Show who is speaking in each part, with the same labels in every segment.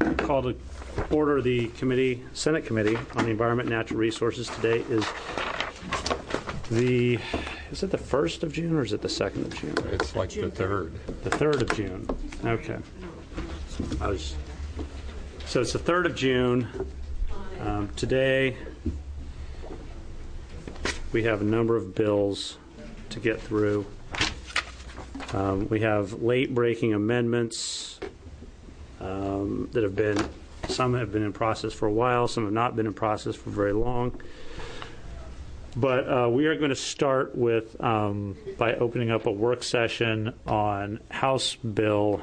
Speaker 1: call to order the Senate Committee on the Environment and Natural Resources. Today is it the 1st of June or is it the 2nd of June?
Speaker 2: It's like the 3rd.
Speaker 1: The 3rd of June. Okay. So it's the 3rd of June. Today we have a number of bills to get through. We have late-breaking amendments that some have been in process for a while, some have not been in process for very long. But we are going to start with by opening up a work session on House Bill,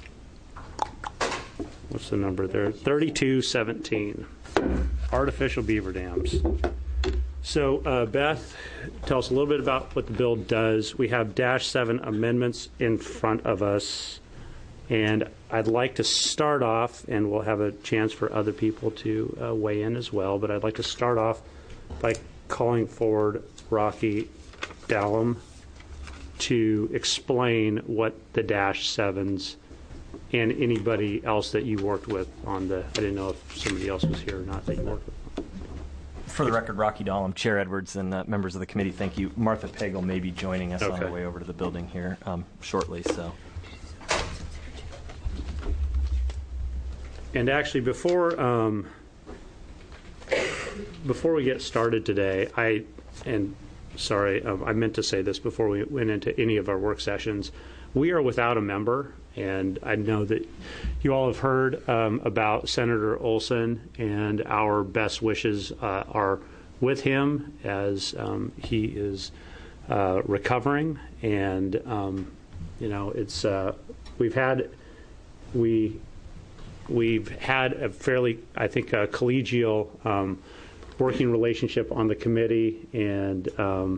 Speaker 1: what's the number there? 3217, artificial beaver dams. So Beth, tell us a little bit about what the bill does. We have -7 amendments in front of us, and I'd like to start off, and we'll have a chance for other people to weigh in as well, but I'd like to start off by calling forward Rocky Dallum to explain what the -7s and anybody else that you worked with on I didn't know if somebody else was here or not that you worked with.
Speaker 3: For the record, Rocky Dallum, Chair Edwards, and members of the committee, thank you. Martha Pagel may be joining us on the way over to the building here shortly. So.
Speaker 1: And actually, before we get started today, I meant to say this before we went into any of our work sessions. We are without a member, and I know that you all have heard about Senator Olson, and our best wishes are with him as he is recovering. And it's we've had a fairly, I think, collegial working relationship on the committee, and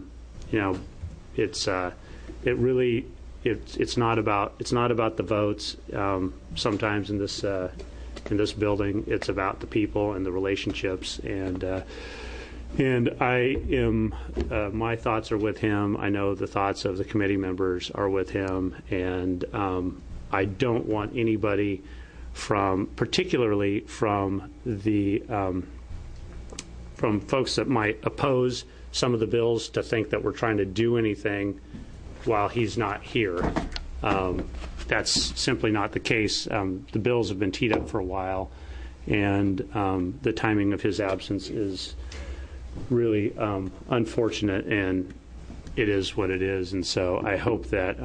Speaker 1: it's not about the votes. Sometimes in this building, it's about the people and the relationships. And I am my thoughts are with him. I know the thoughts of the committee members are with him, and I don't want anybody particularly from folks that might oppose some of the bills to think that we're trying to do anything while he's not here. That's simply not the case. The bills have been teed up for a while, and the timing of his absence is really unfortunate, and it is what it is. And so I hope that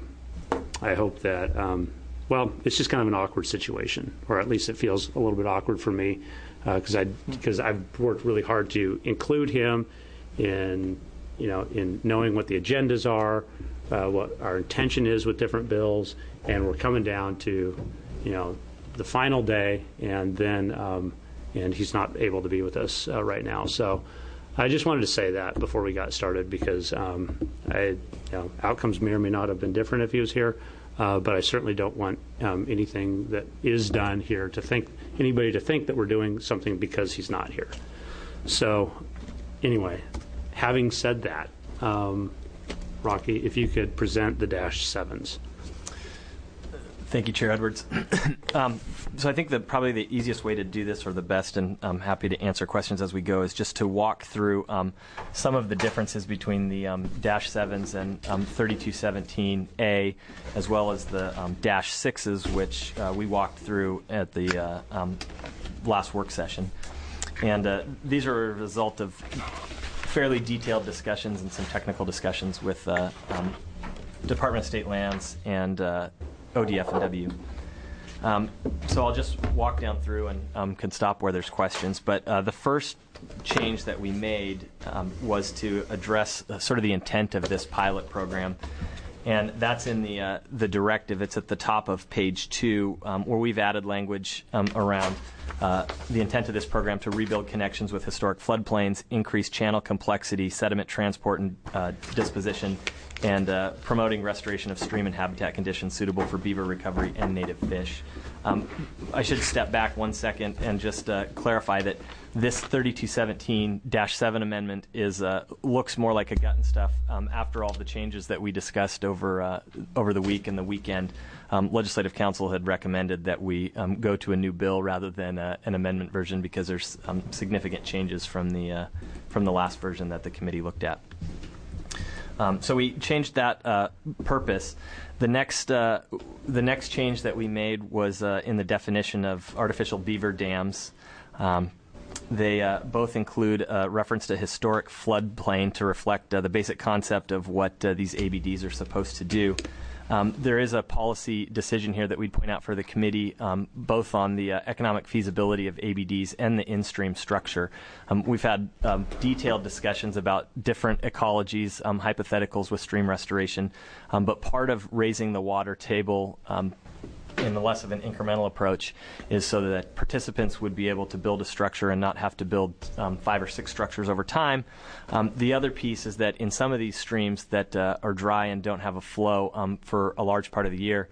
Speaker 1: well, it's just kind of an awkward situation, or at least it feels a little bit awkward for me, because I've worked really hard to include him in knowing what the agendas are, what our intention is with different bills, and we're coming down to the final day, and then and he's not able to be with us right now. So I just wanted to say that before we got started, because outcomes may or may not have been different if he was here. But I certainly don't want anything that is done here anybody to think that we're doing something because he's not here. So anyway, having said that, Rocky, if you could present the -7s.
Speaker 3: Thank you, Chair Edwards. So I think that probably the easiest way to do this, or the best, and I'm happy to answer questions as we go, is just to walk through some of the differences between the -7s and 3217A, as well as the -6s, which we walked through at the last work session. And these are a result of fairly detailed discussions and some technical discussions with Department of State Lands and ODF&W. So I'll just walk down through and can stop where there's questions. But the first change that we made was to address sort of the intent of this pilot program. And that's in the directive. It's at the top of page 2, where we've added language around the intent of this program to rebuild connections with historic floodplains, increase channel complexity, sediment transport and disposition, and promoting restoration of stream and habitat conditions suitable for beaver recovery and native fish. I should step back 1 second and just clarify that this 3217-7 amendment looks more like a gut and stuff. After all the changes that we discussed over the week and the weekend, Legislative Council had recommended that we go to a new bill rather than an amendment version because there's significant changes from the last version that the committee looked at. So we changed that purpose. The next change that we made was in the definition of artificial beaver dams. They both include a reference to historic floodplain to reflect the basic concept of what these ABDs are supposed to do. There is a policy decision here that we'd point out for the committee, both on the economic feasibility of ABDs and the in-stream structure. We've had detailed discussions about different ecologies, hypotheticals with stream restoration, but part of raising the water table in the less of an incremental approach is so that participants would be able to build a structure and not have to build 5 or 6 structures over time. The other piece is that in some of these streams that are dry and don't have a flow for a large part of the year,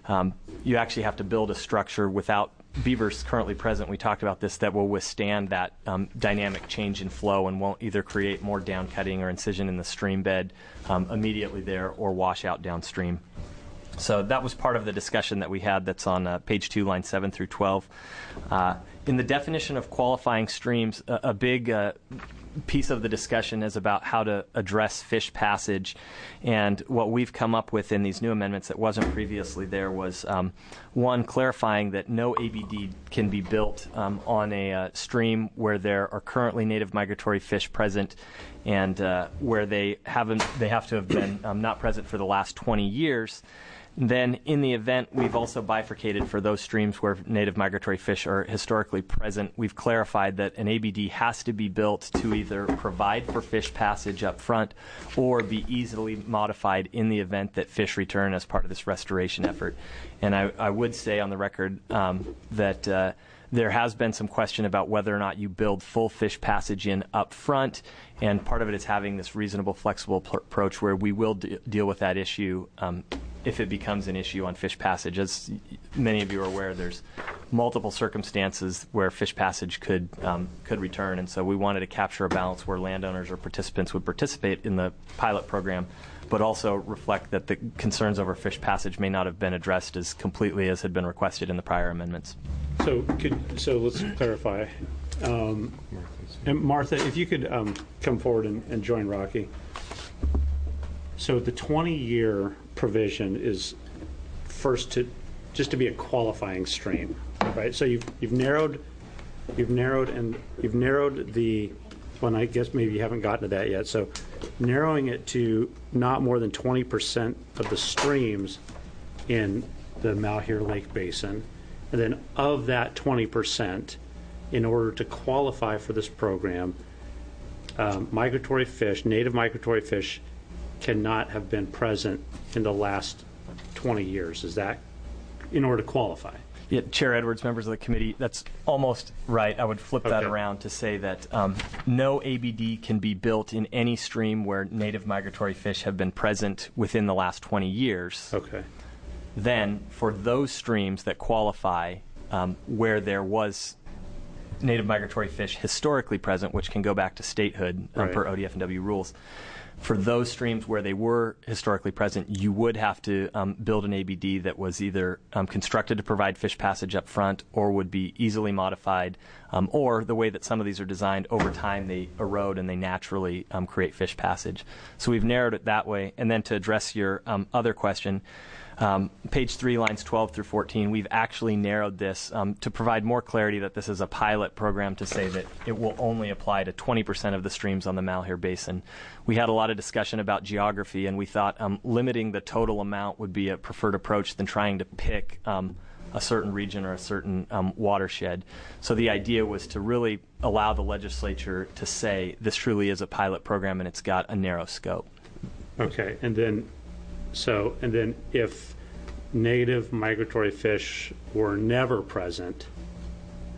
Speaker 3: you actually have to build a structure without beavers currently present. We talked about this, that will withstand that dynamic change in flow and won't either create more down cutting or incision in the stream bed immediately there or wash out downstream. So that was part of the discussion that we had that's on page 2, lines 7 through 12. In the definition of qualifying streams, a big piece of the discussion is about how to address fish passage. And what we've come up with in these new amendments that wasn't previously there was, one, clarifying that no ABD can be built on a stream where there are currently native migratory fish present and where they have to have been not present for the last 20 years. Then, in the event, we've also bifurcated for those streams where native migratory fish are historically present. We've clarified that an ABD has to be built to either provide for fish passage up front or be easily modified in the event that fish return as part of this restoration effort. And I would say on the record that there has been some question about whether or not you build full fish passage in up front, and part of it is having this reasonable, flexible approach where we will deal with that issue if it becomes an issue on fish passage. As many of you are aware, there's multiple circumstances where fish passage could return, and so we wanted to capture a balance where landowners or participants would participate in the pilot program, but also reflect that the concerns over fish passage may not have been addressed as completely as had been requested in the prior amendments.
Speaker 1: So let's clarify. And Martha, if you could come forward and join Rocky. So the 20-year provision is first just to be a qualifying stream, right? So you've narrowed the, well, I guess maybe you haven't gotten to that yet. So narrowing it to not more than 20% of the streams in the Malheur Lake Basin, and then of that 20%, in order to qualify for this program, migratory fish, native migratory fish, cannot have been present in the last 20 years. Is that in order to qualify?
Speaker 3: Yeah, Chair Edwards, members of the committee, that's almost right. I would flip that around to say that no ABD can be built in any stream where native migratory fish have been present within the last 20 years.
Speaker 1: Okay.
Speaker 3: Then, for those streams that qualify where there was native migratory fish historically present, which can go back to statehood per ODF&W rules, for those streams where they were historically present, you would have to build an ABD that was either constructed to provide fish passage up front or would be easily modified, or the way that some of these are designed, over time they erode and they naturally create fish passage. So we've narrowed it that way. And then to address your other question, page 3, lines 12 through 14, we've actually narrowed this to provide more clarity that this is a pilot program, to say that it will only apply to 20% of the streams on the Malheur Basin. We had a lot of discussion about geography, and we thought limiting the total amount would be a preferred approach than trying to pick a certain region or a certain watershed. So the idea was to really allow the legislature to say this truly is a pilot program and it's got a narrow scope.
Speaker 1: Okay, and then if native migratory fish were never present,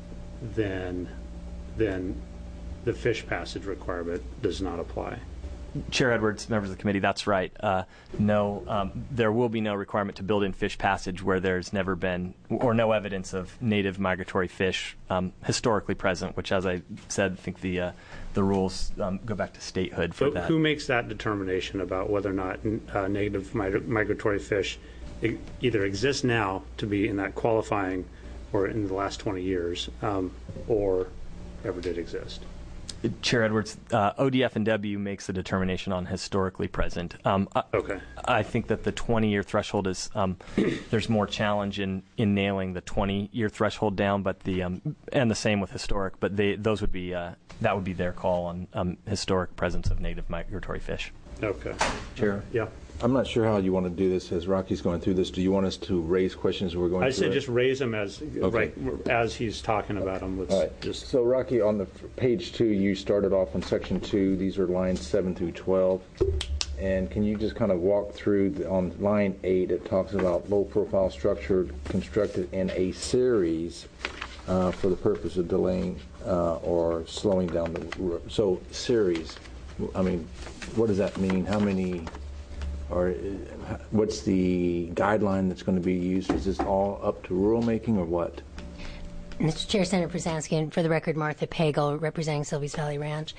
Speaker 1: then the fish passage requirement does not apply.
Speaker 3: Chair Edwards, members of the committee, that's right. No, there will be no requirement to build in fish passage where there's never been or no evidence of native migratory fish historically present, which, as I said, I think the rules go back to statehood for
Speaker 1: But
Speaker 3: that.
Speaker 1: who makes that determination about whether or not native migratory fish either exist now to be in that qualifying or in the last 20 years or ever did exist?
Speaker 3: Chair Edwards, ODF and W makes the determination on historically present.
Speaker 1: Okay.
Speaker 3: I think that the 20-year threshold is there's more challenge in nailing the 20-year threshold down, but and the same with historic. But those would be that would be their call on historic presence of native migratory fish.
Speaker 1: Okay.
Speaker 2: Chair?
Speaker 1: Yeah.
Speaker 2: I'm not sure how you want to do this as Rocky's going through this. Do you want us to raise questions as we're going through
Speaker 1: I said
Speaker 2: it?
Speaker 1: just raise them as
Speaker 2: Okay.
Speaker 1: as he's talking about them. Let's
Speaker 2: All right.
Speaker 1: just.
Speaker 2: So, Rocky, on the page 2, you started off on section 2. These are lines 7 through 12. And can you just kind of walk through, on line 8, it talks about low-profile structure constructed in a series for the purpose of delaying or slowing down the... So, series, I mean, what does that mean? How many... Or what's the guideline that's going to be used? Is this all up to rulemaking or what?
Speaker 4: Mr. Chair, Senator Przansky, and for the record, Martha Pagel, representing Silvies Valley Ranch.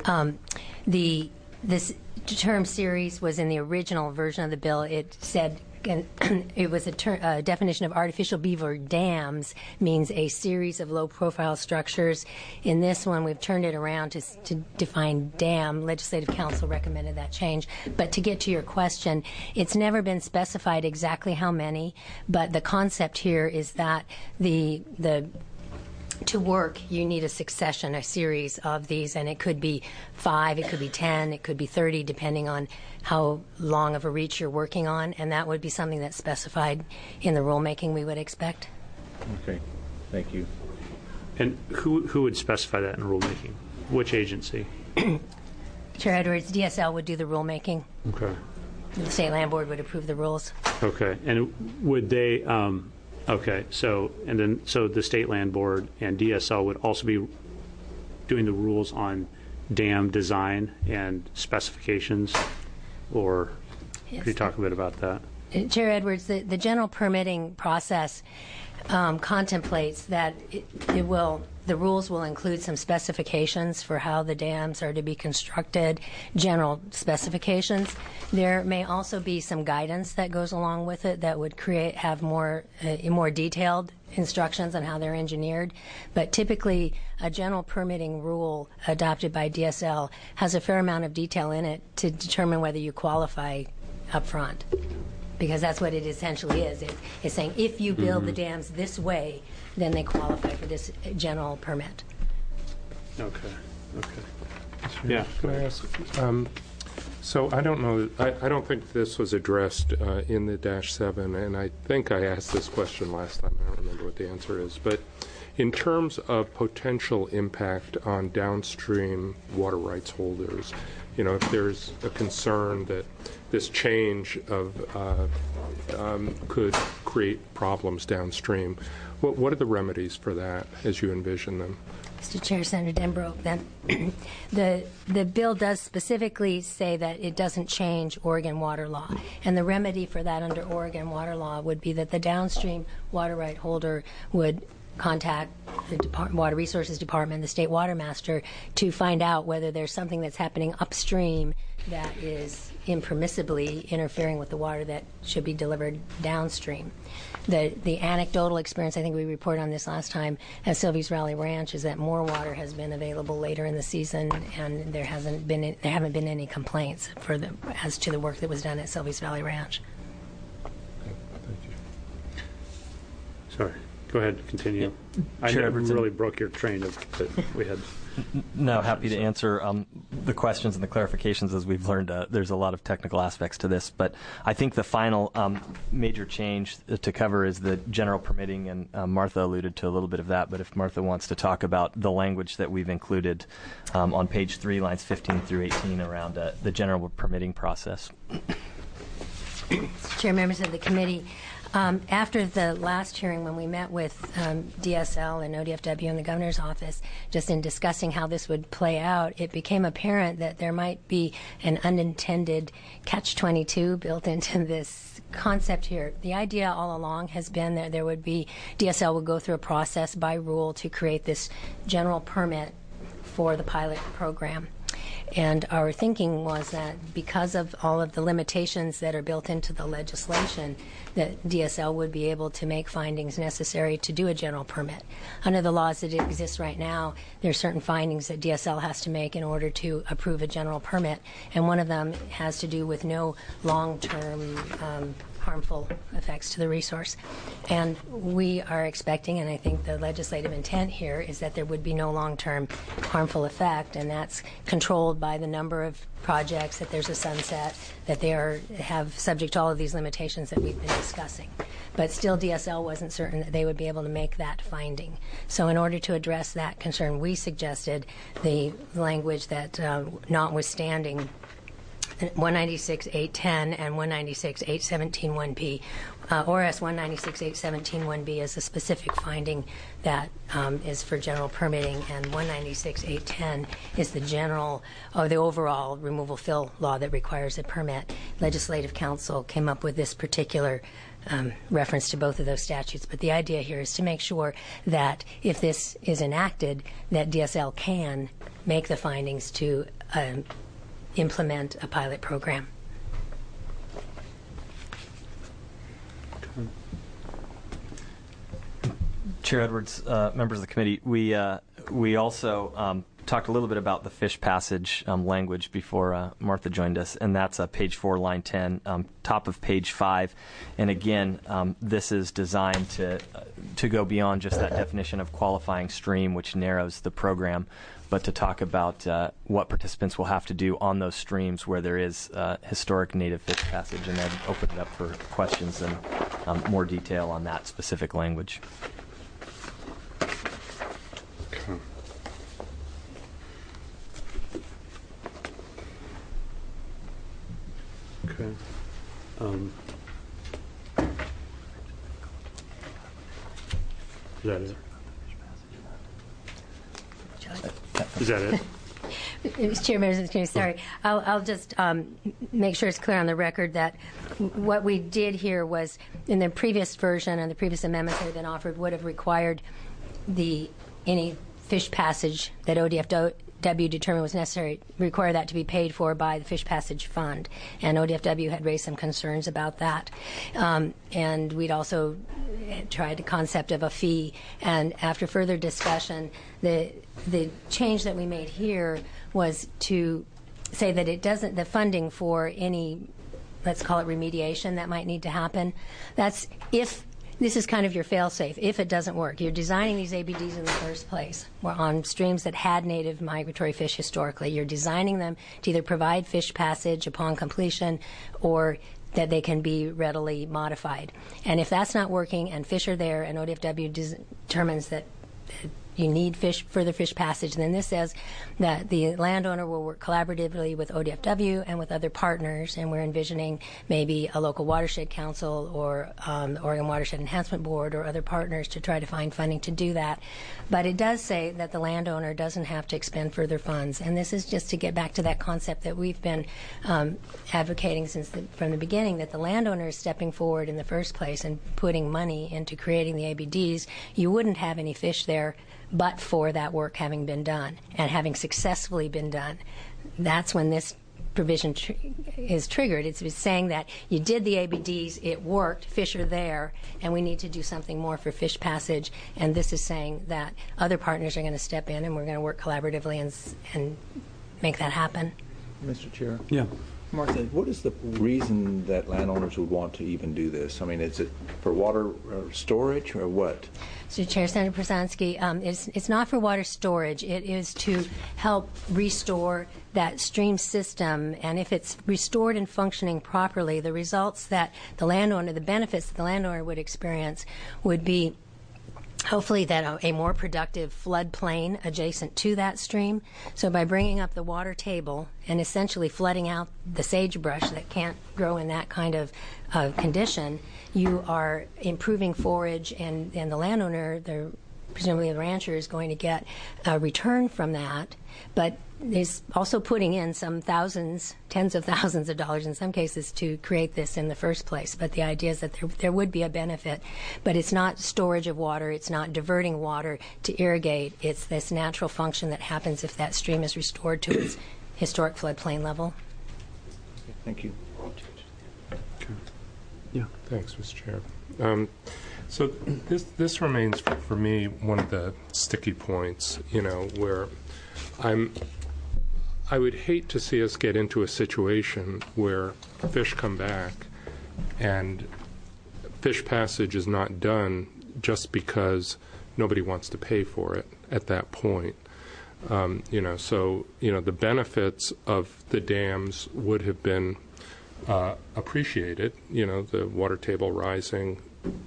Speaker 4: This term series was in the original version of the bill. It said it was a definition of artificial beaver dams means a series of low-profile structures. In this one, we've turned it around to define dam. Legislative Council recommended that change. But to get to your question, it's never been specified exactly how many, but the concept here is that to work, you need a succession, a series of these, and it could be 5, it could be 10, it could be 30, depending on how long of a reach you're working on, and that would be something that's specified in the rulemaking we would expect.
Speaker 2: Okay, thank you.
Speaker 1: And who would specify that in rulemaking? Which agency?
Speaker 4: Chair Edwards, DSL would do the rulemaking.
Speaker 1: Okay.
Speaker 4: The State Land Board would approve the rules.
Speaker 1: Okay. And would they... Okay, so the State Land Board and DSL would also be doing the rules on dam design and specifications, or
Speaker 4: Yes.
Speaker 1: could you talk a bit about that?
Speaker 4: Chair Edwards, the general permitting process contemplates that the rules will include some specifications for how the dams are to be constructed, general specifications. There may also be some guidance that goes along with it that would have more detailed instructions on how they're engineered. But typically, a general permitting rule adopted by DSL has a fair amount of detail in it to determine whether you qualify up front. Because that's what it essentially is. It's saying if you build the dams this way, then they qualify for this general permit.
Speaker 1: Okay. Yeah.
Speaker 5: Can I ask? So I don't know. I don't think this was addressed in the -7, and I think I asked this question last time. I don't remember what the answer is. But in terms of potential impact on downstream water rights holders, if there's a concern that this change could create problems downstream, what are the remedies for that as you envision them?
Speaker 4: Mr. Chair, Senator Denbrough, then the bill does specifically say that it doesn't change Oregon water law, and the remedy for that under Oregon water law would be that the downstream water right holder would contact the Water Resources Department, the state water master, to find out whether there's something that's happening upstream that is impermissibly interfering with the water that should be delivered downstream. The anecdotal experience, I think we reported on this last time, at Silvies Valley Ranch, is that more water has been available later in the season, and there haven't been any complaints as to the work that was done at Silvies Valley Ranch.
Speaker 5: Thank you.
Speaker 1: Sorry. Go ahead. Continue. I
Speaker 3: Chair
Speaker 1: know
Speaker 3: Edwardson.
Speaker 1: really broke your train that we had.
Speaker 3: No, happy to answer the questions and the clarifications. As we've learned, there's a lot of technical aspects to this, but I think the final major change to cover is the general permitting, and Martha alluded to a little bit of that, but if Martha wants to talk about the language that we've included on page 3, lines 15 through 18 around the general permitting process.
Speaker 4: Chair, members of the committee, After the last hearing, when we met with DSL and ODFW and the governor's office, just in discussing how this would play out, it became apparent that there might be an unintended catch-22 built into this concept here. The idea all along has been that there would be, DSL would go through a process by rule to create this general permit for the pilot program. And our thinking was that because of all of the limitations that are built into the legislation, that DSL would be able to make findings necessary to do a general permit. Under the laws that exist right now, there are certain findings that DSL has to make in order to approve a general permit, and one of them has to do with no long-term harmful effects to the resource. And we are expecting, and I think the legislative intent here is that there would be no long-term harmful effect, and that's controlled by the number of projects, that there's a sunset, that they have subject to all of these limitations that we've been discussing. But still, DSL wasn't certain that they would be able to make that finding. So in order to address that concern, we suggested the language that notwithstanding 196.810 and 196.817.1p, ORS 196.817.1b is a specific finding that is for general permitting, and 196.810 is the general, or the overall removal fill law that requires a permit. Legislative Council came up with this particular reference to both of those statutes, but the idea here is to make sure that if this is enacted, that DSL can make the findings to implement a pilot program.
Speaker 3: Chair Edwards, members of the committee, we also talked a little bit about the fish passage language before Martha joined us, and that's page 4, line 10, top of page 5. And again, this is designed to go beyond just that definition of qualifying stream, which narrows the program, but to talk about what participants will have to do on those streams where there is historic native fish passage, and then open it up for questions and more detail on that specific language.
Speaker 1: Okay. Is that it? Is that it?
Speaker 4: Mr. Chair, members of the committee, sorry. I'll just make sure it's clear on the record that what we did here was, in the previous version and the previous amendments that had been offered, would have required any fish passage that ODFW determined was necessary, require that to be paid for by the Fish Passage Fund. And ODFW had raised some concerns about that. And we'd also tried the concept of a fee. And after further discussion, the change that we made here was to say that it doesn't, the funding for any, let's call it remediation that might need to happen, that's if, this is kind of your fail-safe. If it doesn't work, you're designing these ABDs in the first place on streams that had native migratory fish historically. You're designing them to either provide fish passage upon completion or that they can be readily modified. And if that's not working and fish are there and ODFW determines that you need further fish passage, then this says that the landowner will work collaboratively with ODFW and with other partners, and we're envisioning maybe a local watershed council or Oregon Watershed Enhancement Board or other partners to try to find funding to do that. But it does say that the landowner doesn't have to expend further funds, and this is just to get back to that concept that we've been advocating from the beginning, that the landowner is stepping forward in the first place and putting money into creating the ABDs. You wouldn't have any fish there but for that work having been done and having successfully been done. That's when this provision is triggered. It's saying that you did the ABDs, it worked, fish are there, and we need to do something more for fish passage. And this is saying that other partners are going to step in and we're going to work collaboratively and make that happen.
Speaker 2: Mr. Chair?
Speaker 1: Yeah.
Speaker 2: Martha, what is the reason that landowners would want to even do this? I mean, is it for water storage or what?
Speaker 4: Mr. Chair, Senator Prasansky, it's not for water storage. It is to help restore that stream system, and if it's restored and functioning properly, the results that the landowner, the benefits that the landowner would experience would be hopefully that a more productive floodplain adjacent to that stream. So by bringing up the water table and essentially flooding out the sagebrush that can't grow in that kind of condition, you are improving forage, and the landowner, presumably the rancher, is going to get a return from that, but is also putting in some thousands, tens of thousands of dollars in some cases to create this in the first place. But the idea is that there would be a benefit, but it's not storage of water, it's not diverting water to irrigate, it's this natural function that happens if that stream is restored to its historic floodplain level.
Speaker 2: Thank you.
Speaker 5: Yeah. Thanks, Mr. Chair. So this remains for me one of the sticky points, where I would hate to see us get into a situation where fish come back and fish passage is not done just because nobody wants to pay for it at that point. So the benefits of the dams would have been appreciated, the water table rising,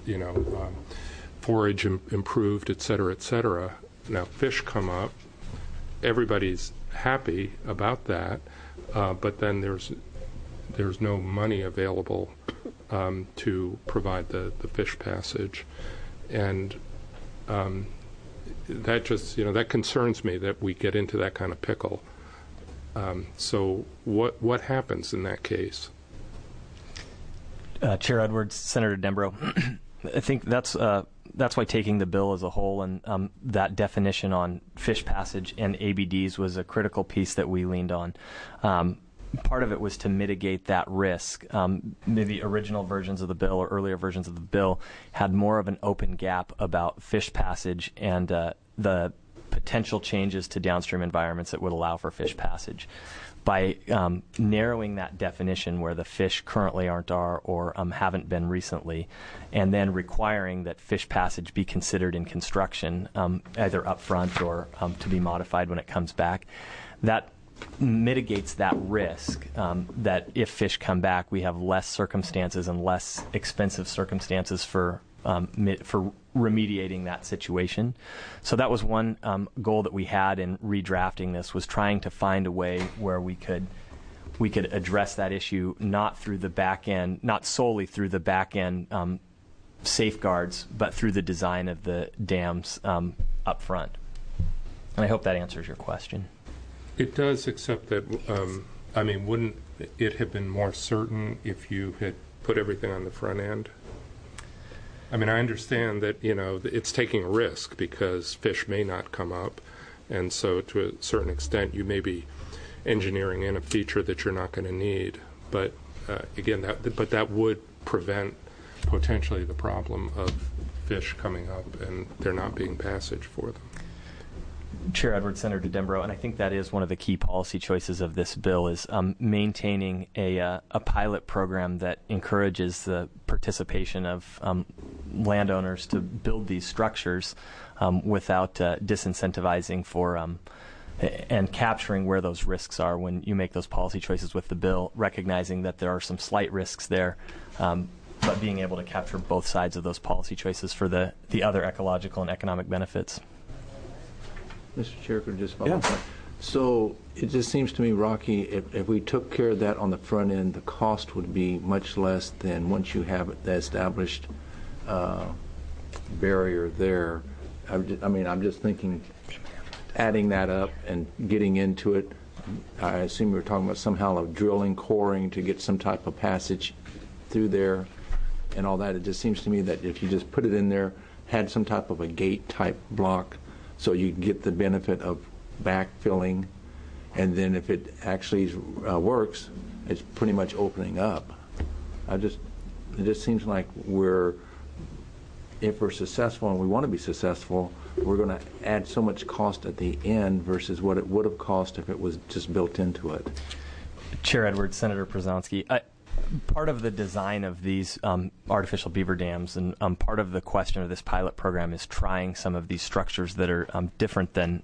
Speaker 5: forage improved, et cetera, et cetera. Now fish come up, everybody's happy about that, but then there's no money available to provide the fish passage, and that just that concerns me that we get into that kind of pickle. So what happens in that case?
Speaker 3: Chair Edwards, Senator Dembrow, I think that's why taking the bill as a whole and that definition on fish passage and ABDs was a critical piece that we leaned on. Part of it was to mitigate that risk. The original versions of the bill or earlier versions of the bill had more of an open gap about fish passage and the potential changes to downstream environments that would allow for fish passage. By narrowing that definition where the fish currently aren't or haven't been recently, and then requiring that fish passage be considered in construction, either up front or to be modified when it comes back, that mitigates that risk that if fish come back, we have less circumstances and less expensive circumstances for remediating that situation. So that was one goal that we had in redrafting this, was trying to find a way where we could address that issue not through the back end, not solely through the back end safeguards, but through the design of the dams up front. And I hope that answers your question.
Speaker 5: It does, except that wouldn't it have been more certain if you had put everything on the front end? I understand that, it's taking a risk because fish may not come up, and so to a certain extent you may be engineering in a feature that you're not going to need. But again, that would prevent potentially the problem of fish coming up and there not being passage for them.
Speaker 3: Chair Edwards, Senator Dembrow, and I think that is one of the key policy choices of this bill is maintaining a pilot program that encourages the participation of landowners to build these structures without disincentivizing for and capturing where those risks are when you make those policy choices with the bill, recognizing that there are some slight risks there, but being able to capture both sides of those policy choices for the other ecological and economic benefits.
Speaker 2: Mr. Chair, could I just follow up? So it just seems to me, Rocky, if we took care of that on the front end, the cost would be much less than once you have the established barrier there. I'm just thinking adding that up and getting into it. I assume you were talking about somehow of drilling, coring to get some type of passage through there and all that. It just seems to me that if you just put it in there, had some type of a gate type block, so you get the benefit of backfilling, and then if it actually works, it's pretty much opening up. It just seems like if we're successful and we want to be successful, we're going to add so much cost at the end versus what it would have cost if it was just built into it.
Speaker 3: Chair Edwards, Senator Przanski, part of the design of these artificial beaver dams and part of the question of this pilot program is trying some of these structures that are different than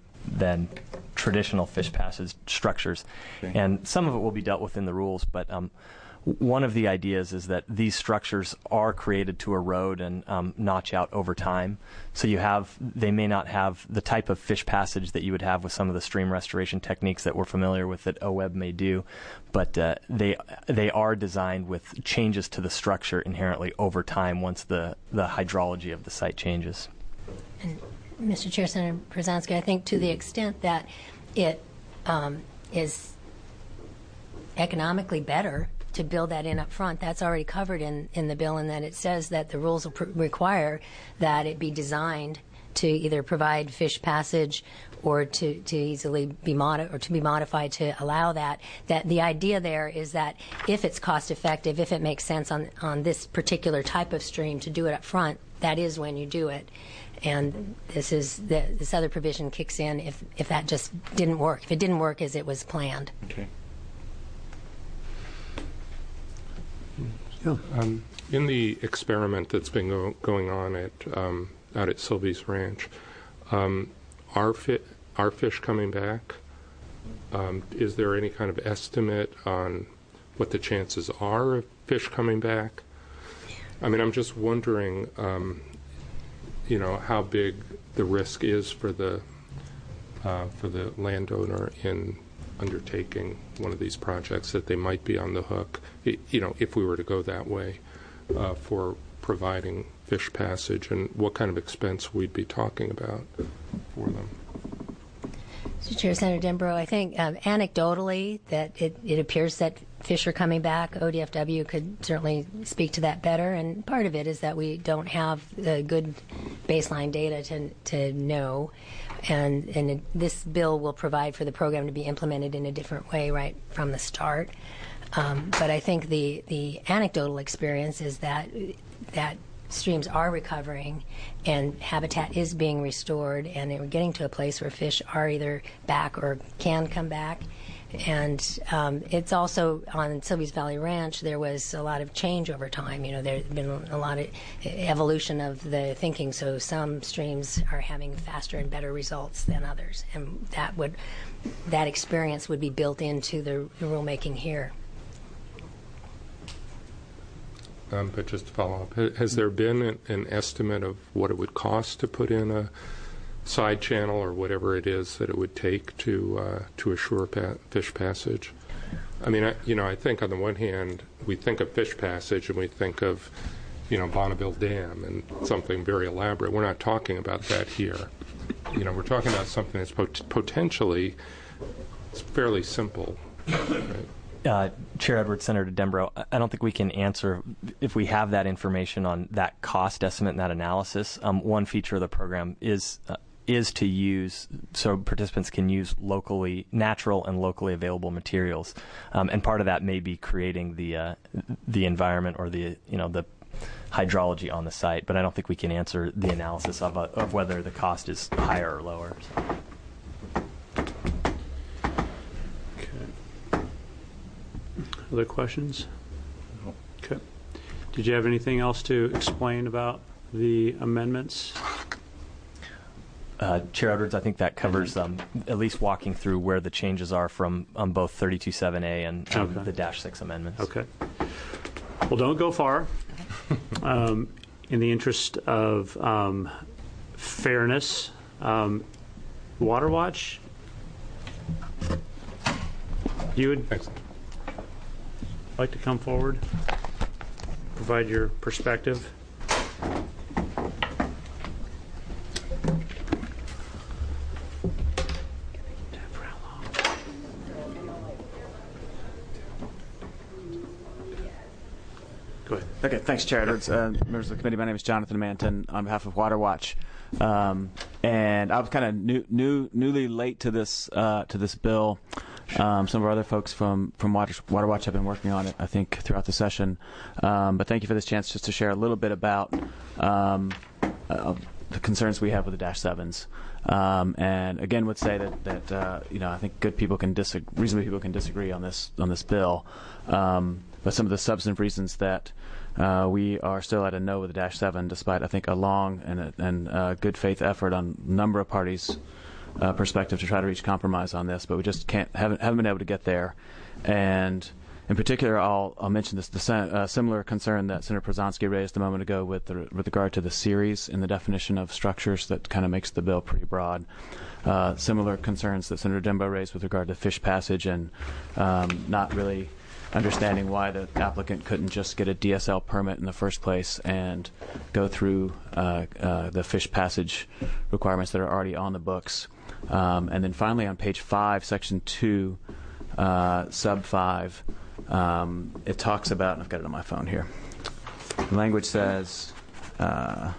Speaker 3: traditional fish passage structures. Okay. And some of it will be dealt with in the rules, but one of the ideas is that these structures are created to erode and notch out over time. So they may not have the type of fish passage that you would have with some of the stream restoration techniques that we're familiar with that OWEB may do, but they are designed with changes to the structure inherently over time once the hydrology of the site changes.
Speaker 4: And Mr. Chair, Senator Przansky, I think to the extent that it is economically better to build that in up front, that's already covered in the bill, and that it says that the rules will require that it be designed to either provide fish passage or to easily be modified to allow that. That the idea there is that if it's cost effective, if it makes sense on this particular type of stream to do it up front, that is when you do it. And this other provision kicks in if that just didn't work, if it didn't work as it was planned.
Speaker 2: Okay.
Speaker 5: In the experiment that's been going on out at Sylvie's Ranch, are fish coming back? Is there any kind of estimate on what the chances are of fish coming back? I mean, I'm just wondering, how big the risk is for the landowner in undertaking one of these projects, that they might be on the hook, if we were to go that way, for providing fish passage, and what kind of expense we'd be talking about for them.
Speaker 4: Mr. Chair, Senator Denbrough, I think anecdotally that it appears that fish are coming back. ODFW could certainly speak to that better, and part of it is that we don't have the good baseline data to know. And this bill will provide for the program to be implemented in a different way right from the start. But I think the anecdotal experience is that streams are recovering and habitat is being restored, and we're getting to a place where fish are either back or can come back. And it's also on Sylvie's Valley Ranch, there was a lot of change over time. There's been a lot of evolution of the thinking, so some streams are having faster and better results than others, and that experience would be built into the rulemaking here.
Speaker 5: But just to follow up, has there been an estimate of what it would cost to put in a side channel or whatever it is that it would take to assure fish passage? I mean, I think on the one hand, we think of fish passage and we think of, Bonneville Dam and something very elaborate. We're not talking about that here. We're talking about something that's potentially fairly simple. Right?
Speaker 3: Chair Edwards, Senator Denbrough, I don't think we can answer if we have that information on that cost estimate and that analysis. One feature of the program is to use, so participants can use natural and locally available materials, and part of that may be creating the environment or the hydrology on the site. But I don't think we can answer the analysis of whether the cost is higher or lower.
Speaker 1: Other questions? Okay. Did you have anything else to explain about the amendments?
Speaker 3: Chair Edwards, I think that covers at least walking through where the changes are from both 32.7A and the -6 amendments.
Speaker 1: Okay. Well, don't go far. In the interest of fairness, Water Watch, you would like to come forward, provide your perspective. Go ahead.
Speaker 6: Okay, thanks, Chair Edwards. Members of the committee, my name is Jonathan Manton on behalf of Water Watch, and I was kind of newly late to this bill. Some of our other folks from Water Watch have been working on it, I think, throughout the session. But thank you for this chance just to share a little bit about the concerns we have with the -7s. And again, would say that I think reasonable people can disagree on this bill. But some of the substantive reasons that we are still at a no with the -7, despite I think a long and good faith effort on a number of parties' perspective to try to reach compromise on this, but we just haven't been able to get there. And In particular, I'll mention the similar concern that Senator Przanski raised a moment ago with regard to the series in the definition of structures that kind of makes the bill pretty broad. Similar concerns that Senator Dembo raised with regard to fish passage and not really understanding why the applicant couldn't just get a DSL permit in the first place and go through the fish passage requirements that are already on the books. And then finally on page 5, section 2, sub 5, it talks about, and I've got it on my phone here, the language says, an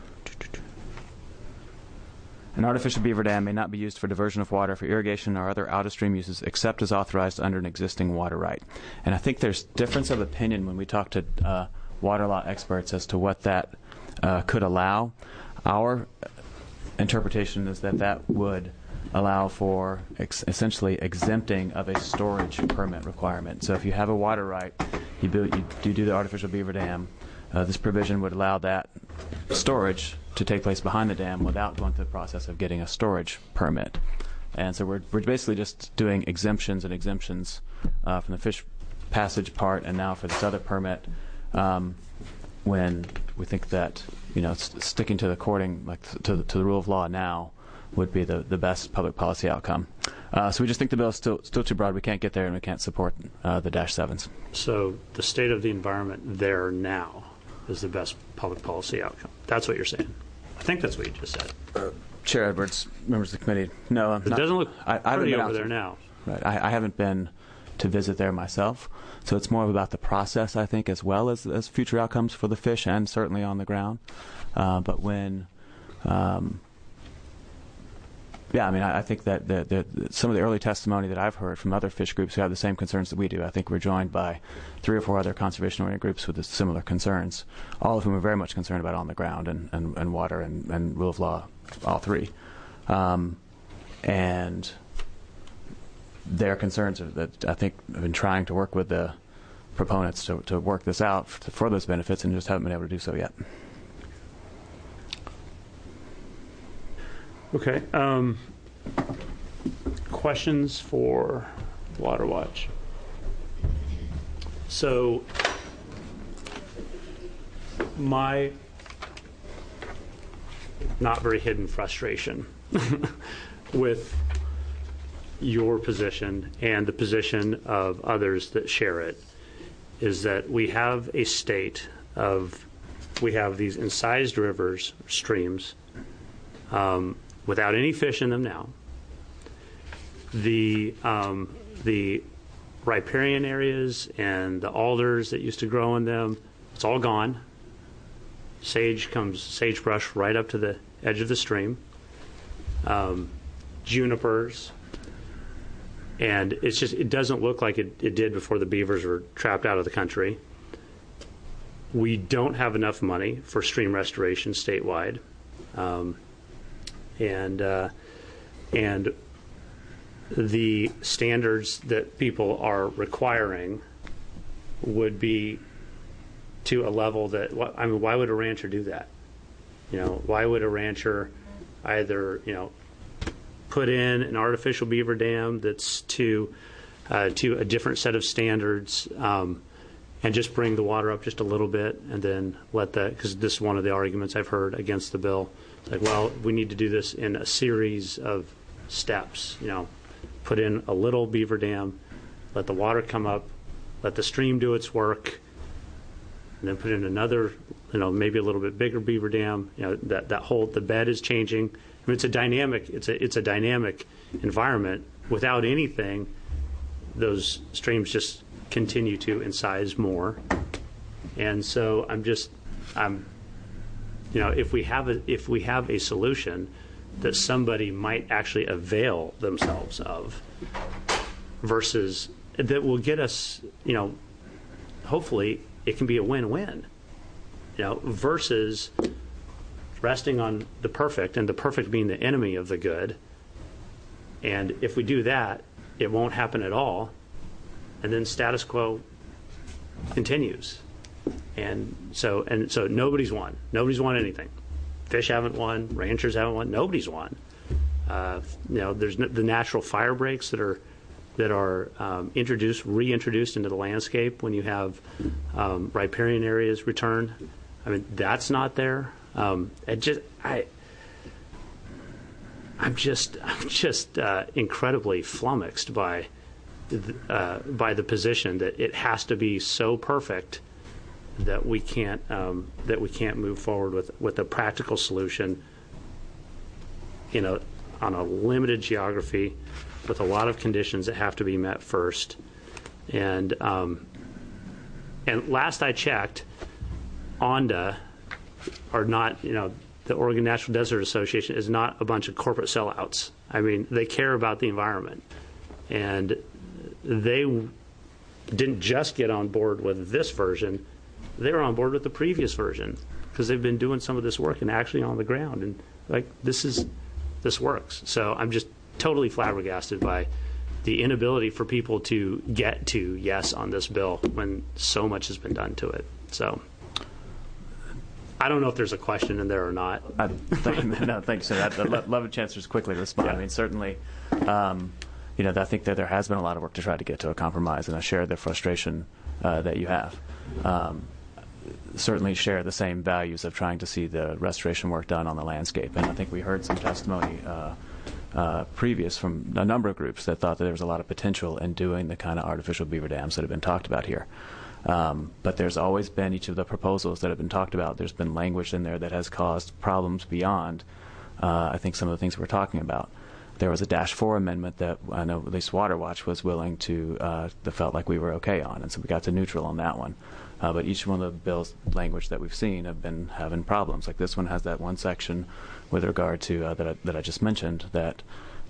Speaker 6: artificial beaver dam may not be used for diversion of water for irrigation or other out-of-stream uses except as authorized under an existing water right. And I think there's difference of opinion when we talk to water law experts as to what that could allow. Our interpretation is that would allow for essentially exempting of a storage permit requirement. So if you have a water right, you do the artificial beaver dam, this provision would allow that storage to take place behind the dam without going through the process of getting a storage permit. And so we're basically just doing exemptions and exemptions from the fish passage part and now for this other permit when we think that sticking to the courting, like to the rule of law now, would be the best public policy outcome. So we just think the bill is still too broad. We can't get there, and we can't support the -7s.
Speaker 1: So the state of the environment there now is the best public policy outcome. That's what you're saying. I think that's what you just said.
Speaker 6: Chair Edwards, members of the committee. No, I'm
Speaker 1: it
Speaker 6: not.
Speaker 1: Doesn't look
Speaker 6: I haven't
Speaker 1: pretty
Speaker 6: been
Speaker 1: over
Speaker 6: out
Speaker 1: there now.
Speaker 6: Right. I haven't been to visit there myself. So it's more about the process, I think, as well as future outcomes for the fish and certainly on the ground. But when... Yeah, I mean, I think that some of the early testimony that I've heard from other fish groups who have the same concerns that we do, I think we're joined by 3 or 4 other conservation-oriented groups with similar concerns, all of whom are very much concerned about on the ground and water and rule of law, all 3. And their concerns are that I think have been trying to work with the proponents to work this out for those benefits and just haven't been able to do so yet.
Speaker 1: Okay. Questions for Water Watch? So my not very hidden frustration with your position and the position of others that share it is that we have a state of, we have these incised rivers, streams, without any fish in them now. The riparian areas and the alders that used to grow in them, it's all gone. Sagebrush right up to the edge of the stream. Junipers. And it's just, it doesn't look like it did before the beavers were trapped out of the country. We don't have enough money for stream restoration statewide. And the standards that people are requiring would be to a level that, I mean, why would a rancher do that? Why would a rancher either, put in an artificial beaver dam that's to a different set of standards and just bring the water up just a little bit and then let that, because this is one of the arguments I've heard against the bill. It's like, well, we need to do this in a series of steps, put in a little beaver dam, let the water come up, let the stream do its work, and then put in another, maybe a little bit bigger beaver dam. The bed is changing. I mean, it's a dynamic environment. Without anything, those streams just continue to incise more. And so if we have a solution that somebody might actually avail themselves of, versus that will get us, hopefully it can be a win-win, versus resting on the perfect, and the perfect being the enemy of the good. And if we do that, it won't happen at all, and then status quo continues. And so nobody's won. Nobody's won anything. Fish haven't won. Ranchers haven't won. Nobody's won. There's the natural fire breaks that are that are reintroduced into the landscape when you have riparian areas returned. I mean, that's not there. I'm just incredibly flummoxed by the position that it has to be so perfect that we can't move forward with a practical solution on a limited geography with a lot of conditions that have to be met first. And last I checked, ONDA are not, the Oregon Natural Desert Association is not a bunch of corporate sellouts. I mean, they care about the environment. And they didn't just get on board with this version, they were on board with the previous version because they've been doing some of this work and actually on the ground. And this works. So I'm just totally flabbergasted by the inability for people to get to yes on this bill when so much has been done to it. So I don't know if there's a question in there or not.
Speaker 6: Thank you, Senator. I'd love a chance to just quickly respond. Yeah. I mean, certainly, I think that there has been a lot of work to try to get to a compromise, and I share the frustration that you have. Certainly share the same values of trying to see the restoration work done on the landscape. And I think we heard some testimony previous from a number of groups that thought that there was a lot of potential in doing the kind of artificial beaver dams that have been talked about here. But there's always been, each of the proposals that have been talked about, there's been language in there that has caused problems beyond, I think, some of the things we're talking about. There was a -4 amendment that I know at least Water Watch was willing to, that felt like we were okay on, and so we got to neutral on that one. But each one of the bill's language that we've seen have been having problems. Like this one has that one section with regard to that I just mentioned that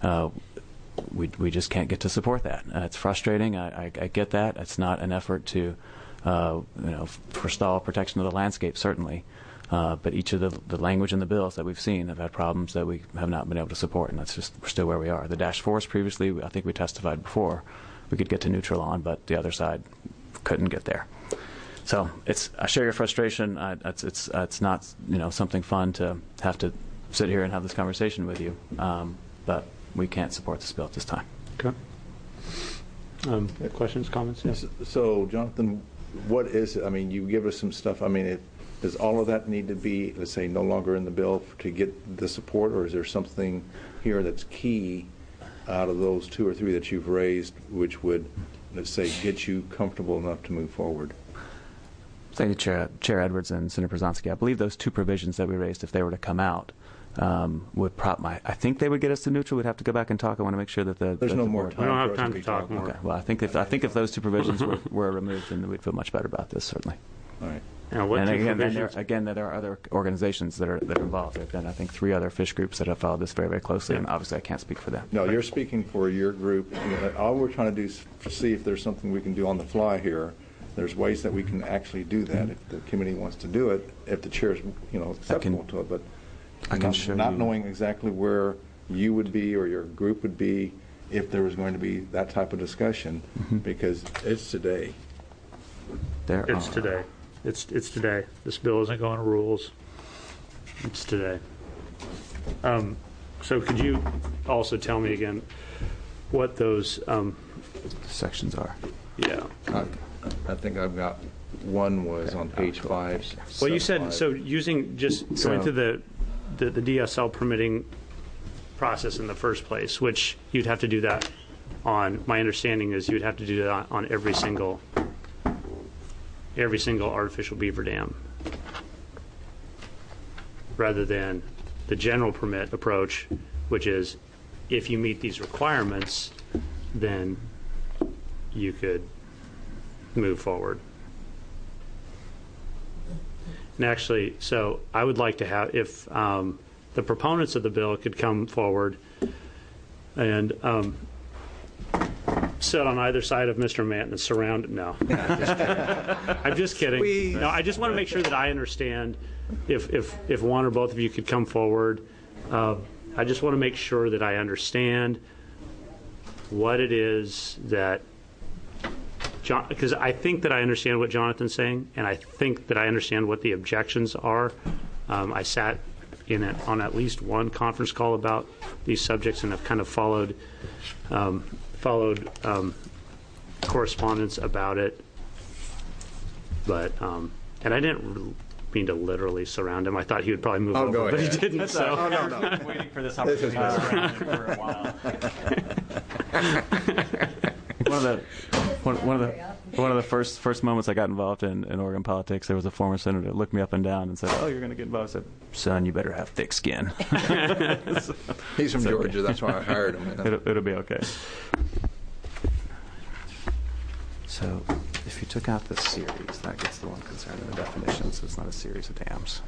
Speaker 6: we just can't get to support that. It's frustrating. I get that. It's not an effort to forestall protection of the landscape, certainly. But each of the language in the bills that we've seen have had problems that we have not been able to support, and that's just, we're still where we are. The -4s previously, I think we testified before, we could get to neutral on, but the other side couldn't get there. So I share your frustration. It's not something fun to have to sit here and have this conversation with you, but we can't support this bill at this time.
Speaker 1: Okay. Questions, comments? Yes.
Speaker 2: So, Jonathan, what is it? I mean, you give us some stuff. I mean, does all of that need to be, let's say, no longer in the bill to get the support, or is there something here that's key out of those 2 or 3 that you've raised, which would, let's say, get you comfortable enough to move forward?
Speaker 6: Thank you, Chair Edwards and Senator Przanski. I believe those 2 provisions that we raised, if they were to come out, would I think they would get us to neutral. We'd have to go back and talk. I want to make sure that
Speaker 2: there's no more time.
Speaker 1: We don't have time to talk more.
Speaker 6: Okay. Well, I think if those 2 provisions were removed, then we'd feel much better about this, certainly.
Speaker 2: All right.
Speaker 1: Now, what
Speaker 6: again, there are other organizations that are involved. There have been, I think, 3 other fish groups that have followed this very, very closely, and obviously I can't speak for them.
Speaker 2: No, you're speaking for your group. All we're trying to do is see if there's something we can do on the fly here. There's ways that we can actually do that if the committee wants to do it, if the chair is, acceptable to it. But not knowing exactly where you would be or your group would be if there was going to be that type of discussion, because it's today.
Speaker 1: It's today. It's today. This bill isn't going to rules. It's today. So could you also tell me again what those
Speaker 6: sections are?
Speaker 1: Yeah.
Speaker 2: I think I've got one was on page 5.
Speaker 1: Well, you said 5. So going through the DSL permitting process in the first place, which you'd have to do that on. My understanding is you'd have to do that on every single artificial beaver dam, rather than the general permit approach, which is if you meet these requirements, then you could move forward. And actually, so I would like to have, if the proponents of the bill could come forward and sit on either side of Mr. Manton and surround. No, I'm just kidding. No, I just want to make sure that I understand. If one or both of you could come forward, I just want to make sure that I understand what it is that because I think that I understand what Jonathan's saying, and I think that I understand what the objections are. I sat, on at least one conference call about these subjects and have kind of followed correspondence about it. But and I didn't mean to literally surround him. I thought he would probably move over, but he didn't. So.
Speaker 3: I've been waiting for this opportunity to surround him for a while.
Speaker 6: One of the first moments I got involved in Oregon politics, there was a former senator that looked me up and down and said, "Oh, you're going to get involved." I said, "Son, you better have thick skin."
Speaker 2: He's from Georgia. That's why I hired him.
Speaker 6: It'll be okay. So, if you took out the series, that gets the one concern in the definition, so it's not a series of dams.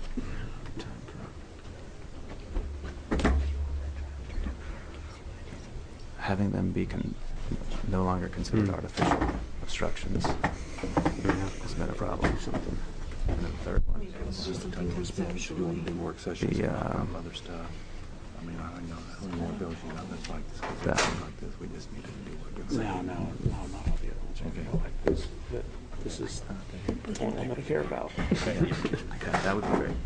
Speaker 6: Having them be no longer considered artificial obstructions has been a problem. And then the third one is
Speaker 7: Just something conceptually.
Speaker 2: Work sessions other stuff. I mean, I know how many more bills you got that's like this. Like this. We just need to do what good.
Speaker 1: No, not all the other ones. Okay. Like this. This is the one I'm going to care about.
Speaker 6: okay, that would be great.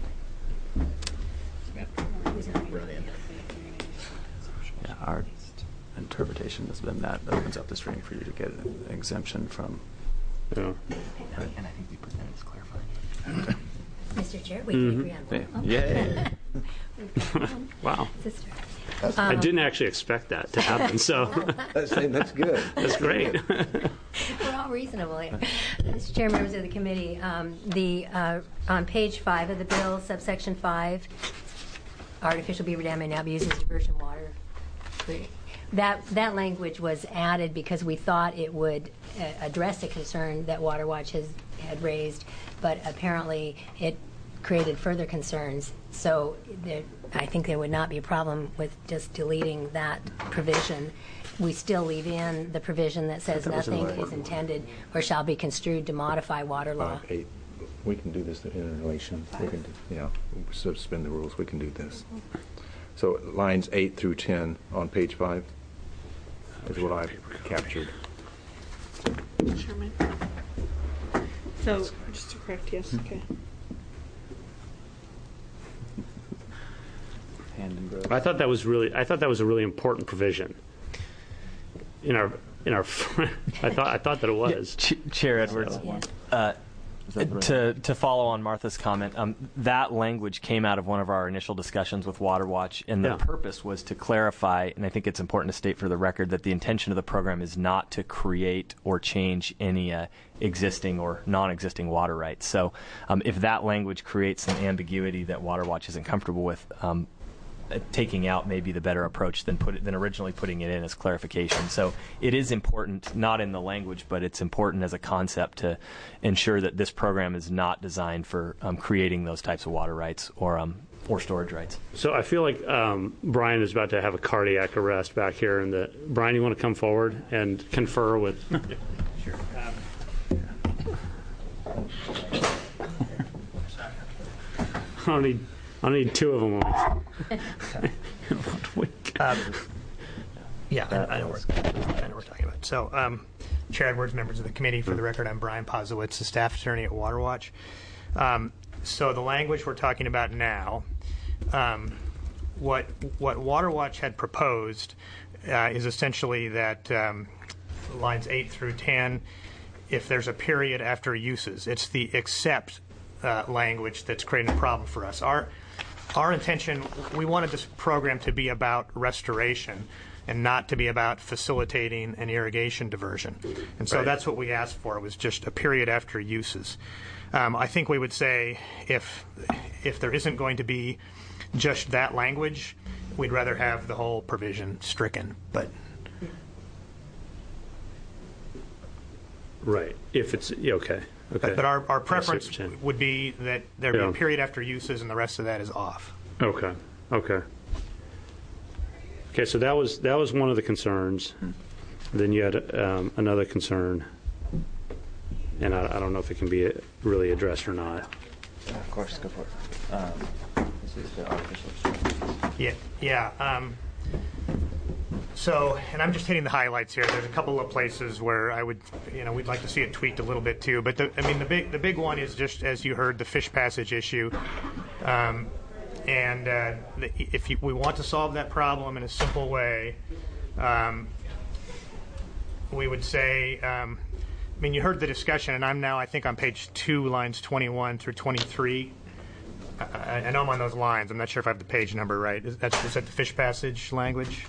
Speaker 7: Brilliant.
Speaker 6: Yeah, our interpretation has been that opens up the stream for you to get an exemption from.
Speaker 1: Yeah.
Speaker 3: And I think we put that as clarifying.
Speaker 4: Mr. Chair, we can agree on that.
Speaker 6: Yeah.
Speaker 1: Wow.
Speaker 4: Sister.
Speaker 1: I didn't actually expect that to happen, so
Speaker 2: That's good.
Speaker 1: that's great.
Speaker 4: We're all reasonable here. Mr. Chair, members of the committee, on page 5 of the bill, subsection 5, artificial beaver dam may now be used as diversion water. That language was added because we thought it would address a concern that Water Watch had raised, but apparently it created further concerns. So I think there would not be a problem with just deleting that provision. We still leave in the provision that says nothing is intended or shall be construed to modify water law.
Speaker 2: 8. We can do this in relation. We can, suspend the rules. We can do this. So lines 8 through 10 on page 5 is what I've captured.
Speaker 7: Chairman. So, just to correct, yes, okay.
Speaker 6: Hand and growth.
Speaker 1: I thought that was a really important provision. In our I thought that it was.
Speaker 3: Chair Edwards, to follow on Martha's comment, that language came out of one of our initial discussions with Water Watch, and the purpose was to clarify, and I think it's important to state for the record that the intention of the program is not to create or change any existing or non-existing water rights. So if that language creates some ambiguity that Water Watch isn't comfortable with, taking out may be the better approach than originally putting it in as clarification. So it is important, not in the language, but it's important as a concept to ensure that this program is not designed for creating those types of water rights or storage rights.
Speaker 1: So I feel like Brian is about to have a cardiac arrest back here. And Brian, you want to come forward and confer with?
Speaker 8: Sure.
Speaker 1: I don't need two of them.
Speaker 8: Yeah, I know what we're talking about. So, Chair Edwards, members of the committee, for the record, I'm Brian Posowitz, the staff attorney at Water Watch. So the language we're talking about now, what Water Watch had proposed is essentially that lines 8 through 10, if there's a period after uses, it's the except language that's creating a problem for us. Our intention, we wanted this program to be about restoration and not to be about facilitating an irrigation diversion. And so that's what we asked for, was just a period after uses. I think we would say if there isn't going to be just that language, we'd rather have the whole provision stricken. But
Speaker 1: Right. If it's okay. Okay.
Speaker 8: But our preference would be that there be a period after uses and the rest of that is off.
Speaker 1: Okay. Okay. Okay. So that was one of the concerns. Then you had another concern, and I don't know if it can be really addressed or not.
Speaker 6: Yeah, of course, go for it. This is the artificial obstructions.
Speaker 8: Yeah. So, and I'm just hitting the highlights here. There's a couple of places where we'd like to see it tweaked a little bit too. But the big one is just, as you heard, the fish passage issue. If we want to solve that problem in a simple way, we would say, you heard the discussion, and I'm now, I think, on page 2, lines 21 through 23. I know I'm on those lines. I'm not sure if I have the page number right. Is that the fish passage language?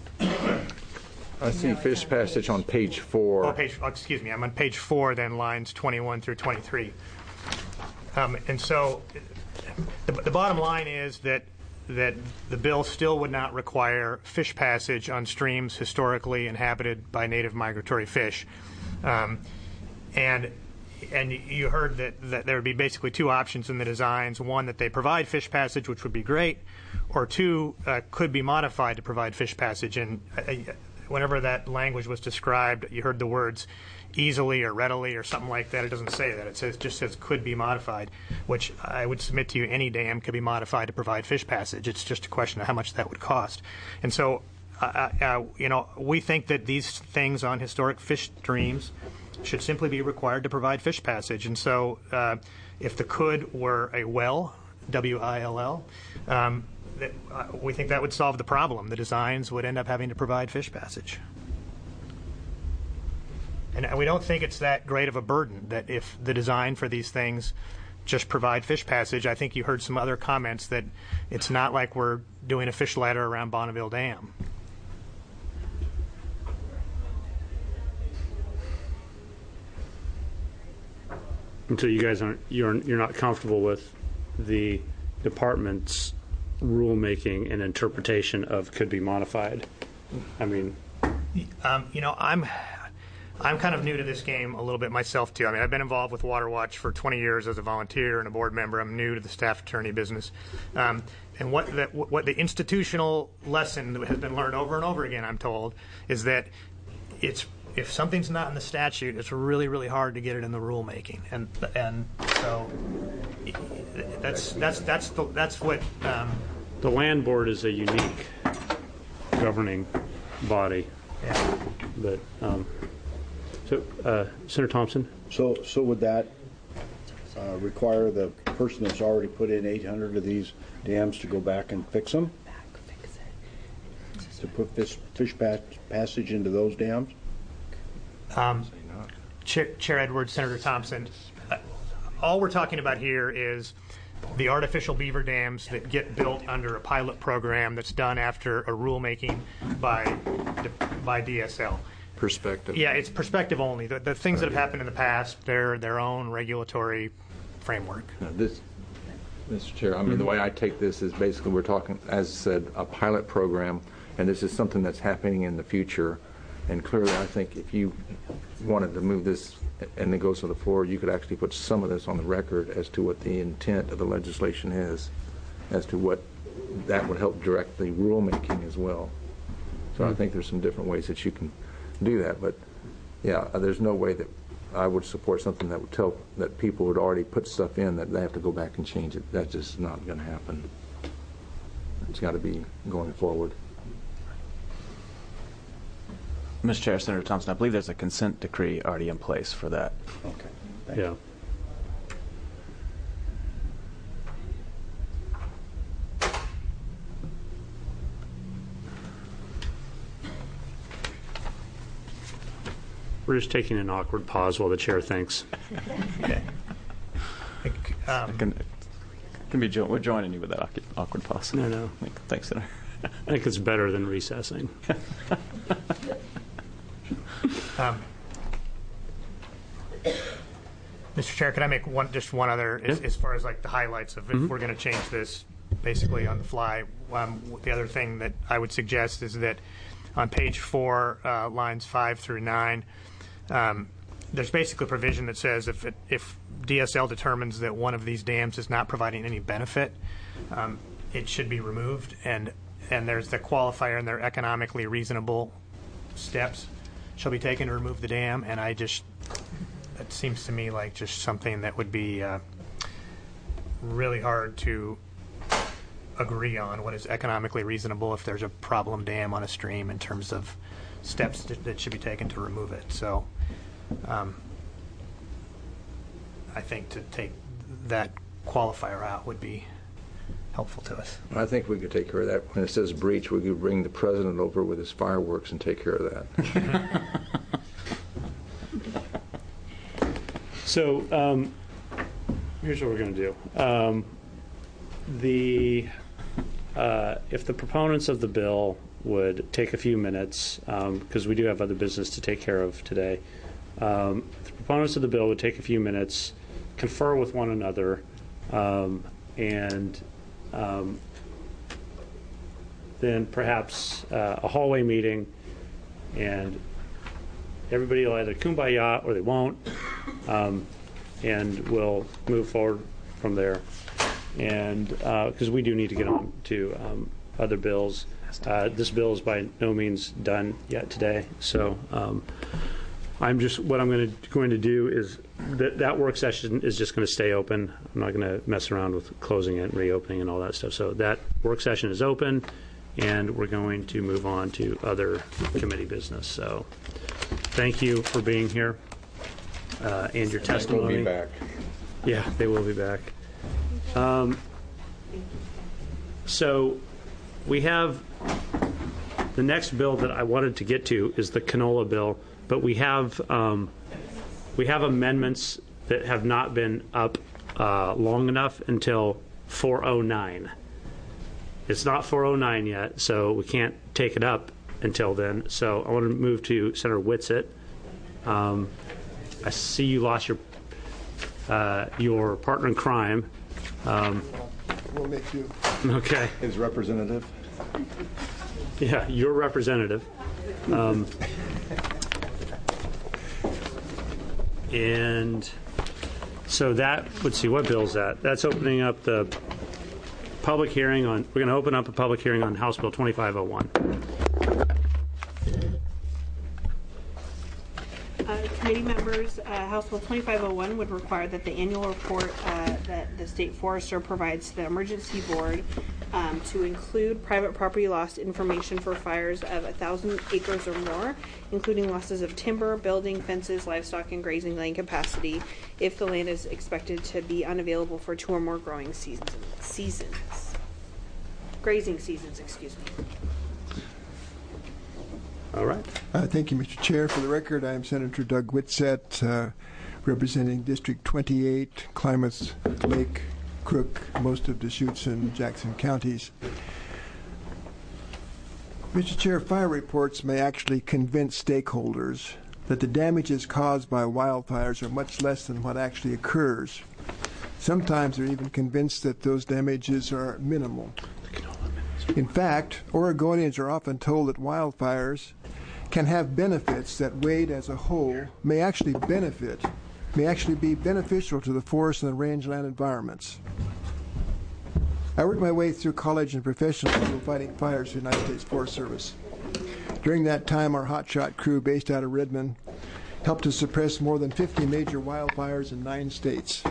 Speaker 2: I see fish passage on page 4.
Speaker 8: Excuse me. I'm on page 4, then lines 21 through 23. And so the bottom line is that the bill still would not require fish passage on streams historically inhabited by native migratory fish. And you heard that there would be basically 2 options in the designs. One, that they provide fish passage, which would be great, or 2, could be modified to provide fish passage. And whenever that language was described, you heard the words easily or readily or something like that. It doesn't say that. It just says could be modified, which I would submit to you any dam could be modified to provide fish passage. It's just a question of how much that would cost. And so, we think that these things on historic fish streams should simply be required to provide fish passage. And so if the could were a well, W-I-L-L, we think that would solve the problem. The designs would end up having to provide fish passage. And we don't think it's that great of a burden that if the design for these things just provide fish passage. I think you heard some other comments that it's not like we're doing a fish ladder around Bonneville Dam.
Speaker 1: Until you guys you're not comfortable with the department's rulemaking and interpretation of could be modified.
Speaker 8: I'm kind of new to this game a little bit myself too. I've been involved with Water Watch for 20 years as a volunteer and a board member. I'm new to the staff attorney business. And what the institutional lesson that has been learned over and over again, I'm told, is that if something's not in the statute, it's really, really hard to get it in the rulemaking, and so that's what.
Speaker 1: The land board is a unique governing body.
Speaker 8: Yeah.
Speaker 1: But Senator Thompson.
Speaker 9: So would that require the person that's already put in 800 of these dams to go back and fix them? To put fish passage into those dams?
Speaker 8: Chair Edwards, Senator Thompson, all we're talking about here is the artificial beaver dams that get built under a pilot program that's done after a rulemaking by DSL.
Speaker 5: Perspective.
Speaker 8: Yeah, it's perspective only. The things that have happened in the past, they're their own regulatory framework.
Speaker 2: Mr. Chair, the way I take this is basically we're talking, as I said, a pilot program, and this is something that's happening in the future. And clearly, I think if you wanted to move this and it goes to the floor, you could actually put some of this on the record as to what the intent of the legislation is, as to what that would help direct the rulemaking as well. So I think there's some different ways that you can do that. But yeah, there's no way that I would support something that would tell that people would already put stuff in that they have to go back and change it. That's just not going to happen. It's got to be going forward.
Speaker 6: Mr. Chair, Senator Thompson, I believe there's a consent decree already in place for that.
Speaker 9: Okay.
Speaker 1: Thank you. We're just taking an awkward pause while the chair thinks.
Speaker 8: Okay.
Speaker 6: We're joining you with that awkward pause.
Speaker 1: No.
Speaker 6: Thanks, Senator.
Speaker 1: I think it's better than recessing.
Speaker 8: Mr. Chair, could I make one other, as far as like the highlights of if we're going to change this basically on the fly? The other thing that I would suggest is that on page 4, lines 5 through 9, there's basically a provision that says if DSL determines that one of these dams is not providing any benefit, it should be removed, and there's the qualifier and their economically reasonable steps shall be taken to remove the dam, and it seems to me like just something that would be really hard to agree on what is economically reasonable if there's a problem dam on a stream in terms of steps that should be taken to remove it. So I think to take that qualifier out would be helpful to us.
Speaker 2: I think we could take care of that. When it says breach, we could bring the president over with his fireworks and take care of that.
Speaker 1: So here's what we're going to do. If the proponents of the bill would take a few minutes, because we do have other business to take care of today, if the proponents of the bill would take a few minutes, confer with one another, and then perhaps a hallway meeting, and everybody will either kumbaya or they won't, and we'll move forward from there. And because we do need to get on to other bills. This bill is by no means done yet today, so what I'm going to do is that work session is just going to stay open. I'm not going to mess around with closing it and reopening and all that stuff. So that work session is open, and we're going to move on to other committee business. So thank you for being here and your testimony.
Speaker 2: We'll be back.
Speaker 1: Yeah, they will be back. So we have the next bill that I wanted to get to is the canola bill, but we have amendments that have not been up long enough until 409. It's not 409 yet, so we can't take it up until then. So I want to move to Senator Whitsitt. I see you lost your partner in crime.
Speaker 10: We'll make you.
Speaker 1: Okay.
Speaker 2: His representative.
Speaker 1: Yeah, your representative. And so that, let's see, what bill is that? That's opening up the public hearing on, we're going to open up a public hearing on House Bill 2501.
Speaker 7: Committee members, House Bill 2501 would require that the annual report that the state forester provides to the emergency board to include private property loss information for fires of 1,000 acres or more, including losses of timber, building, fences, livestock, and grazing land capacity if the land is expected to be unavailable for 2 or more grazing seasons, excuse me.
Speaker 1: All right.
Speaker 10: Thank you, Mr. Chair. For the record, I am Senator Doug Whitsitt, representing District 28, Klamath, Lake, Crook, most of Deschutes and Jackson counties. Mr. Chair, fire reports may actually convince stakeholders that the damages caused by wildfires are much less than what actually occurs. Sometimes they're even convinced that those damages are minimal. In fact, Oregonians are often told that wildfires can have benefits that, weighed as a whole, may actually be beneficial to the forest and the rangeland environments. I worked my way through college and professional school fighting fires in the United States Forest Service. During that time, our hotshot crew based out of Redmond helped to suppress more than 50 major wildfires in 9 states.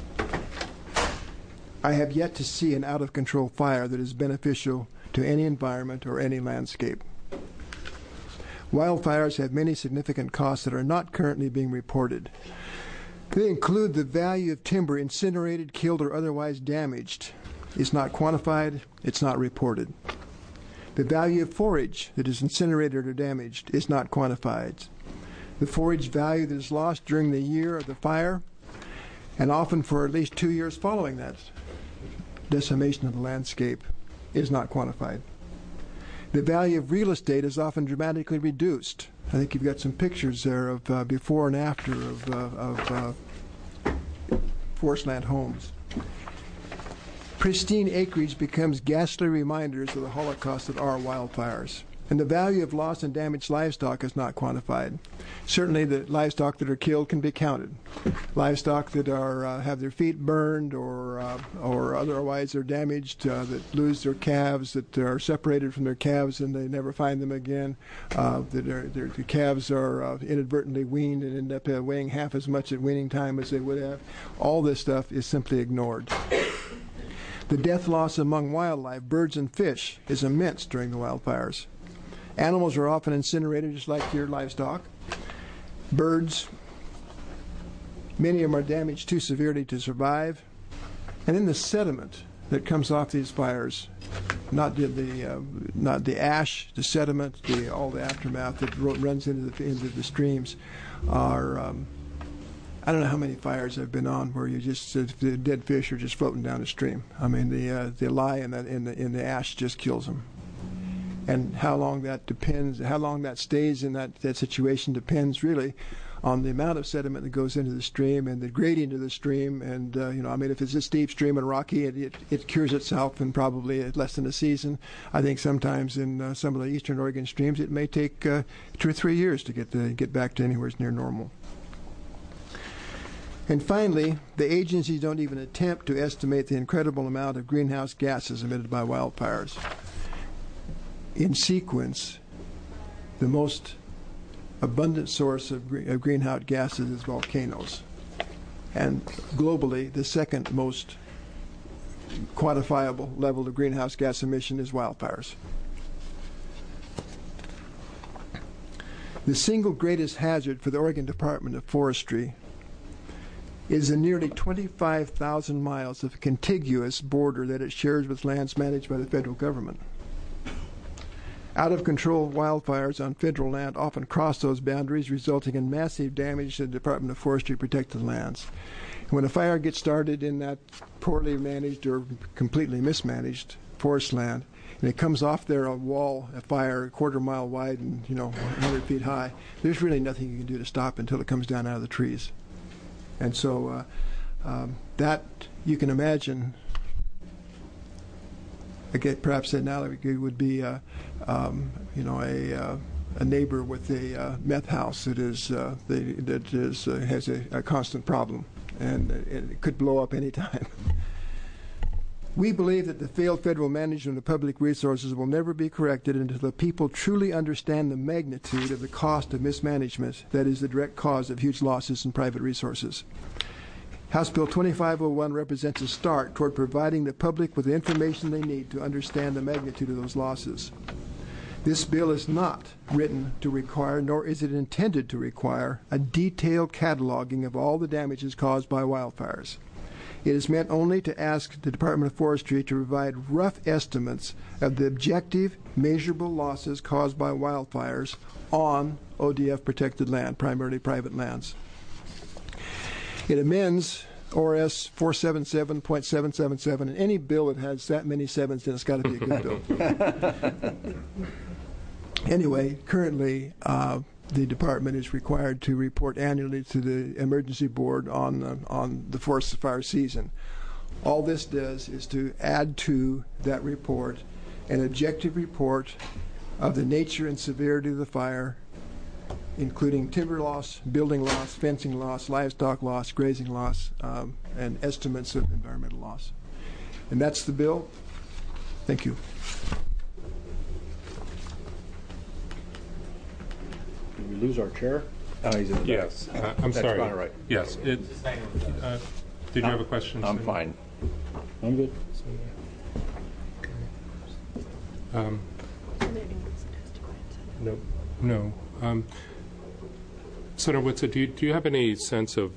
Speaker 10: I have yet to see an out-of-control fire that is beneficial to any environment or any landscape. Wildfires have many significant costs that are not currently being reported. They include the value of timber incinerated, killed, or otherwise damaged. It's not quantified, it's not reported. The value of forage that is incinerated or damaged is not quantified. The forage value that is lost during the year of the fire, and often for at least 2 years following that decimation of the landscape, is not quantified. The value of real estate is often dramatically reduced. I think you've got some pictures there of before and after of forest land homes. Pristine acreage becomes ghastly reminders of the Holocaust that are wildfires. And the value of lost and damaged livestock is not quantified. Certainly the livestock that are killed can be counted. Livestock that are have their feet burned or otherwise are damaged, that lose their calves, that are separated from their calves and they never find them again, the calves are inadvertently weaned and end up weighing half as much at weaning time as they would have. All this stuff is simply ignored. The death loss among wildlife, birds and fish, is immense during the wildfires. Animals are often incinerated just like your livestock. Birds, many of them are damaged too severely to survive. And then the sediment that comes off these fires, not the ash, the sediment, all the aftermath that runs into the streams, are I don't know how many fires I've been on where the dead fish are just floating down the stream. I mean, the lye in the ash just kills them. And how long that stays in that situation depends really on the amount of sediment that goes into the stream and the gradient of the stream. And I mean, if it's a steep stream and rocky, it cures itself in probably less than a season. I think sometimes in some of the eastern Oregon streams, it may take 2 or 3 years to get back to anywhere near normal. And finally, the agencies don't even attempt to estimate the incredible amount of greenhouse gases emitted by wildfires. In sequence, the most abundant source of greenhouse gases is volcanoes. And globally, the second most quantifiable level of greenhouse gas emission is wildfires. The single greatest hazard for the Oregon Department of Forestry is the nearly 25,000 miles of contiguous border that it shares with lands managed by the federal government. Out-of-control wildfires on federal land often cross those boundaries, resulting in massive damage to the Department of Forestry protected lands. When a fire gets started in that poorly managed or completely mismanaged forest land, and it comes off there a wall, a fire a quarter mile wide and 100 feet high, there's really nothing you can do to stop until it comes down out of the trees. And so that you can imagine. Again, perhaps an analogy would be a neighbor with a meth house that has a constant problem, and it could blow up any time. We believe that the failed federal management of public resources will never be corrected until the people truly understand the magnitude of the cost of mismanagement that is the direct cause of huge losses in private resources. House Bill 2501 represents a start toward providing the public with the information they need to understand the magnitude of those losses. This bill is not written to require, nor is it intended to require, a detailed cataloging of all the damages caused by wildfires. It is meant only to ask the Department of Forestry to provide rough estimates of the objective, measurable losses caused by wildfires on ODF-protected land, primarily private lands. It amends ORS 477.777, and any bill that has that many sevens, then it's got to be a good bill. Anyway, currently, the department is required to report annually to the emergency board on the forest fire season. All this does is to add to that report an objective report of the nature and severity of the fire, including timber loss, building loss, fencing loss, livestock loss, grazing loss, and estimates of environmental loss. And that's the bill. Thank you.
Speaker 9: Did we lose our chair?
Speaker 2: He's in the back.
Speaker 5: Yes, I'm sorry.
Speaker 2: That's right.
Speaker 5: Yes. Did you have a question?
Speaker 2: I'm fine.
Speaker 9: I'm good.
Speaker 5: No. Senator Whitson, do you have any sense of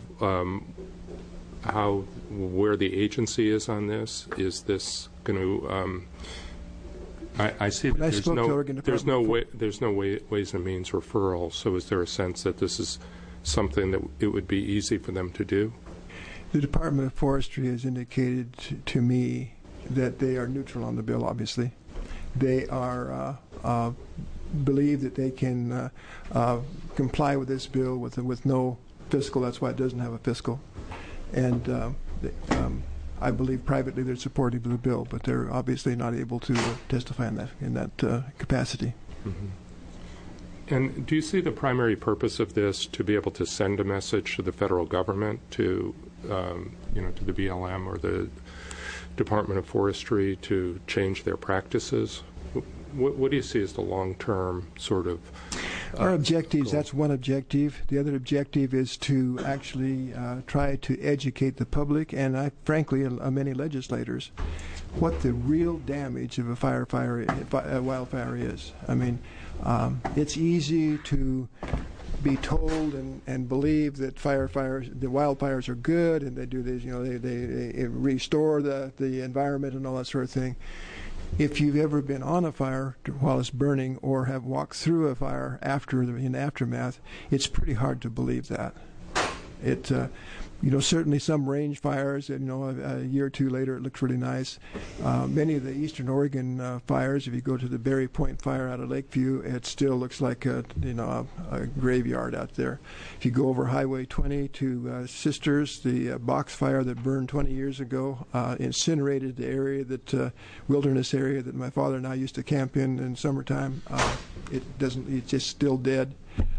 Speaker 5: where the agency is on this? Is this going to? I see that there's no ways and means referral. So is there a sense that this is something that it would be easy for them to do?
Speaker 10: The Department of Forestry has indicated to me that they are neutral on the bill. Obviously, they are. Believe that they can comply with this bill with no fiscal. That's why it doesn't have a fiscal. And I believe privately they're supportive of the bill, but they're obviously not able to testify in that capacity.
Speaker 5: Mm-hmm. And do you see the primary purpose of this to be able to send a message to the federal government, to the BLM or the Department of Forestry to change their practices? What do you see as the long-term sort of
Speaker 10: our objectives?
Speaker 5: goal?
Speaker 10: That's one objective. The other objective is to actually try to educate the public and, frankly, many legislators, what the real damage of a wildfire is. I mean, it's easy to be told and believe that the wildfires are good, and they do this, they restore the environment and all that sort of thing. If you've ever been on a fire while it's burning, or have walked through a fire in aftermath, it's pretty hard to believe that. It, certainly some range fires, a year or two later, it looks really nice. Many of the Eastern Oregon fires, if you go to the Berry Point fire out of Lakeview, it still looks like a graveyard out there. If you go over Highway 20 to Sisters, the box fire that burned 20 years ago, incinerated the area wilderness area that my father and I used to camp in summertime. It's just still dead.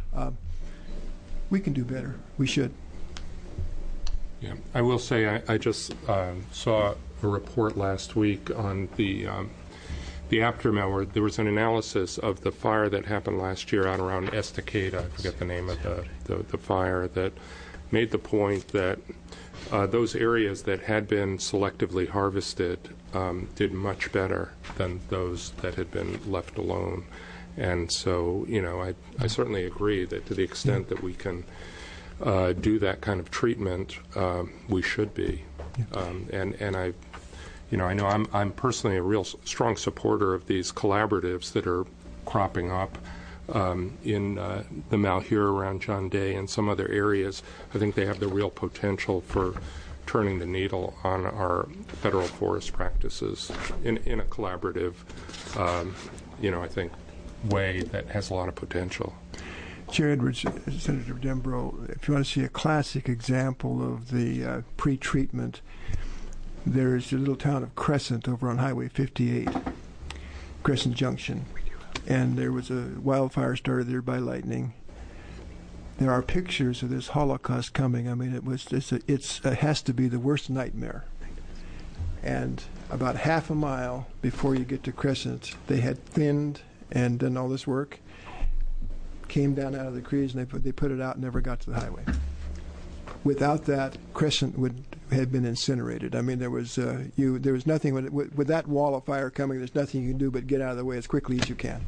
Speaker 10: We can do better. We should.
Speaker 5: Yeah, I will say I just saw a report last week on the aftermath, where there was an analysis of the fire that happened last year out around Estacada. I forget the name of the fire, that made the point that those areas that had been selectively harvested did much better than those that had been left alone. And so, I certainly agree that to the extent that we can do that kind of treatment, we should be. And I know I'm personally a real strong supporter of these collaboratives that are cropping up in the Malheur around John Day and some other areas. I think they have the real potential for turning the needle on our federal forest practices in a collaborative, I think, way that has a lot of potential.
Speaker 10: Chair Edwards, Senator Dembrow, if you want to see a classic example of the pre-treatment, there's the little town of Crescent over on Highway 58, Crescent Junction, and there was a wildfire started there by lightning. There are pictures of this Holocaust coming. I mean, it has to be the worst nightmare. And about half a mile before you get to Crescent, they had thinned and done all this work, came down out of the creeks, and they put it out and never got to the highway. Without that, Crescent would have been incinerated. I mean, there was nothing with that wall of fire coming. There's nothing you can do but get out of the way as quickly as you can.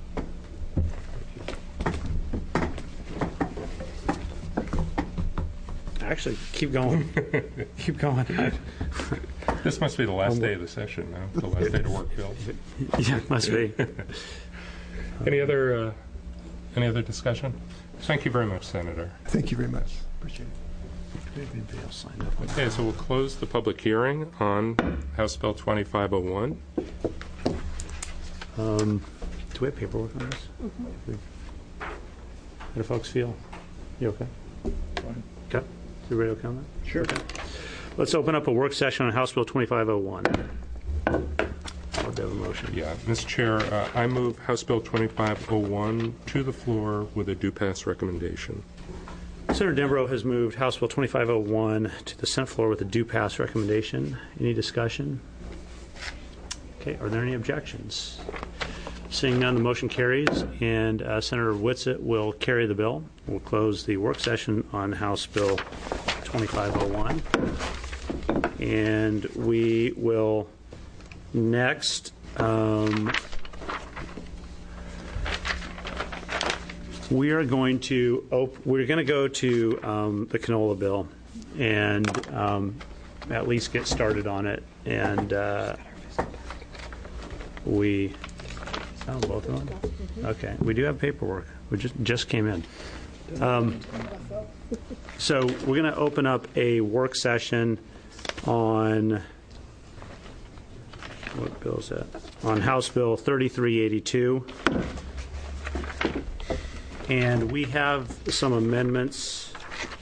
Speaker 1: Actually, keep going. Keep going.
Speaker 5: This must be the last day of the session now. The last day to work, Bill.
Speaker 1: Yeah, it must be.
Speaker 5: Any other discussion? Thank you very much, Senator.
Speaker 10: Thank you very much. Appreciate it.
Speaker 5: Okay, so we'll close the public hearing on House Bill 2501.
Speaker 1: Do we have paperwork on this? Mm-hmm. How do folks feel? You okay?
Speaker 9: Fine.
Speaker 1: Okay. Is everybody okay on that?
Speaker 9: Sure.
Speaker 1: Okay. Let's open up a work session on House Bill 2501. I'll have a motion.
Speaker 5: Yeah, Mr. Chair, I move House Bill 2501 to the floor with a due pass recommendation.
Speaker 1: Senator Dembrow has moved House Bill 2501 to the Senate floor with a due pass recommendation. Any discussion? Okay, are there any objections? Seeing none, the motion carries, and Senator Whitsitt will carry the bill. We'll close the work session on House Bill 2501. And we will next we're going to go to the canola bill and at least get started on it. And we found both of them. Okay, we do have paperwork. We just came in. So we're going to open up a work session on what bill is that? On House Bill 3382. And we have some amendments.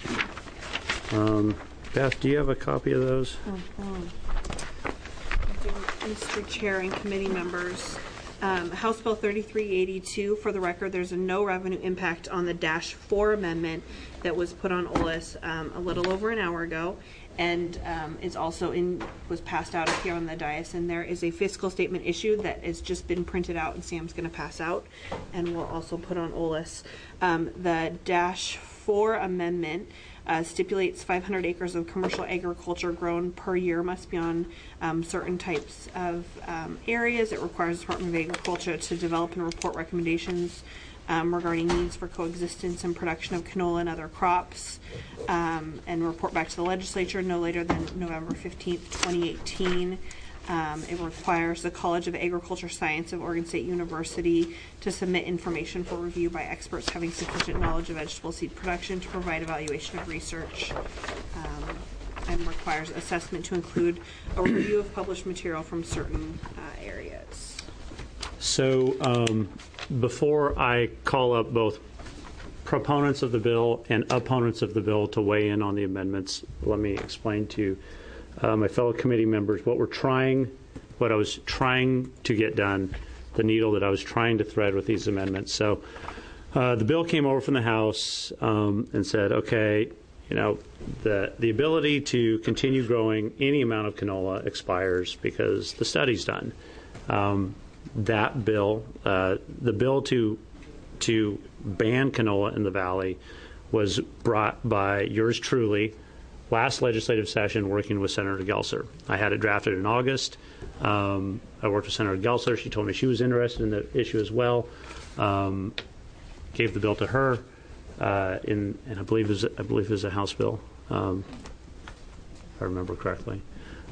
Speaker 1: Beth, do you have a copy of those?
Speaker 7: Mr. Chair and committee members, House Bill 3382, for the record, there's a no revenue impact on the -4 amendment that was put on OLS a little over an hour ago, and is also was passed out here on the dais. And there is a fiscal statement issued that has just been printed out, and Sam's going to pass out, and we'll also put on OLS. The -4 amendment stipulates 500 acres of commercial agriculture grown per year must be on certain types of areas. It requires the Department of Agriculture to develop and report recommendations regarding needs for coexistence and production of canola and other crops, and report back to the legislature no later than November 15th, 2018. It requires the College of Agriculture Science of Oregon State University to submit information for review by experts having sufficient knowledge of vegetable seed production to provide evaluation of research, and requires assessment to include a review of published material from certain areas.
Speaker 1: So before I call up both proponents of the bill and opponents of the bill to weigh in on the amendments, let me explain to my fellow committee members what I was trying to get done, the needle that I was trying to thread with these amendments. So the bill came over from the House and said, okay, the ability to continue growing any amount of canola expires because the study's done. That bill, the bill to ban canola in the Valley, was brought by yours truly last legislative session working with Senator Gelser. I had it drafted in August. I worked with Senator Gelser. She told me she was interested in the issue as well. Gave the bill to her, and I believe it was a House bill, if I remember correctly,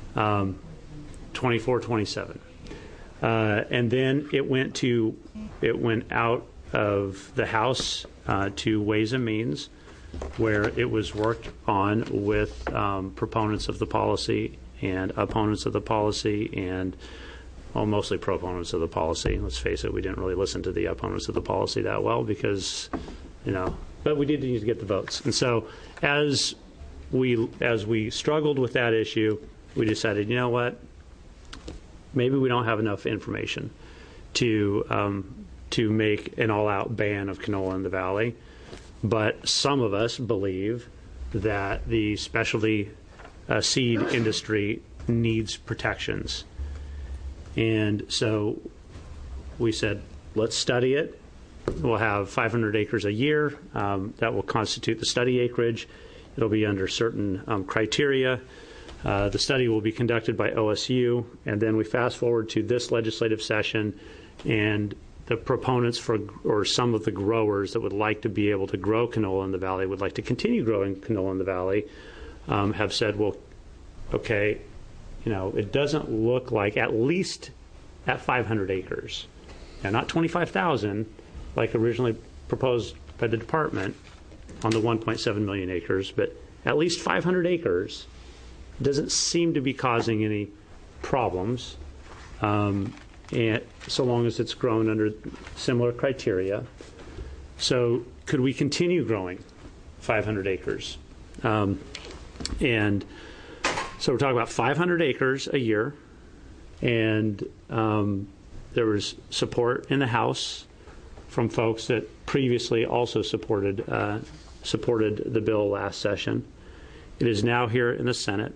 Speaker 1: 2427. And then it went out of the House to Ways and Means, where it was worked on with proponents of the policy and opponents of the policy, and mostly proponents of the policy. Let's face it, we didn't really listen to the opponents of the policy that well because, but we did need to get the votes. And so as we struggled with that issue, we decided, you know what, maybe we don't have enough information to make an all-out ban of canola in the Valley. But some of us believe that the specialty seed industry needs protections. And so we said, let's study it. We'll have 500 acres a year. That will constitute the study acreage. It'll be under certain criteria. The study will be conducted by OSU. And then we fast forward to this legislative session, and the proponents or some of the growers that would like to be able to grow canola in the Valley, would like to continue growing canola in the Valley, have said, well, okay, it doesn't look like, at least at 500 acres, now not 25,000 like originally proposed by the department on the 1.7 million acres, but at least 500 acres doesn't seem to be causing any problems. And so long as it's grown under similar criteria. So could we continue growing 500 acres? And so we're talking about 500 acres a year, and there was support in the House from folks that previously also supported the bill last session. It is now here in the Senate.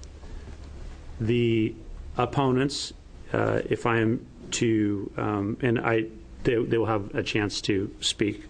Speaker 1: The opponents, if I am to, they will have a chance to speak.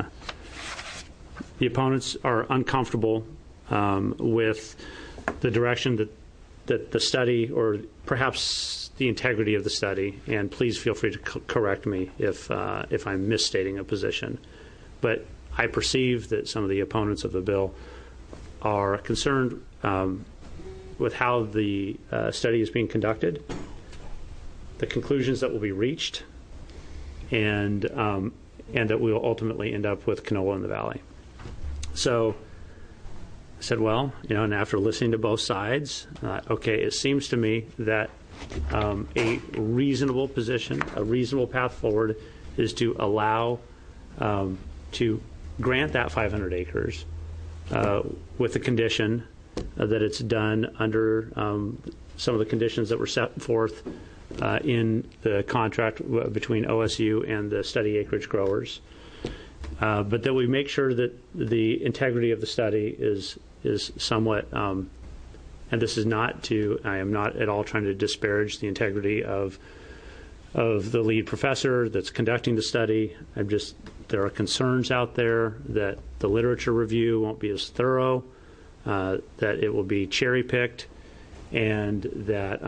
Speaker 1: The opponents are uncomfortable with the direction that the study, or perhaps the integrity of the study, and please feel free to correct me if I'm misstating a position. But I perceive that some of the opponents of the bill are concerned with how the study is being conducted, the conclusions that will be reached, and that we will ultimately end up with canola in the Valley. So I said, well, and after listening to both sides, okay, it seems to me that a reasonable position, a reasonable path forward is to allow, to grant that 500 acres with the condition that it's done under some of the conditions that were set forth in the contract between OSU and the study acreage growers, but that we make sure that the integrity of the study is somewhat, and this is not to, I am not at all trying to disparage the integrity of the lead professor that's conducting the study. There are concerns out there that the literature review won't be as thorough, that it will be cherry-picked, and that,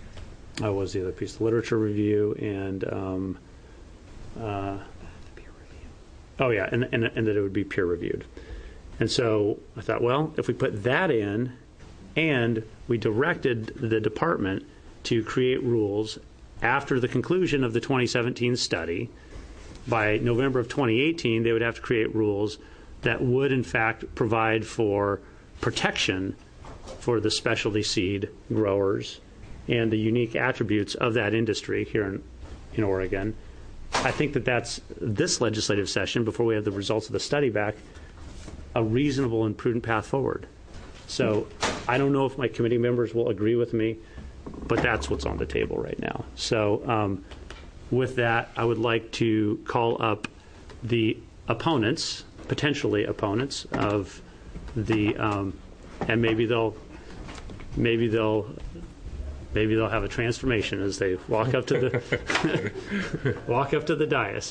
Speaker 1: what was the other piece? The literature review and Oh, yeah, and that it would be peer reviewed. And so I thought, well, if we put that in and we directed the department to create rules after the conclusion of the 2017 study, by November of 2018, they would have to create rules that would, in fact, provide for protection for the specialty seed growers and the unique attributes of that industry here in Oregon. I think that's this legislative session, before we have the results of the study back, a reasonable and prudent path forward. So I don't know if my committee members will agree with me, but that's what's on the table right now. So with that, I would like to call up the opponents, potentially opponents of the, and maybe they'll have a transformation as they walk up to the dais.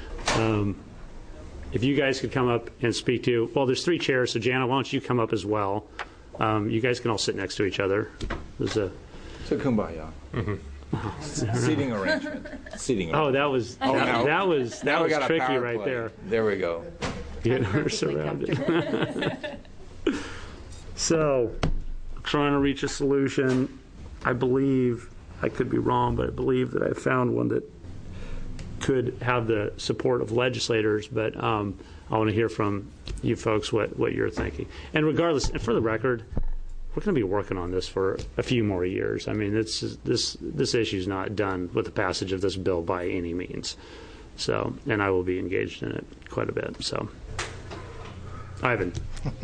Speaker 1: If you guys could come up and speak to, well, there's 3 chairs, so Jana, why don't you come up as well? You guys can all sit next to each other. There's a
Speaker 2: So kumbaya. Seating arrangement.
Speaker 1: Oh, that was tricky right
Speaker 2: play.
Speaker 1: there.
Speaker 2: There we go.
Speaker 1: Getting her surrounded. So, trying to reach a solution. I believe, I could be wrong, but I believe that I found one that could have the support of legislators, but I want to hear from you folks what you're thinking. And regardless, and for the record, we're going to be working on this for a few more years. I mean, this issue is not done with the passage of this bill by any means. So, and I will be engaged in it quite a bit. So, Ivan.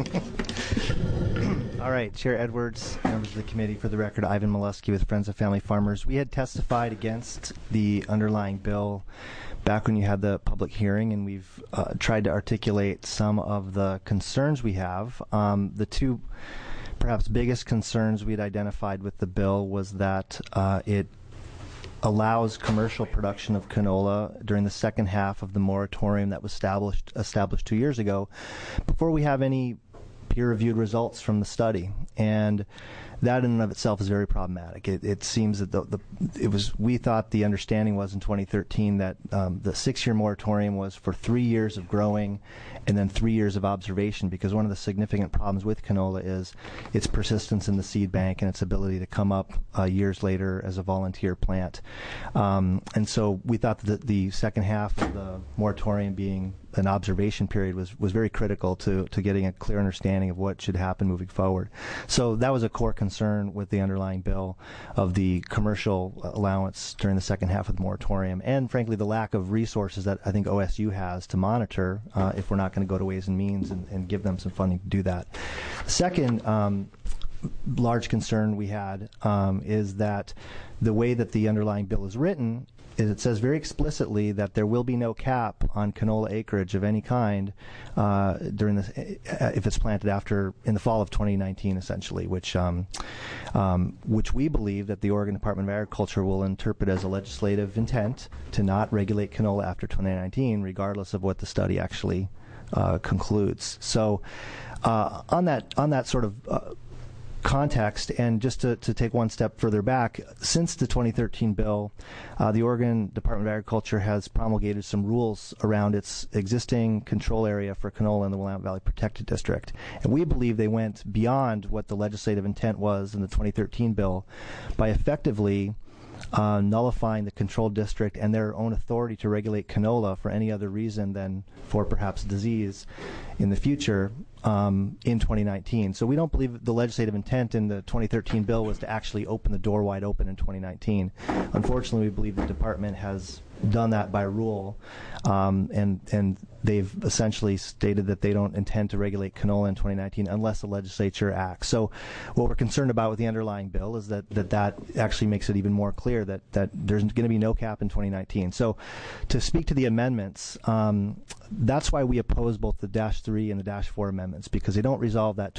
Speaker 11: All right, Chair Edwards, members of the committee, for the record, Ivan Molesky with Friends of Family Farmers. We had testified against the underlying bill back when you had the public hearing, and we've tried to articulate some of the concerns we have. The 2 perhaps biggest concerns we'd identified with the bill was that it allows commercial production of canola during the second half of the moratorium that was established 2 years ago, before we have any peer-reviewed results from the study. And that in and of itself is very problematic. It seems that we thought the understanding was in 2013 that the 6-year moratorium was for 3 years of growing and then 3 years of observation, because one of the significant problems with canola is its persistence in the seed bank and its ability to come up years later as a volunteer plant. And so we thought that the second half of the moratorium being an observation period was very critical to getting a clear understanding of what should happen moving forward. So that was a core concern with the underlying bill, of the commercial allowance during the second half of the moratorium, and frankly the lack of resources that I think OSU has to monitor if we're not going to go to Ways and Means and give them some funding to do that. The second large concern we had is that the way that the underlying bill is written, it says very explicitly that there will be no cap on canola acreage of any kind during this, if it's planted in the fall of 2019, essentially, which we believe that the Oregon Department of Agriculture will interpret as a legislative intent to not regulate canola after 2019, regardless of what the study actually concludes. So, on that sort of context, and just to take one step further back, since the 2013 bill, the Oregon Department of Agriculture has promulgated some rules around its existing control area for canola in the Willamette Valley Protected District. And we believe they went beyond what the legislative intent was in the 2013 bill by effectively nullifying the control district and their own authority to regulate canola for any other reason than for perhaps disease in the future in 2019. So we don't believe the legislative intent in the 2013 bill was to actually open the door wide open in 2019. Unfortunately, we believe the department has done that by rule, and they've essentially stated that they don't intend to regulate canola in 2019 unless the legislature acts. So what we're concerned about with the underlying bill is that actually makes it even more clear that there's going to be no cap in 2019. So to speak to the amendments, that's why we oppose both the -3 and the -4 amendments, because they don't resolve that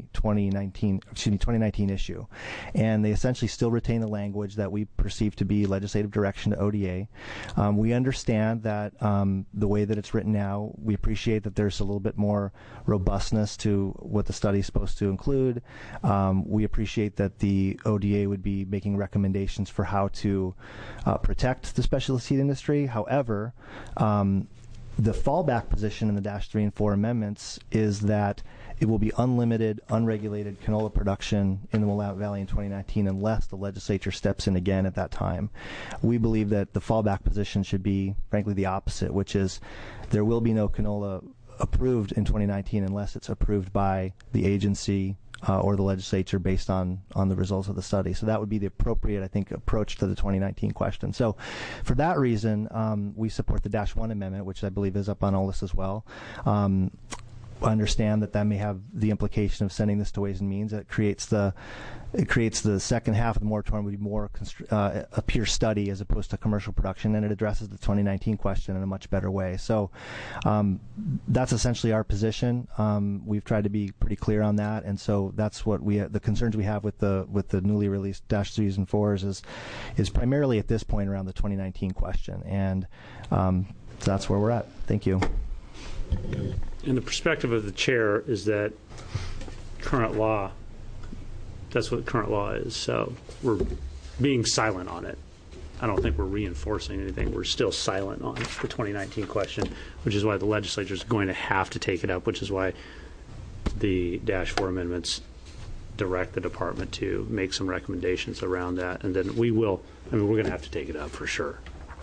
Speaker 11: 2019 issue. And they essentially still retain the language that we perceive to be legislative direction to ODA. We understand that the way that it's written now, we appreciate that there's a little bit more robustness to what the study is supposed to include. We appreciate that the ODA would be making recommendations for how to protect the specialty seed industry. However, The fallback position in the Dash 3 and 4 amendments is that it will be unlimited, unregulated canola production in the Willamette Valley in 2019 unless the legislature steps in again at that time. We believe that the fallback position should be, frankly, the opposite, which is there will be no canola approved in 2019 unless it's approved by the agency or the legislature based on the results of the study. So that would be the appropriate, I think, approach to the 2019 question. So for that reason, we support the Dash 1 amendment, which I believe is up on all this as well. I understand that may have the implication of sending this to Ways and Means. It creates the second half of the moratorium would be more a pure study as opposed to commercial production, and it addresses the 2019 question in a much better way. So that's essentially our position. We've tried to be pretty clear on that, and so that's what the concerns we have with the newly released Dash 3s and 4s is primarily at this point around the 2019 question, and that's where we're at. Thank you.
Speaker 1: And the perspective of the chair is that current law, that's what current law is. So we're being silent on it. I don't think we're reinforcing anything. We're still silent on the 2019 question, which is why the legislature is going to have to take it up, which is why the Dash 4 amendments direct the department to make some recommendations around that. And then we're going to have to take it up for sure.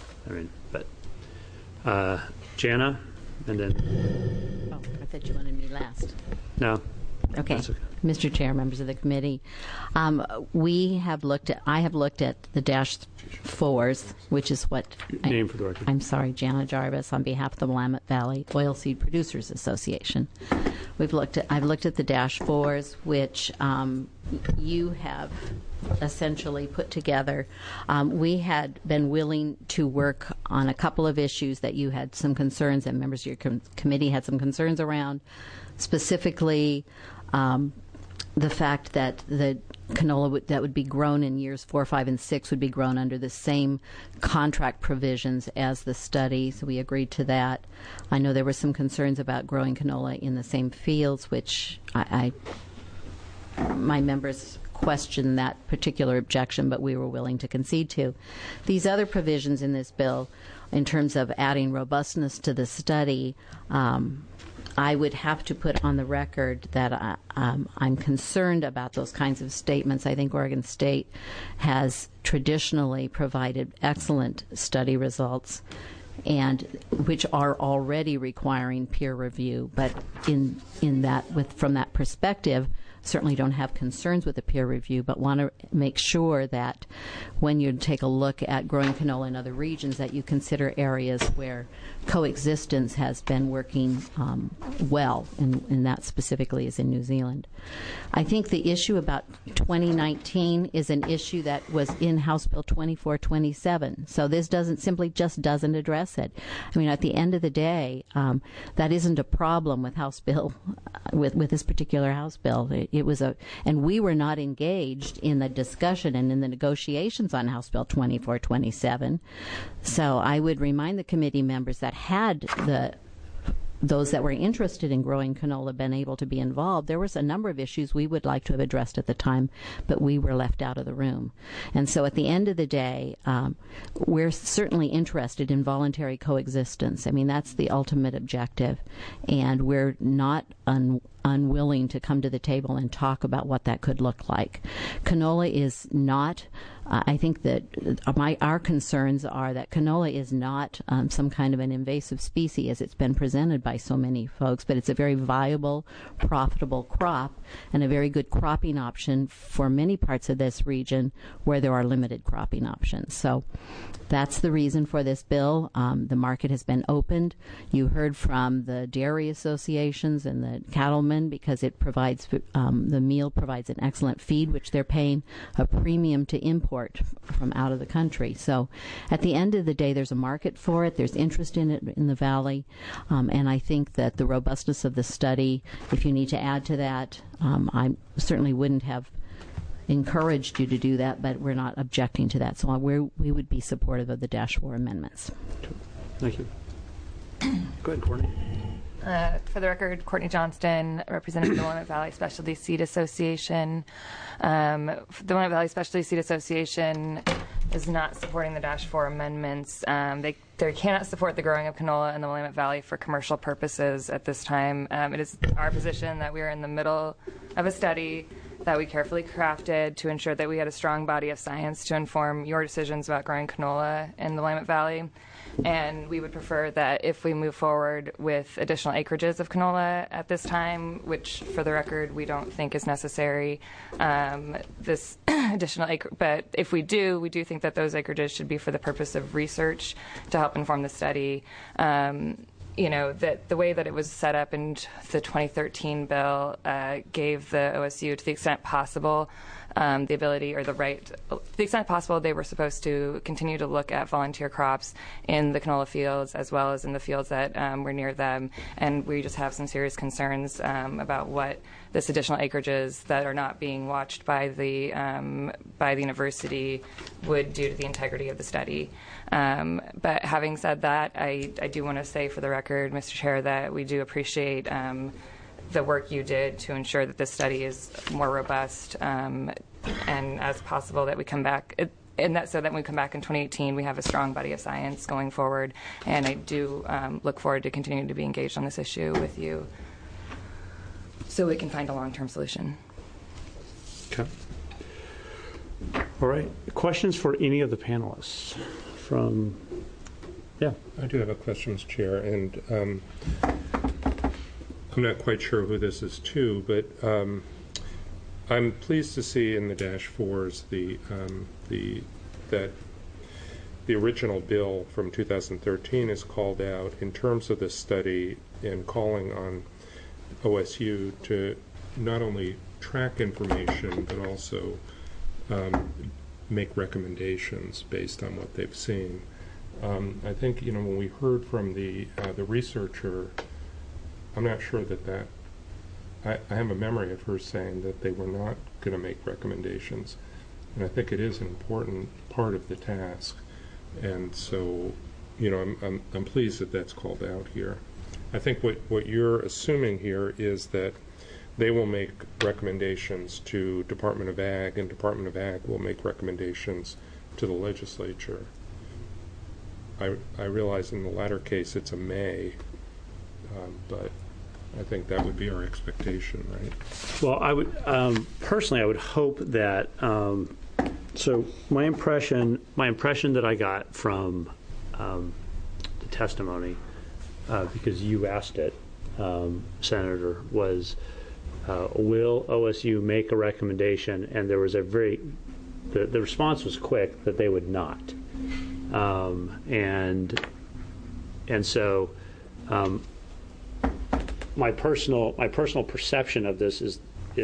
Speaker 1: Jana? And then,
Speaker 12: I thought you wanted me last.
Speaker 1: No.
Speaker 12: Okay. Mr. Chair, members of the committee, I have looked at the Dash 4s, which is what
Speaker 1: name for the record.
Speaker 12: I'm sorry, Jana Jarvis on behalf of the Willamette Valley Oilseed Producers Association. I've looked at the Dash 4s, which you have essentially put together. We had been willing to work on a couple of issues that you had some concerns, and members of your committee had some concerns around, specifically the fact that the canola that would be grown in years 4, 5, and 6 would be grown under the same contract provisions as the study, so we agreed to that. I know there were some concerns about growing canola in the same fields, which my members questioned that particular objection, but we were willing to concede to. These other provisions in this bill, in terms of adding robustness to the study, I would have to put on the record that I'm concerned about those kinds of statements. I think Oregon State has traditionally provided excellent study results, and which are already requiring peer review. But from that perspective, certainly don't have concerns with the peer review, but want to make sure that when you take a look at growing canola in other regions, that you consider areas where coexistence has been working well, and that specifically is in New Zealand. I think the issue about 2019 is an issue that was in House Bill 2427. So this doesn't address it. I mean, at the end of the day, that isn't a problem with House Bill, with this particular House bill. And we were not engaged in the discussion and in the negotiations on House Bill 2427. So I would remind the committee members that had those that were interested in growing canola been able to be involved, there was a number of issues we would like to have addressed at the time, but we were left out of the room. And so at the end of the day, we're certainly interested in voluntary coexistence. I mean, that's the ultimate objective, and we're not unwilling to come to the table and talk about what that could look like. Canola is not, I think that our concerns are that canola is not some kind of an invasive species as it's been presented by so many folks, but it's a very viable, profitable crop and a very good cropping option for many parts of this region where there are limited cropping options. So that's the reason for this bill. The market has been opened. You heard from the dairy associations and the cattlemen, because it provides the meal provides an excellent feed, which they're paying a premium to import from out of the country. So at the end of the day, there's a market for it. There's interest in it in the valley, and I think that the robustness of the study, if you need to add to that, I certainly wouldn't have encouraged you to do that, but we're not objecting to that. So we would be supportive of the Dash 4 amendments.
Speaker 1: Thank you. Go ahead, Courtney.
Speaker 13: For the record, Courtney Johnston, representing the Willamette Valley Specialty Seed Association. The Willamette Valley Specialty Seed Association is not supporting the Dash 4 amendments. They cannot support the growing of canola in the Willamette Valley for commercial purposes at this time. It is our position that we are in the middle of a study that we carefully crafted to ensure that we had a strong body of science to inform your decisions about growing canola in the Willamette Valley. And we would prefer that if we move forward with additional acreages of canola at this time, which for the record we don't think is necessary, this additional acre, but if we do think that those acreages should be for the purpose of research to help inform the study. That the way that it was set up in the 2013 bill gave the OSU, to the extent possible, the ability or the right, to the extent possible, they were supposed to continue to look at volunteer crops in the canola fields as well as in the fields that were near them. And we just have some serious concerns about what this additional acreages that are not being watched by the university would do to the integrity of the study. But having said that, I do want to say for the record, Mr. Chair, that we do appreciate the work you did to ensure that this study is more robust and as possible that we come back. And that so that when we come back in 2018, we have a strong body of science going forward. And I do look forward to continuing to be engaged on this issue with you so we can find a long-term solution.
Speaker 1: Okay. All right. Questions for any of the panelists?
Speaker 5: I do have a question, Mr. Chair, and I'm not quite sure who this is to, but I'm pleased to see in the Dash 4s that the original bill from 2013 is called out in terms of this study and calling on OSU to not only track information but also make recommendations based on what they've seen. I think when we heard from the researcher, I'm not sure that I have a memory of her saying that they were not going to make recommendations, and I think it is an important part of the task. And so, I'm pleased that that's called out here. I think what you're assuming here is that they will make recommendations to Department of Ag, and Department of Ag will make recommendations to the legislature. I realize in the latter case it's a may, but I think that would be our expectation, right?
Speaker 1: Well, I would personally, I would hope that. So my impression that I got from the testimony, because you asked it, Senator, was will OSU make a recommendation? And there was the response was quick that they would not. And so my personal perception of this is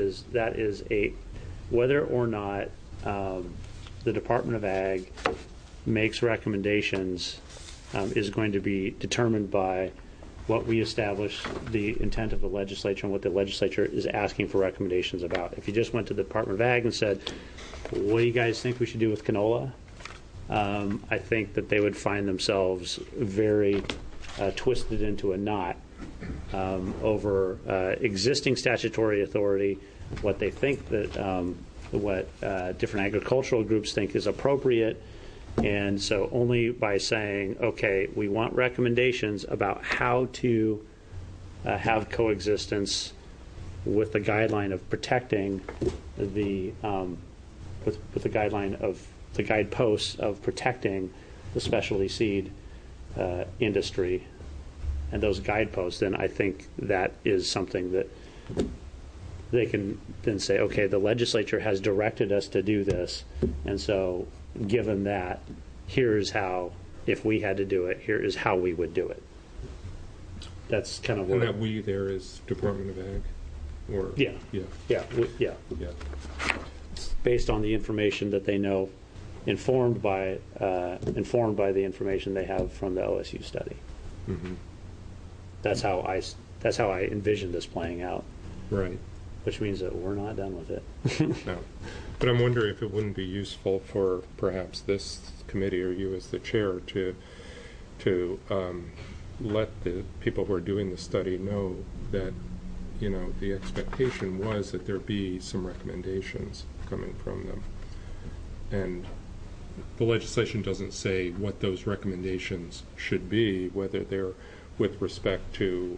Speaker 1: whether or not the Department of Ag makes recommendations is going to be determined by what we establish the intent of the legislature and what the legislature is asking for recommendations about. If you just went to the Department of Ag and said, what do you guys think we should do with canola? I think that they would find themselves very twisted into a knot over existing statutory authority, what they think that what different agricultural groups think is appropriate. And so only by saying, okay, we want recommendations about how to have coexistence with the guideline of protecting the with the guideline of the guideposts of protecting the specialty seed industry and those guideposts, then I think that is something that they can then say, okay, the legislature has directed us to do this, and so given that, here's how, if we had to do it, here is how we would do it. That's kind of what...
Speaker 5: And that we there is Department of Ag? Or,
Speaker 1: yeah. Based on the information that they know, informed by the information they have from the OSU study.
Speaker 5: Mm-hmm.
Speaker 1: That's how I envision this playing out.
Speaker 5: Right.
Speaker 1: Which means that we're not done with it.
Speaker 5: No. But I'm wondering if it wouldn't be useful for perhaps this committee or you as the chair to let the people who are doing the study know that, the expectation was that there be some recommendations coming from them. And, the legislation doesn't say what those recommendations should be, whether they're with respect to,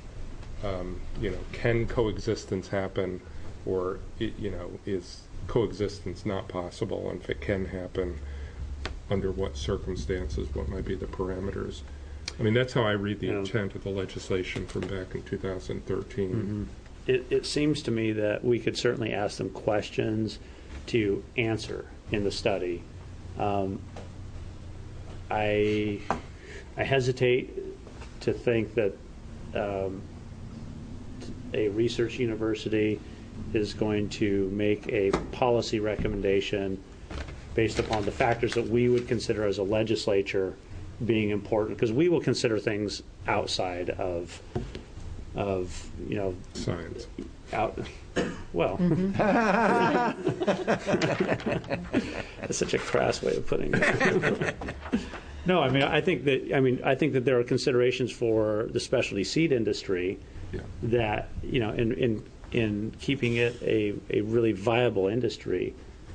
Speaker 5: can coexistence happen, or, is coexistence not possible, and if it can happen, under what circumstances, what might be the parameters. I mean, that's how I read the intent of the legislation from back in 2013.
Speaker 1: It seems to me that we could certainly ask them questions to answer in the study. I hesitate to think that a research university is going to make a policy recommendation based upon the factors that we would consider as a legislature being important, because we will consider things outside of
Speaker 5: science.
Speaker 1: Well, that's such a crass way of putting it. No, I think that there are considerations for the specialty seed industry that in keeping it a really viable industry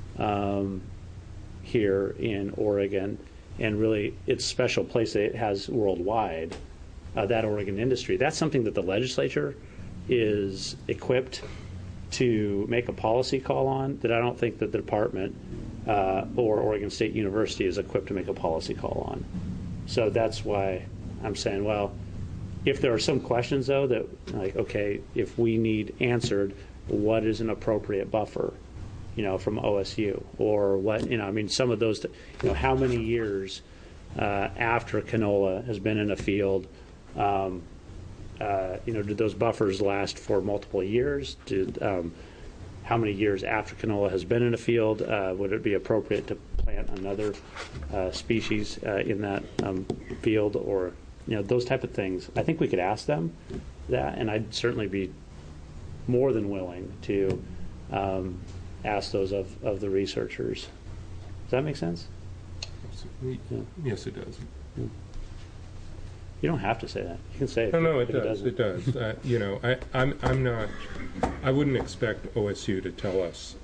Speaker 1: here in Oregon, and really its special place that it has worldwide, that Oregon industry. That's something that the legislature is equipped to make a policy call on, that I don't think that the department or Oregon State University is equipped to make a policy call on. So that's why I'm saying, well, if there are some questions, though, that, like, okay, if we need answered, what is an appropriate buffer, from OSU, or what, some of those, how many years after canola has been in a field, do those buffers last for multiple years? How many years after canola has been in a field would it be appropriate to plant another species in that field, or those type of things? I think we could ask them that, and I'd certainly be more than willing to ask those of the researchers. Does that make sense?
Speaker 5: Yes, it does.
Speaker 1: You don't have to say that. You can say it.
Speaker 5: No, it does. It does. I'm not. I wouldn't expect OSU to tell us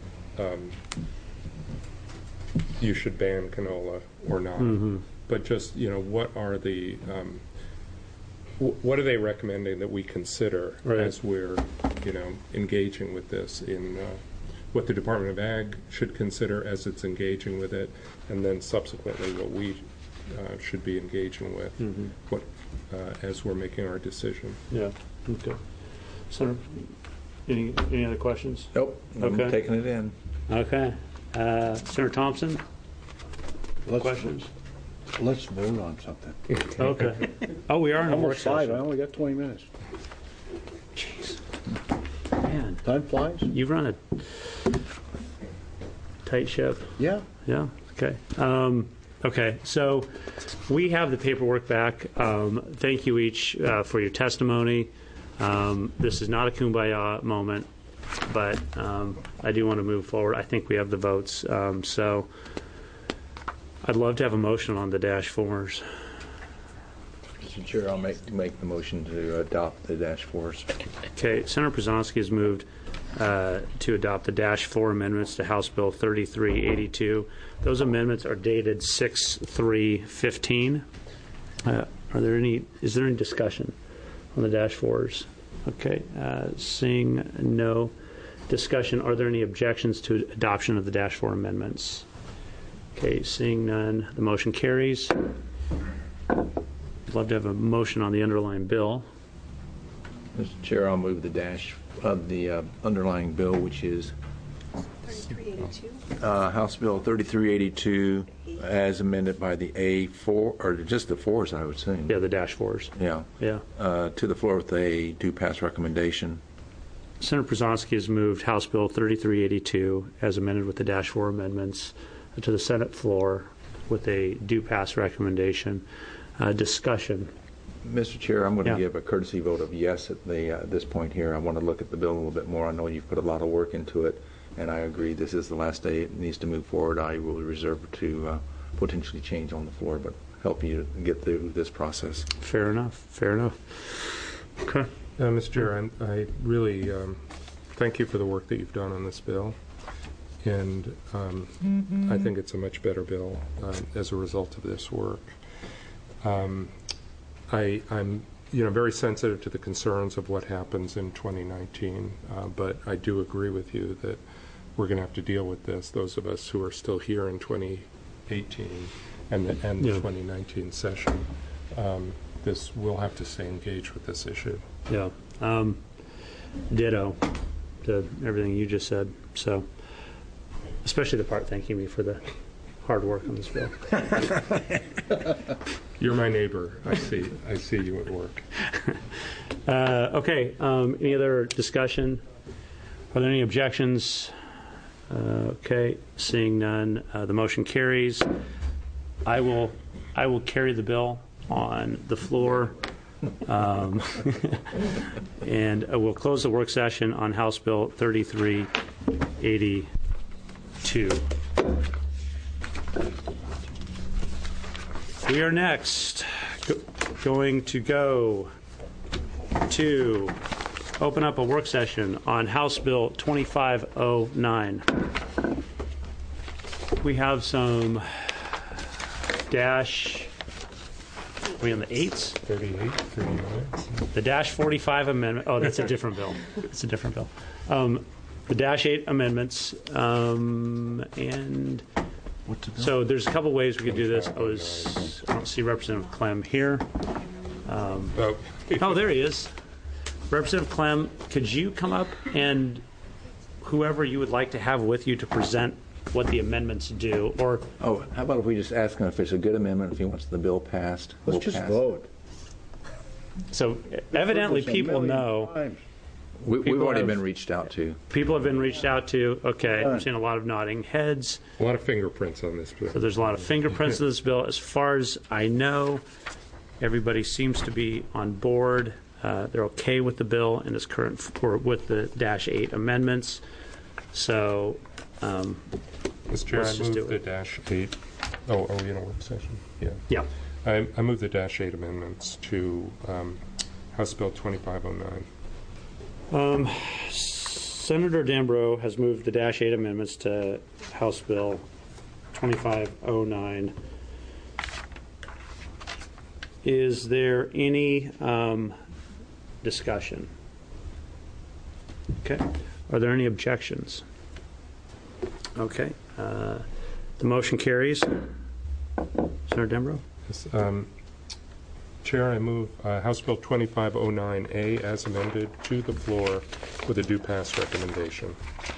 Speaker 5: you should ban canola or not. But just what are the what are they recommending that we consider as we're engaging with this in what the Department of Ag should consider as it's engaging with it, and then subsequently what we should be engaging with what as we're making our decision.
Speaker 1: Yeah. Okay. Senator, any other questions?
Speaker 2: Nope. I'm
Speaker 1: Okay.
Speaker 2: taking it in.
Speaker 1: Okay. Senator Thompson. Questions?
Speaker 9: Let's vote on something.
Speaker 1: Okay. Oh, we are in a work
Speaker 9: Almost 5. I
Speaker 1: session.
Speaker 9: only got 20 minutes.
Speaker 1: Jeez. Man,
Speaker 9: Time flies.
Speaker 1: you run a tight ship.
Speaker 9: Yeah.
Speaker 1: Yeah. Okay. Okay. So we have the paperwork back. Thank you each for your testimony. This is not a kumbaya moment, but I do want to move forward. I think we have the votes. So I'd love to have a motion on the -4s.
Speaker 2: Mr. Chair, I'll make the motion to adopt the -4s.
Speaker 1: Okay. Senator Przanski has moved to adopt the -4 amendments to House Bill 3382. Those amendments are dated 6/3/15. Is there any discussion on the -4s? Okay. Seeing no discussion, are there any objections to adoption of the -4 amendments? Okay. Seeing none, the motion carries. I'd love to have a motion on the underlying bill.
Speaker 2: Mr. Chair, I'll move the underlying bill, which is
Speaker 7: 3382.
Speaker 2: House Bill 3382, as amended by the A4, or just the 4s, I would assume.
Speaker 1: Yeah, the -4s.
Speaker 2: Yeah.
Speaker 1: Yeah.
Speaker 2: To the floor with a do pass recommendation.
Speaker 1: Senator Przanski has moved House Bill 3382 as amended with the -4 amendments to the Senate floor with a do pass recommendation. Discussion.
Speaker 2: Mr. Chair, I'm going to
Speaker 1: Yeah.
Speaker 2: give a courtesy vote of yes at this point here. I want to look at the bill a little bit more. I know you've put a lot of work into it, and I agree this is the last day it needs to move forward. I will reserve to potentially change on the floor, but help you get through this process.
Speaker 1: Fair enough. Fair enough. Okay.
Speaker 5: Mr. Chair, I really thank you for the work that you've done on this bill. and I think it's a much better bill as a result of this work. I'm very sensitive to the concerns of what happens in 2019, but I do agree with you that we're going to have to deal with this, those of us who are still here in 2018 and the 2019 session. We'll have to stay engaged with this issue.
Speaker 1: Yeah. Ditto to everything you just said. So, especially the part thanking me for the hard work on this bill.
Speaker 5: You're my neighbor. I see you at work.
Speaker 1: Okay. Any other discussion? Are there any objections? Okay. Seeing none, the motion carries. I will carry the bill on the floor, and we'll close the work session on House Bill 3382. We are next going to go to open up a work session on House Bill 2509. We have some are we on the 8s?
Speaker 5: 38, 39.
Speaker 1: The Dash 45 amendment. Oh, that's a different bill. It's a different bill. The Dash 8 amendments. And so there's a couple ways we could do this. I don't see Representative Clem here. Oh, there he is. Representative Clem, could you come up and whoever you would like to have with you to present what the amendments do, or
Speaker 2: how about if we just ask him if it's a good amendment, if he wants the bill passed?
Speaker 9: Let's just vote.
Speaker 1: So evidently people know.
Speaker 2: We've already been reached out to.
Speaker 1: People have been reached out to. Okay, I'm seeing a lot of nodding heads.
Speaker 5: A lot of fingerprints on this bill.
Speaker 1: So there's a lot of fingerprints in this bill. As far as I know, everybody seems to be on board. They're okay with the bill in its current, or with the Dash 8 amendments. So,
Speaker 5: Mr. Chair, I move the Dash 8. Oh, are we in a work session? Yeah.
Speaker 1: Yeah.
Speaker 5: I move the Dash 8 amendments to House Bill 2509.
Speaker 1: Senator Dambro has moved the Dash 8 amendments to House Bill 2509. Is there any discussion? Okay. Are there any objections? Okay. The motion carries. Senator Dambro?
Speaker 5: Yes, Chair, I move House Bill 2509A as amended to the floor with a due pass recommendation.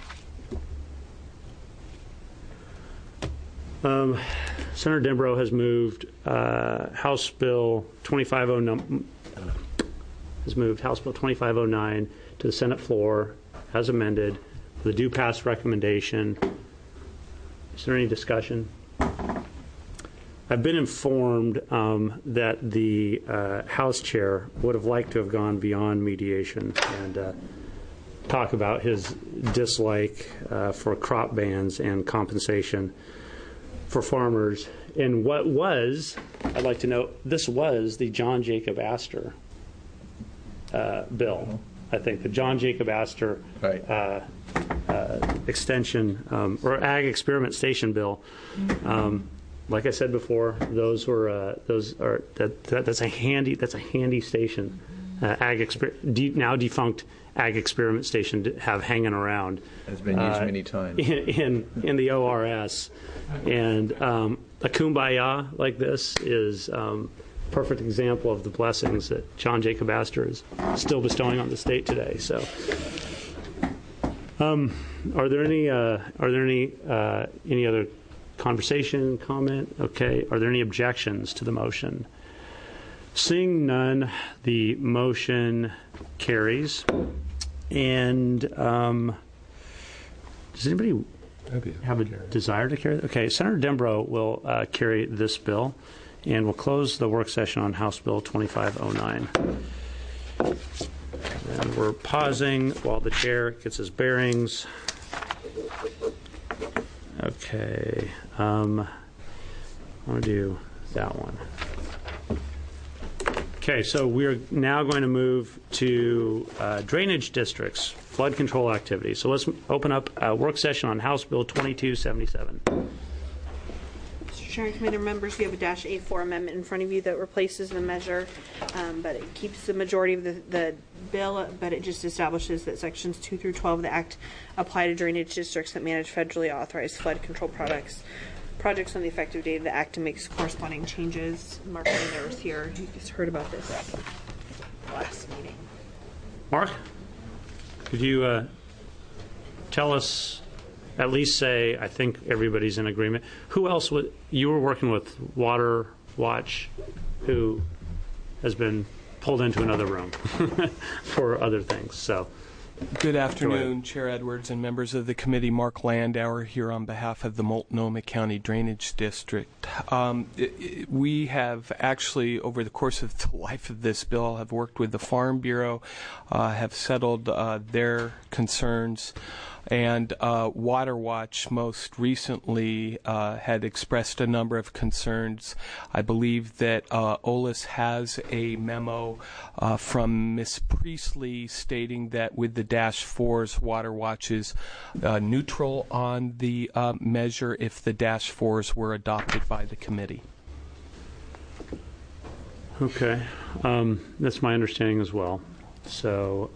Speaker 1: Senator Dambro has moved House Bill 2509 to the Senate floor as amended with a due pass recommendation. Is there any discussion? I've been informed that the House chair would have liked to have gone beyond mediation and talk about his dislike for crop bans and compensation for farmers. And what was, I'd like to note, this was the John Jacob Astor bill. I think the John Jacob Astor extension or Ag Experiment Station bill. Like I said before, that's a handy station. Now defunct Ag Experiment Station to have hanging around.
Speaker 2: It's been used many times
Speaker 1: in the ORS, and a kumbaya like this is perfect example of the blessings that John Jacob Astor is still bestowing on the state today. So, are there any other conversation, comment? Okay. Are there any objections to the motion? Seeing none, the motion carries. And does anybody have a desire to carry? Okay. Senator Dambro will carry this bill, and we'll close the work session on House Bill 2509. And we're pausing while the chair gets his bearings. Okay. I want to do that one. Okay. Okay, so we're now going to move to drainage districts, flood control activities. So let's open up a work session on House Bill 2277.
Speaker 7: Mr. Chair, committee members, you have a -A4 amendment in front of you that replaces the measure, but it keeps the majority of the bill, but it just establishes that sections 2 through 12 of the Act apply to drainage districts that manage federally authorized flood control projects on the effective date of the Act, and makes corresponding changes. Mark Lander was here. You just heard about this last meeting.
Speaker 1: Mark, could you tell us, at least say, I think everybody's in agreement. Who else you were working with Water Watch, who has been pulled into another room for other things. So,
Speaker 14: good afternoon, Chair Edwards and members of the committee. Mark Landauer here on behalf of the Multnomah County Drainage District. We have actually, over the course of the life of this bill, have worked with the Farm Bureau, have settled their concerns, and Water Watch most recently had expressed a number of concerns. I believe that OLIS has a memo from Ms. Priestley stating that with the -4s, Water Watch is neutral on the measure if the -4s were adopted by the committee.
Speaker 1: Okay, that's my understanding as well. So,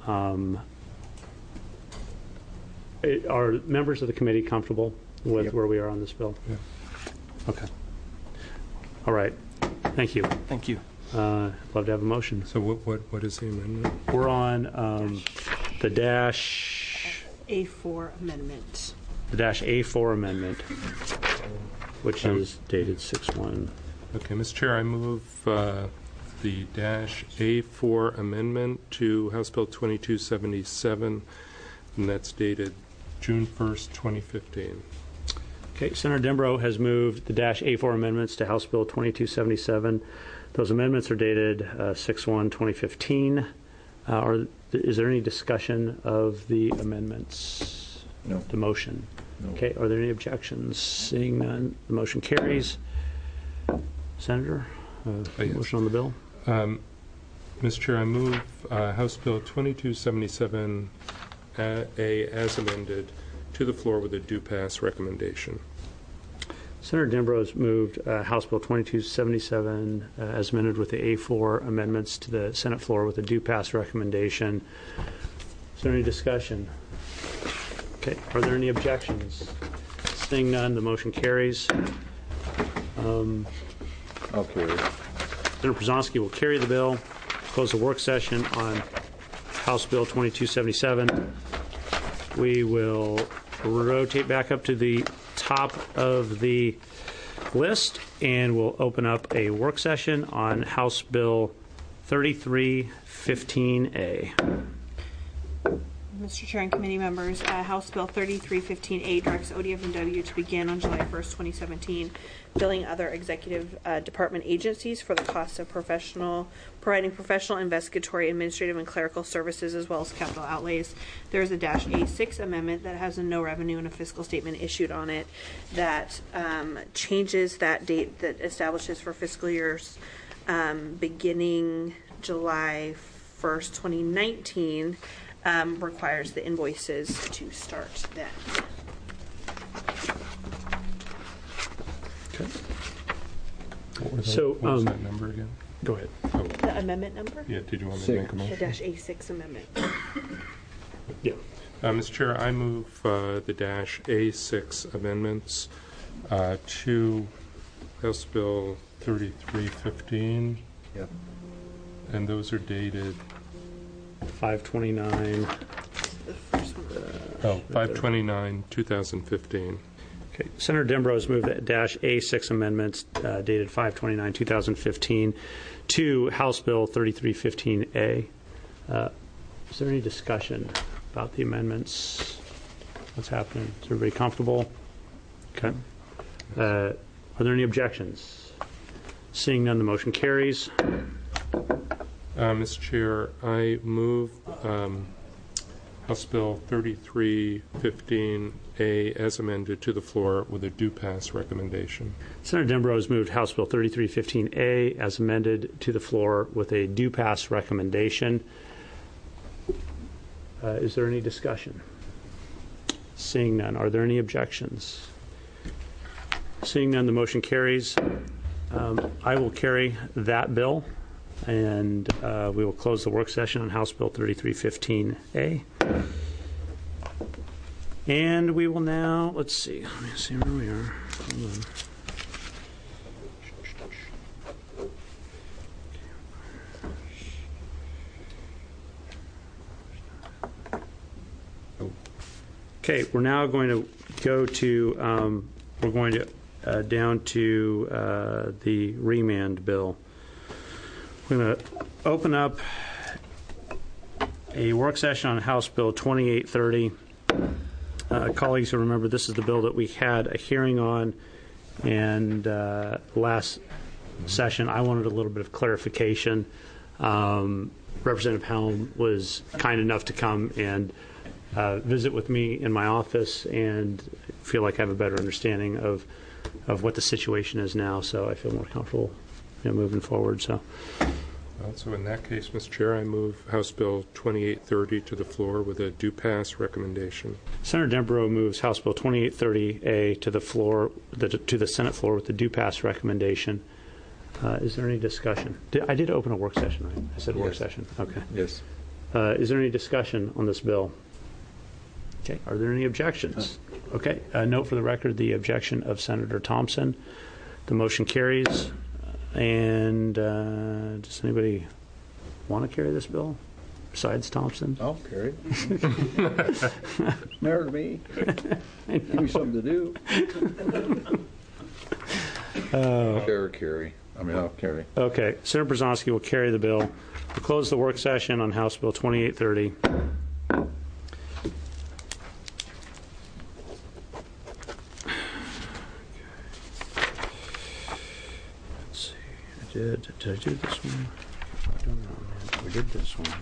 Speaker 1: are members of the committee comfortable with where we are on this bill?
Speaker 5: Yeah.
Speaker 1: Okay. All right. Thank you.
Speaker 14: Thank you.
Speaker 1: I'd love to have a motion.
Speaker 5: So what is the amendment?
Speaker 1: We're on the
Speaker 7: A4 amendment.
Speaker 1: The -A4 amendment, which is dated 6/1.
Speaker 5: Okay, Mr. Chair, I move the -A4 amendment to House Bill 2277, and that's dated June 1st, 2015.
Speaker 1: Okay, Senator Dembrow has moved the -A4 amendments to House Bill 2277. Those amendments are dated 6/1/2015. Is there any discussion of the amendments?
Speaker 2: No.
Speaker 1: The motion?
Speaker 2: No.
Speaker 1: Okay, are there any objections? Seeing none, the motion carries. Senator,
Speaker 5: Yes.
Speaker 1: motion on the bill?
Speaker 5: Mr. Chair, I move House Bill 2277 A as amended to the floor with a due pass recommendation.
Speaker 1: Senator Dembrow has moved House Bill 2277 as amended with the A4 amendments to the Senate floor with a due pass recommendation. Is there any discussion? Okay, are there any objections? Seeing none, the motion carries.
Speaker 2: I'll carry.
Speaker 1: Senator Przonski will carry the bill. Close the work session on House Bill 2277. We will rotate back up to the top of the list, and we'll open up a work session on House Bill 3315A.
Speaker 7: Mr. Chair and committee members, House Bill 3315A directs ODF&W to begin on July 1st, 2017, billing other executive department agencies for the cost of providing professional, investigatory, administrative, and clerical services, as well as capital outlays. There's a -A6 amendment that has a no revenue and a fiscal statement issued on it that changes that date that establishes for fiscal years beginning July 1st, 2019. Requires the invoices to start then.
Speaker 5: Okay. What was that number again?
Speaker 1: Go ahead.
Speaker 5: Oh.
Speaker 7: The amendment number?
Speaker 5: Yeah, did you want me to make a
Speaker 7: The
Speaker 5: motion?
Speaker 7: -A6 amendment.
Speaker 1: Yeah.
Speaker 5: Mr. Chair, I move the -A6 amendments to House Bill 3315.
Speaker 2: Yep.
Speaker 5: And those are dated
Speaker 1: 529.
Speaker 7: The first one.
Speaker 5: 5/29/2015.
Speaker 1: Okay. Senator Dembrow has moved the -A6 amendments dated 5/29/2015 to House Bill 3315A. Is there any discussion about the amendments? What's happening? Is everybody comfortable? Okay. Are there any objections? Seeing none, the motion carries.
Speaker 5: Mr. Chair, I move House Bill 3315A as amended to the floor with a do pass recommendation.
Speaker 1: Senator Dembro has moved House Bill 3315A as amended to the floor with a do pass recommendation. Is there any discussion? Seeing none, are there any objections? Seeing none, the motion carries. I will carry that bill, and we will close the work session on House Bill 3315A. And we will now, let me see where we are. Hold on. Okay, we're now going to go to, down to the remand bill. We're going to open up a work session on House Bill 2830. Colleagues will remember this is the bill that we had a hearing on, and last session I wanted a little bit of clarification. Representative Helm was kind enough to come and visit with me in my office, and feel like I have a better understanding of what the situation is now, so I feel more comfortable moving forward. So
Speaker 5: in that case, Mr. Chair, I move House Bill 2830 to the floor with a do pass recommendation.
Speaker 1: Senator Dembro moves House Bill 2830A to the floor, to the Senate floor with the do pass recommendation. Is there any discussion? I did open a work session, right? I said work session. Okay.
Speaker 2: Yes.
Speaker 1: Is there any discussion on this bill? Okay. Are there any objections? Okay. Note for the record the objection of Senator Thompson. The motion carries. And does anybody want to carry this bill besides Thompson?
Speaker 9: I'll carry it. Matter to me. Give me something to do.
Speaker 2: I'll carry. I'll carry.
Speaker 1: Okay. Senator Brzezinski will carry the bill. We'll close the work session on House Bill 2830. Did I do this one? I don't know, man. We did this one.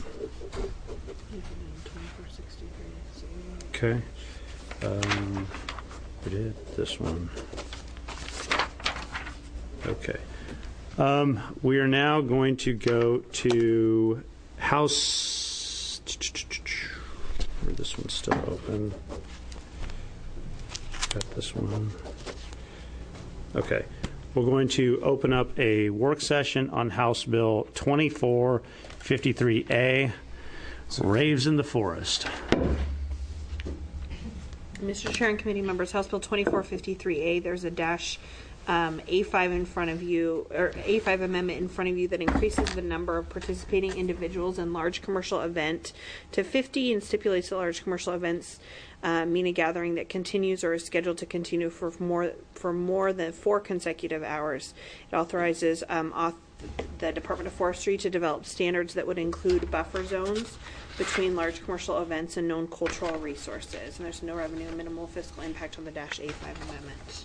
Speaker 1: Okay. We did this one. Okay. We are now going to go to House. Where this one's still open. Got this one. Okay. We're going to open up a work session on House Bill 2453A, Raves in the Forest.
Speaker 7: Mr. Chair and committee members, House Bill 2453A, there's a dash A5 in front of you, or A5 amendment in front of you that increases the number of participating individuals in large commercial event to 50 and stipulates that large commercial events mean a gathering that continues or is scheduled to continue for more than 4 consecutive hours. It authorizes the Department of Forestry to develop standards that would include buffer zones between large commercial events and known cultural resources. And there's no revenue and minimal fiscal impact on the dash A5 amendment.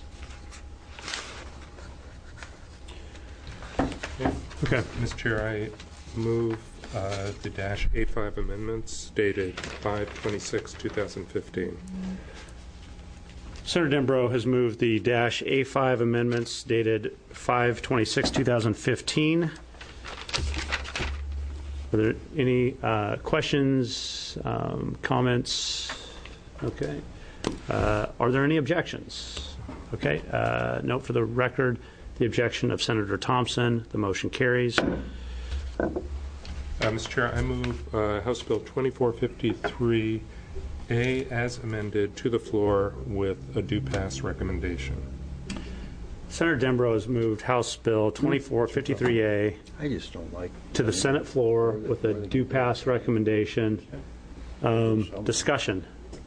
Speaker 5: Okay. Mr. Chair, I move the dash A5 amendments dated 5/26/2015.
Speaker 1: Senator Dembro has moved the dash A5 amendments dated 5/26/2015. Are there any questions, comments? Okay. Are there any objections? Okay. Note for the record the objection of Senator Thompson. The motion carries.
Speaker 5: Mr. Chair, I move House Bill 2453A as amended to the floor with a do pass recommendation.
Speaker 1: Senator Dembro has moved House Bill 2453A
Speaker 9: I just don't like
Speaker 1: to the Senate floor with a do pass recommendation. Discussion.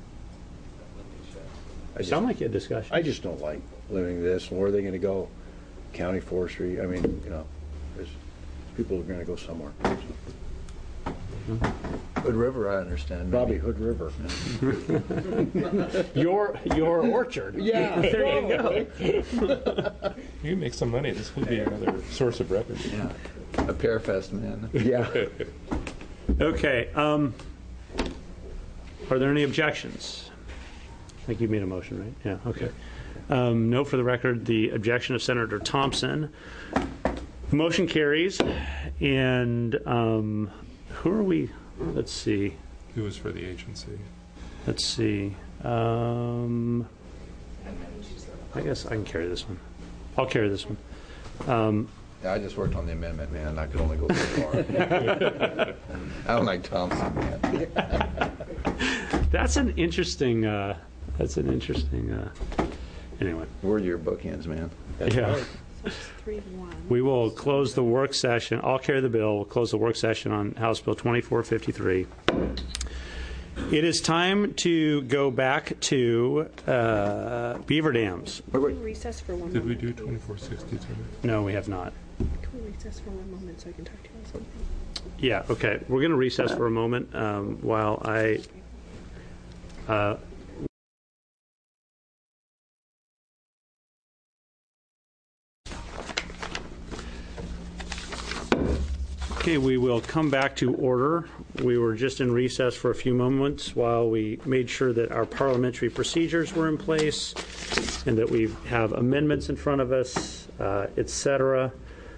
Speaker 1: Sound like you had discussion.
Speaker 9: I just don't like living this. Where are they going to go? County forestry. I mean, people are going to go somewhere.
Speaker 2: Hood River, I understand.
Speaker 9: Probably Hood River.
Speaker 1: Your orchard.
Speaker 9: Yeah.
Speaker 1: There you go.
Speaker 5: You make some money. This would be another source of revenue.
Speaker 2: Yeah. A Pear Fest, man.
Speaker 9: Yeah.
Speaker 1: Okay. Are there any objections? I think you made a motion, right? Yeah, okay. No, for the record, the objection of Senator Thompson. The motion carries. And who are we? Let's see.
Speaker 5: It was for the agency.
Speaker 1: Let's see. I guess I can carry this one. I'll carry this one.
Speaker 2: I just worked on the amendment, man. I could only go so far. I don't like Thompson, man.
Speaker 1: That's an interesting. Anyway.
Speaker 2: We're your bookends, man.
Speaker 1: Yeah.
Speaker 7: 6-3-1.
Speaker 1: We will close the work session. I'll carry the bill. We'll close the work session on House Bill 2453. It is time to go back to beaver dams.
Speaker 7: Can we recess for 1 moment?
Speaker 5: Did we do 2462?
Speaker 1: No, we have not.
Speaker 7: Can we recess for 1 moment so I can talk to you about something?
Speaker 1: Yeah, okay. We're going to recess for a moment while I... Okay, we will come back to order. We were just in recess for a few moments while we made sure that our parliamentary procedures were in place and that we have amendments in front of us, et cetera.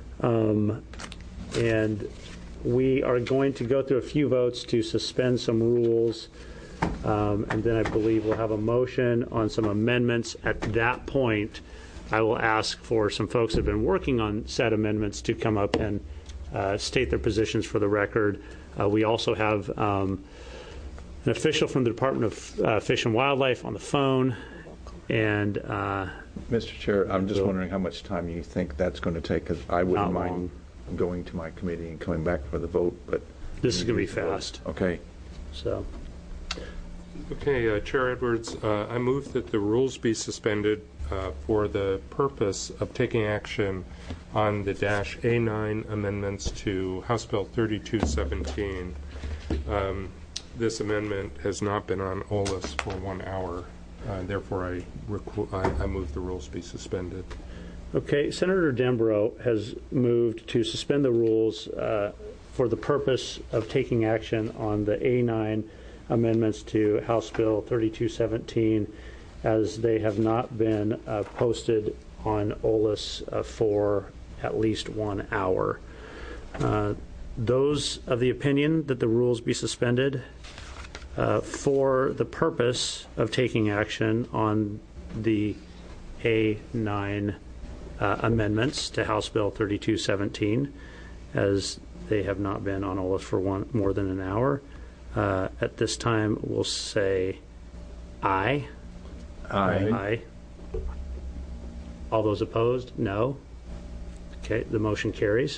Speaker 1: And we are going to go through a few votes to suspend some rules. And then I believe we'll have a motion on some amendments. At that point, I will ask for some folks that have been working on said amendments to come up and state their positions for the record. We also have an official from the Department of Fish and Wildlife on the phone. And
Speaker 2: Mr. Chair, I'm just wondering how much time you think that's going to take, because I wouldn't mind
Speaker 1: long.
Speaker 2: going to my committee and coming back for the vote. But
Speaker 1: this is going to be fast.
Speaker 2: Okay.
Speaker 1: So.
Speaker 5: Okay, Chair Edwards, I move that the rules be suspended for the purpose of taking action on the -A9 amendments to House Bill 3217. This amendment has not been on OLS for 1 hour. Therefore, I move the rules be suspended.
Speaker 1: Okay, Senator Dembro has moved to suspend the rules for the purpose of taking action on the A9 amendments to House Bill 3217, as they have not been posted on OLS for at least 1 hour. Those of the opinion that the rules be suspended for the purpose of taking action on the A9 amendments to House Bill 3217, as they have not been on OLS for more than an hour. At this time, we'll say aye.
Speaker 2: Aye.
Speaker 1: All those opposed, no. Okay, the motion carries.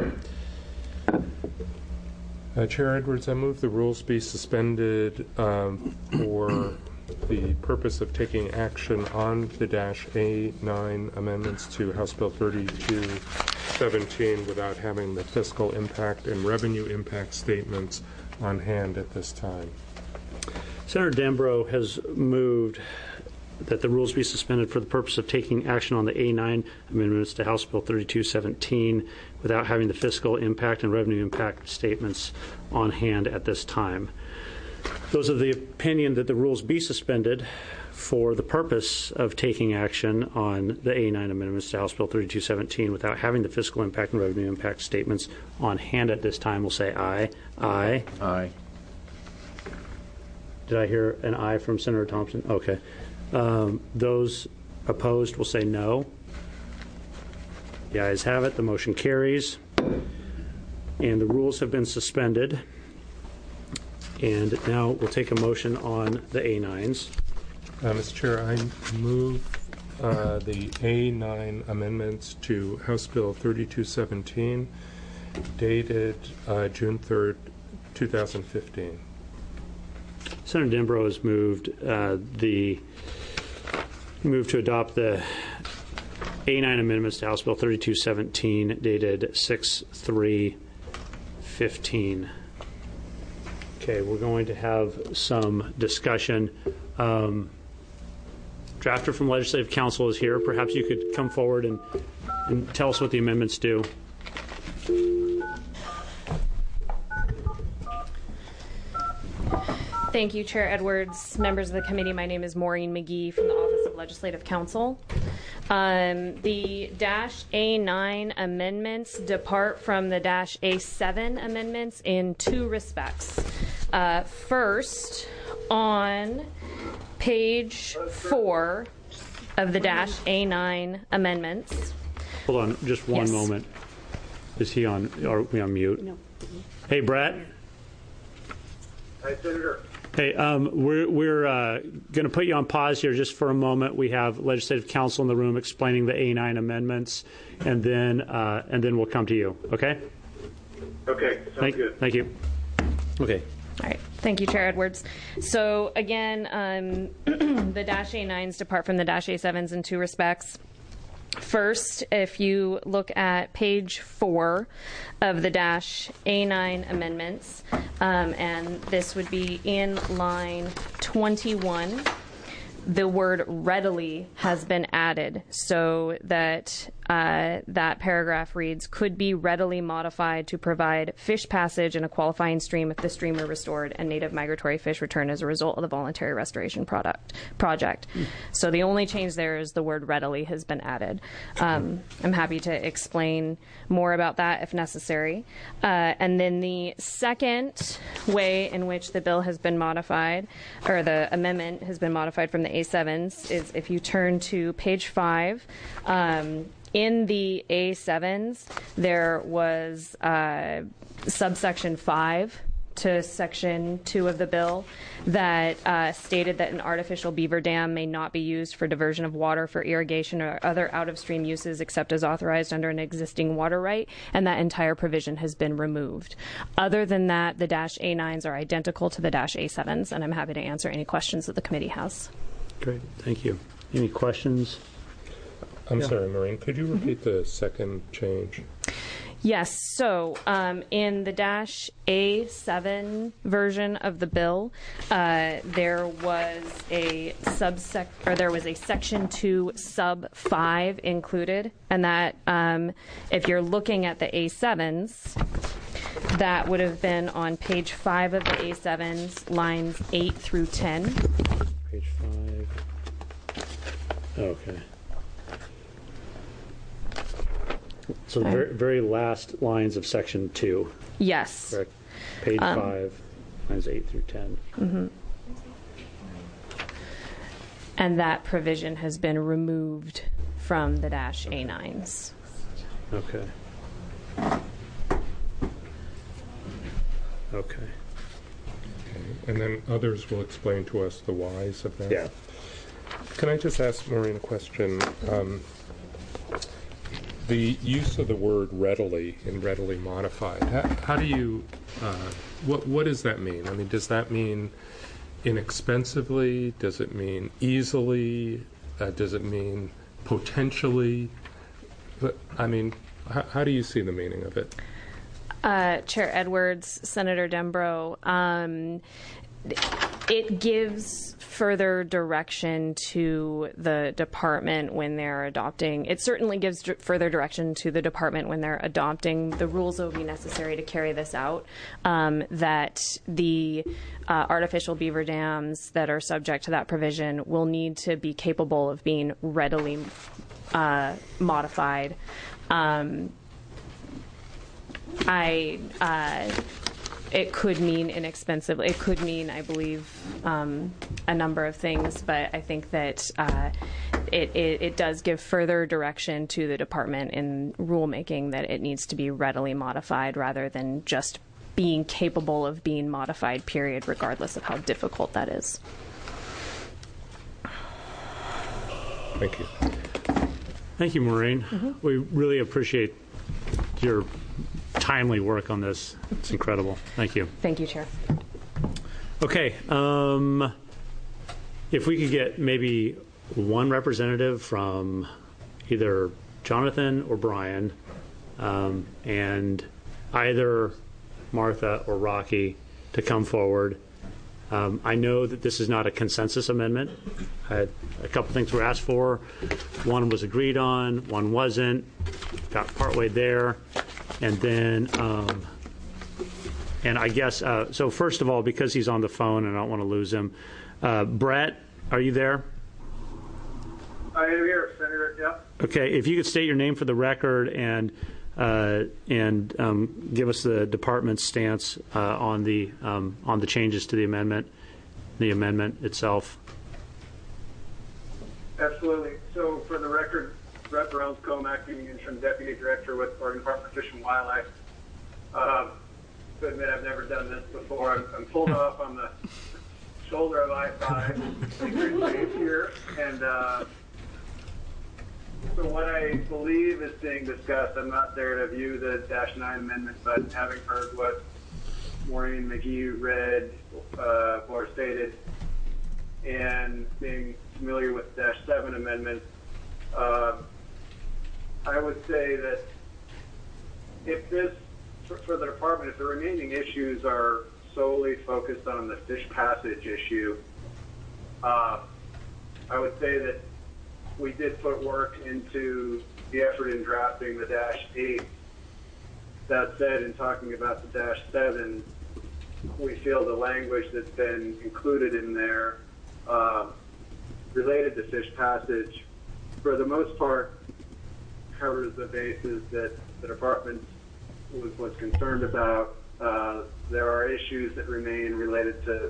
Speaker 5: Chair Edwards, I move the rules be suspended for the purpose of taking action on the -A9 amendments to House Bill 3217 without having the fiscal impact and revenue impact statements on hand at this time.
Speaker 1: Senator Dembro has moved that the rules be suspended for the purpose of taking action on the A9 amendments to House Bill 3217 without having the fiscal impact and revenue impact statements on hand at this time. Those of the opinion that the rules be suspended for the purpose of taking action on the A9 amendments to House Bill 3217 without having the fiscal impact and revenue impact statements on hand at this time will say aye. Aye.
Speaker 2: Aye.
Speaker 1: Did I hear an aye from Senator Thompson? Okay. Those opposed will say no. The ayes have it. The motion carries. And the rules have been suspended. And now we'll take a motion on the A9s.
Speaker 5: Mr. Chair, I move the A9 amendments to House Bill 3217, dated June 3rd, 2015.
Speaker 1: Senator Dembro has moved to adopt the A9 amendments to House Bill 3217, dated 6/3/15. Okay, we're going to have some discussion. Drafter from Legislative Council is here. Perhaps you could come forward and tell us what the amendments do.
Speaker 15: Thank you, Chair Edwards, members of the committee. My name is Maureen McGee from the Office of Legislative Counsel. The -A9 amendments depart from the -A7 amendments in two respects. First, on page 4 of the -A9 amendments.
Speaker 1: Hold on, just one moment. Is he on? Are we on mute?
Speaker 7: No.
Speaker 1: Hey, Brett.
Speaker 16: Hi, Senator.
Speaker 1: Hey, we're going to put you on pause here just for a moment. We have legislative counsel in the room explaining the A9 amendments, and then we'll come to you. Okay?
Speaker 16: Okay, sounds good.
Speaker 1: Thank you. Okay.
Speaker 15: All right. Thank you, Chair Edwards. So again, the -A9s depart from the -A7s in two respects. First, if you look at page 4 of the -A9 amendments, and this would be in line 21, the word readily has been added so that that paragraph reads, could be readily modified to provide fish passage in a qualifying stream if the stream are restored and native migratory fish return as a result of the voluntary restoration project. So the only change there is the word readily has been added. I'm happy to explain more about that if necessary. And then the second way in which the bill has been modified, or the amendment has been modified from the A7s, is if you turn to page 5, in the A7s, there was subsection 5 to section 2 of the bill that stated that an artificial beaver dam may not be used for diversion of water for irrigation or other out-of-stream uses except as authorized under an existing water right, and that entire provision has been removed. Other than that, the -A9s are identical to the -A7s, and I'm happy to answer any questions that the committee has.
Speaker 1: Great. Thank you. Any questions?
Speaker 5: I'm sorry, Maureen, could you repeat the second change?
Speaker 15: Yes. So in the -A7 version of the bill, there was a section 2 sub 5 included, and that if you're looking at the A7s, that would have been on page 5 of the A7s, lines 8 through 10.
Speaker 1: Page 5. Okay. So the very last lines of section 2.
Speaker 15: Yes.
Speaker 1: Correct. Page 5, lines 8 through 10.
Speaker 15: Mm-hmm. And that provision has been removed from the -A9s.
Speaker 1: Okay. Okay.
Speaker 5: And then others will explain to us the whys of that.
Speaker 1: Yeah.
Speaker 5: Can I just ask Maureen a question? The use of the word readily in readily modified, how do you, what does that mean? I mean, does that mean inexpensively? Does it mean easily? Does it mean potentially? I mean, how do you see the meaning of it?
Speaker 15: Chair Edwards, Senator Dembrow, it gives further direction to the department when they're adopting. It certainly gives further direction to the department when they're adopting the rules that will be necessary to carry this out, that the artificial beaver dams that are subject to that provision will need to be capable of being readily modified. It could mean inexpensively. It could mean, I believe, a number of things, but I think that it does give further direction to the department in rulemaking that it needs to be readily modified rather than just being capable of being modified, period, regardless of how difficult that is.
Speaker 5: Thank you.
Speaker 1: Thank you, Maureen. We really appreciate your timely work on this. It's incredible. Thank you.
Speaker 15: Thank you, Chair.
Speaker 1: Okay. If we could get maybe one representative from either Jonathan or Brian, and either Martha or Rocky to come forward. I know that this is not a consensus amendment. A couple things were asked for. One was agreed on, one wasn't. Got partway there. And then And I guess, so first of all, because he's on the phone and I don't want to lose him, Brett, are you there?
Speaker 16: I am here, Senator. Yep.
Speaker 1: Okay, if you could state your name for the record and give us the department's stance on the changes to the amendment itself.
Speaker 16: Absolutely. So, for the record, Brett Brownscombe, acting interim deputy director with Oregon Department of Fish and Wildlife. To admit, I've never done this before. I'm pulled off on the shoulder of I-5 here, and so what I believe is being discussed, I'm not there to view the Dash 9 amendment, but having heard what Maureen McGee read or stated, and being familiar with the Dash 7 amendment, I would say that if this, for the department, if the remaining issues are solely focused on the fish passage issue, I would say that we did put work into the effort in drafting the Dash 8. That said, in talking about the Dash 7, we feel the language that's been included in there related to fish passage, for the most part, covers the bases that the department was concerned about. There are issues that remain related to,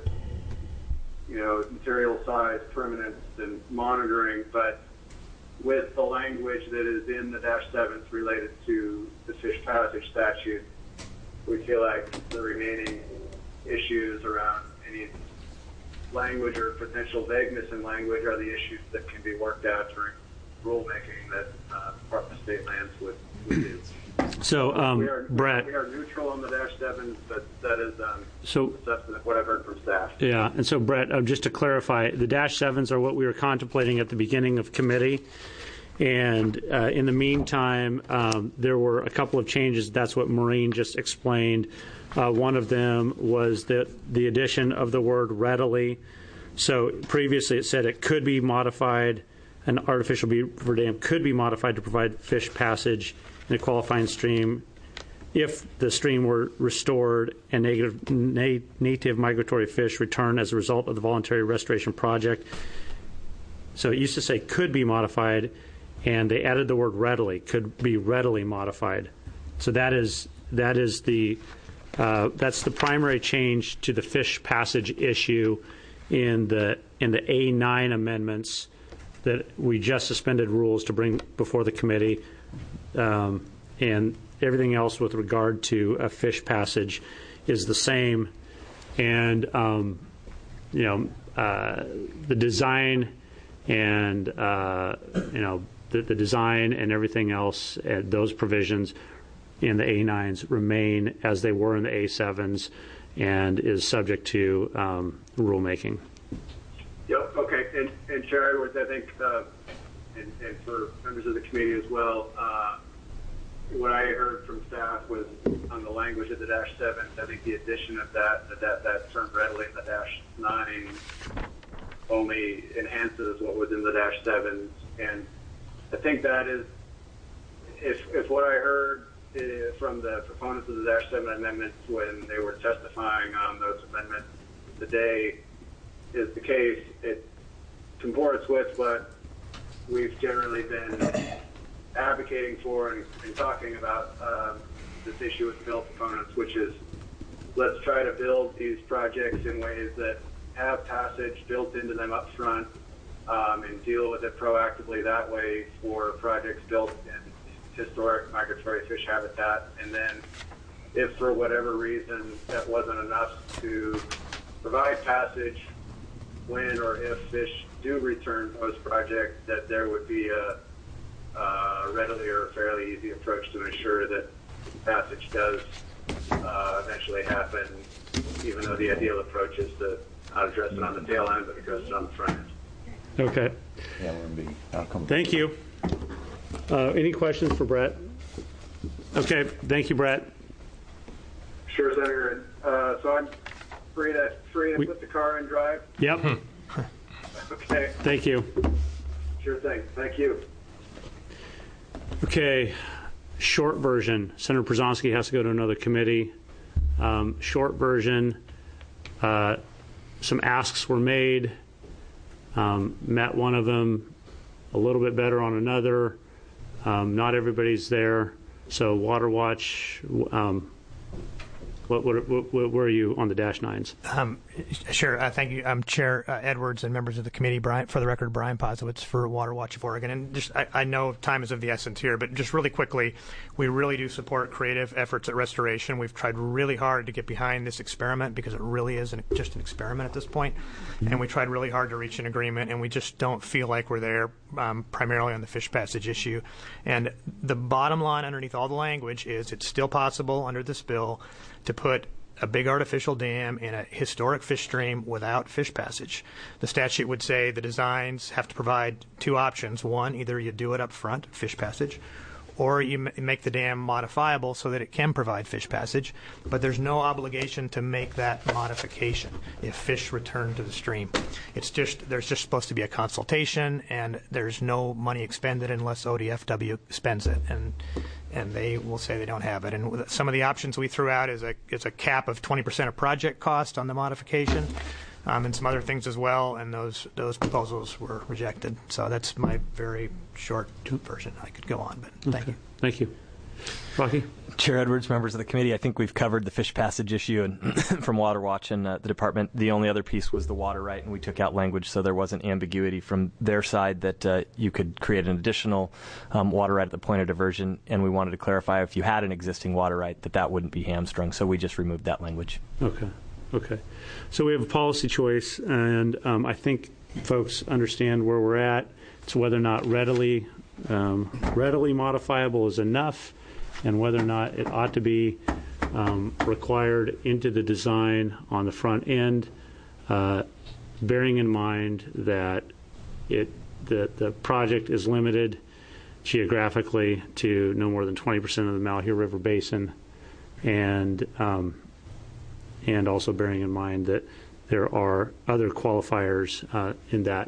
Speaker 16: material size, permanence, and monitoring, but with the language that is in the Dash 7s related to the fish passage statute, we feel like the remaining issues around any language or potential vagueness in language are the issues that can be worked out during rulemaking that Department of State Lands would do.
Speaker 1: So, Brett,
Speaker 16: we are neutral on the Dash 7s, but that is what I've heard from staff.
Speaker 1: Yeah, and so Brett, just to clarify, the Dash 7s are what we were contemplating at the beginning of committee, and in the meantime, there were a couple of changes. That's what Maureen just explained. One of them was the addition of the word readily. So previously it said it could be modified, an artificial beaver dam could be modified to provide fish passage in a qualifying stream if the stream were restored and native migratory fish return as a result of the voluntary restoration project. So it used to say could be modified, and they added the word readily, could be readily modified. So that's the primary change to the fish passage issue in the A9 amendments that we just suspended rules to bring before the committee, and everything else with regard to a fish passage is the same. And the design and the design and everything else, those provisions in the A9s remain as they were in the A7s and is subject to rulemaking.
Speaker 16: Yep. Okay. And Chair Edwards, I think, and for members of the committee as well, what I heard from staff was on the language of the Dash 7. I think the addition of that term readily in the Dash 9 only enhances what was in the Dash 7s, and I think that is, if what I heard from the proponents of the Dash 7 amendments when they were testifying on those amendments today is the case, it comports with what we've generally been advocating for and talking about this issue with bill proponents, which is let's try to build these projects in ways that have passage built into them up front and deal with it proactively that way for projects built in historic migratory fish habitat. And then if for whatever reason that wasn't enough to provide passage when or if fish do return post-project, that there would be a readily or fairly easy approach to ensure that passage does eventually happen, even though the ideal approach is to not address it on the tail end, but address it on the front end.
Speaker 1: Okay. Thank you. Any questions for Brett? Okay. Thank you, Brett.
Speaker 16: Sure, Senator. So I'm free to put the car and drive?
Speaker 1: Yep.
Speaker 16: Okay.
Speaker 1: Thank you.
Speaker 16: Sure thing. Thank you.
Speaker 1: Okay. Short version. Senator Przonski has to go to another committee. short version, some asks were made, met one of them, a little bit better on another. Not everybody's there. So Water Watch, where are you on the Dash 9s?
Speaker 8: Sure. Thank you, Chair Edwards and members of the committee. Brian, for the record, Brian Posowitz for Water Watch of Oregon. And just, I know time is of the essence here, but just really quickly, we really do support creative efforts at restoration. We've tried really hard to get behind this experiment because it really is just an experiment at this point. And we tried really hard to reach an agreement, and we just don't feel like we're there, primarily on the fish passage issue. And the bottom line underneath all the language is it's still possible under this bill to put a big artificial dam in a historic fish stream without fish passage. The statute would say the designs have to provide two options. One, either you do it up front, fish passage, or you make the dam modifiable so that it can provide fish passage, but there's no obligation to make that modification if fish return to the stream. It's just, there's just supposed to be a consultation, and there's no money expended unless ODFW spends it, and they will say they don't have it. And some of the options we threw out is a cap of 20% of project cost on the modification, and some other things as well, and those proposals were rejected. So that's my very short version. I could go on, but thank you.
Speaker 1: Thank you. Rocky?
Speaker 3: Chair Edwards, members of the committee, I think we've covered the fish passage issue and from Water Watch and the department. The only other piece was the water right, and we took out language so there wasn't ambiguity from their side that you could create an additional water right at the point of diversion, and we wanted to clarify if you had an existing water right that wouldn't be hamstrung, so we just removed that language.
Speaker 1: Okay. So we have a policy choice, and I think folks understand where we're at. It's whether or not readily modifiable is enough, and whether or not it ought to be required into the design on the front end, bearing in mind that the project is limited geographically to no more than 20% of the Malheur River Basin, and also bearing in mind that there are other qualifiers in that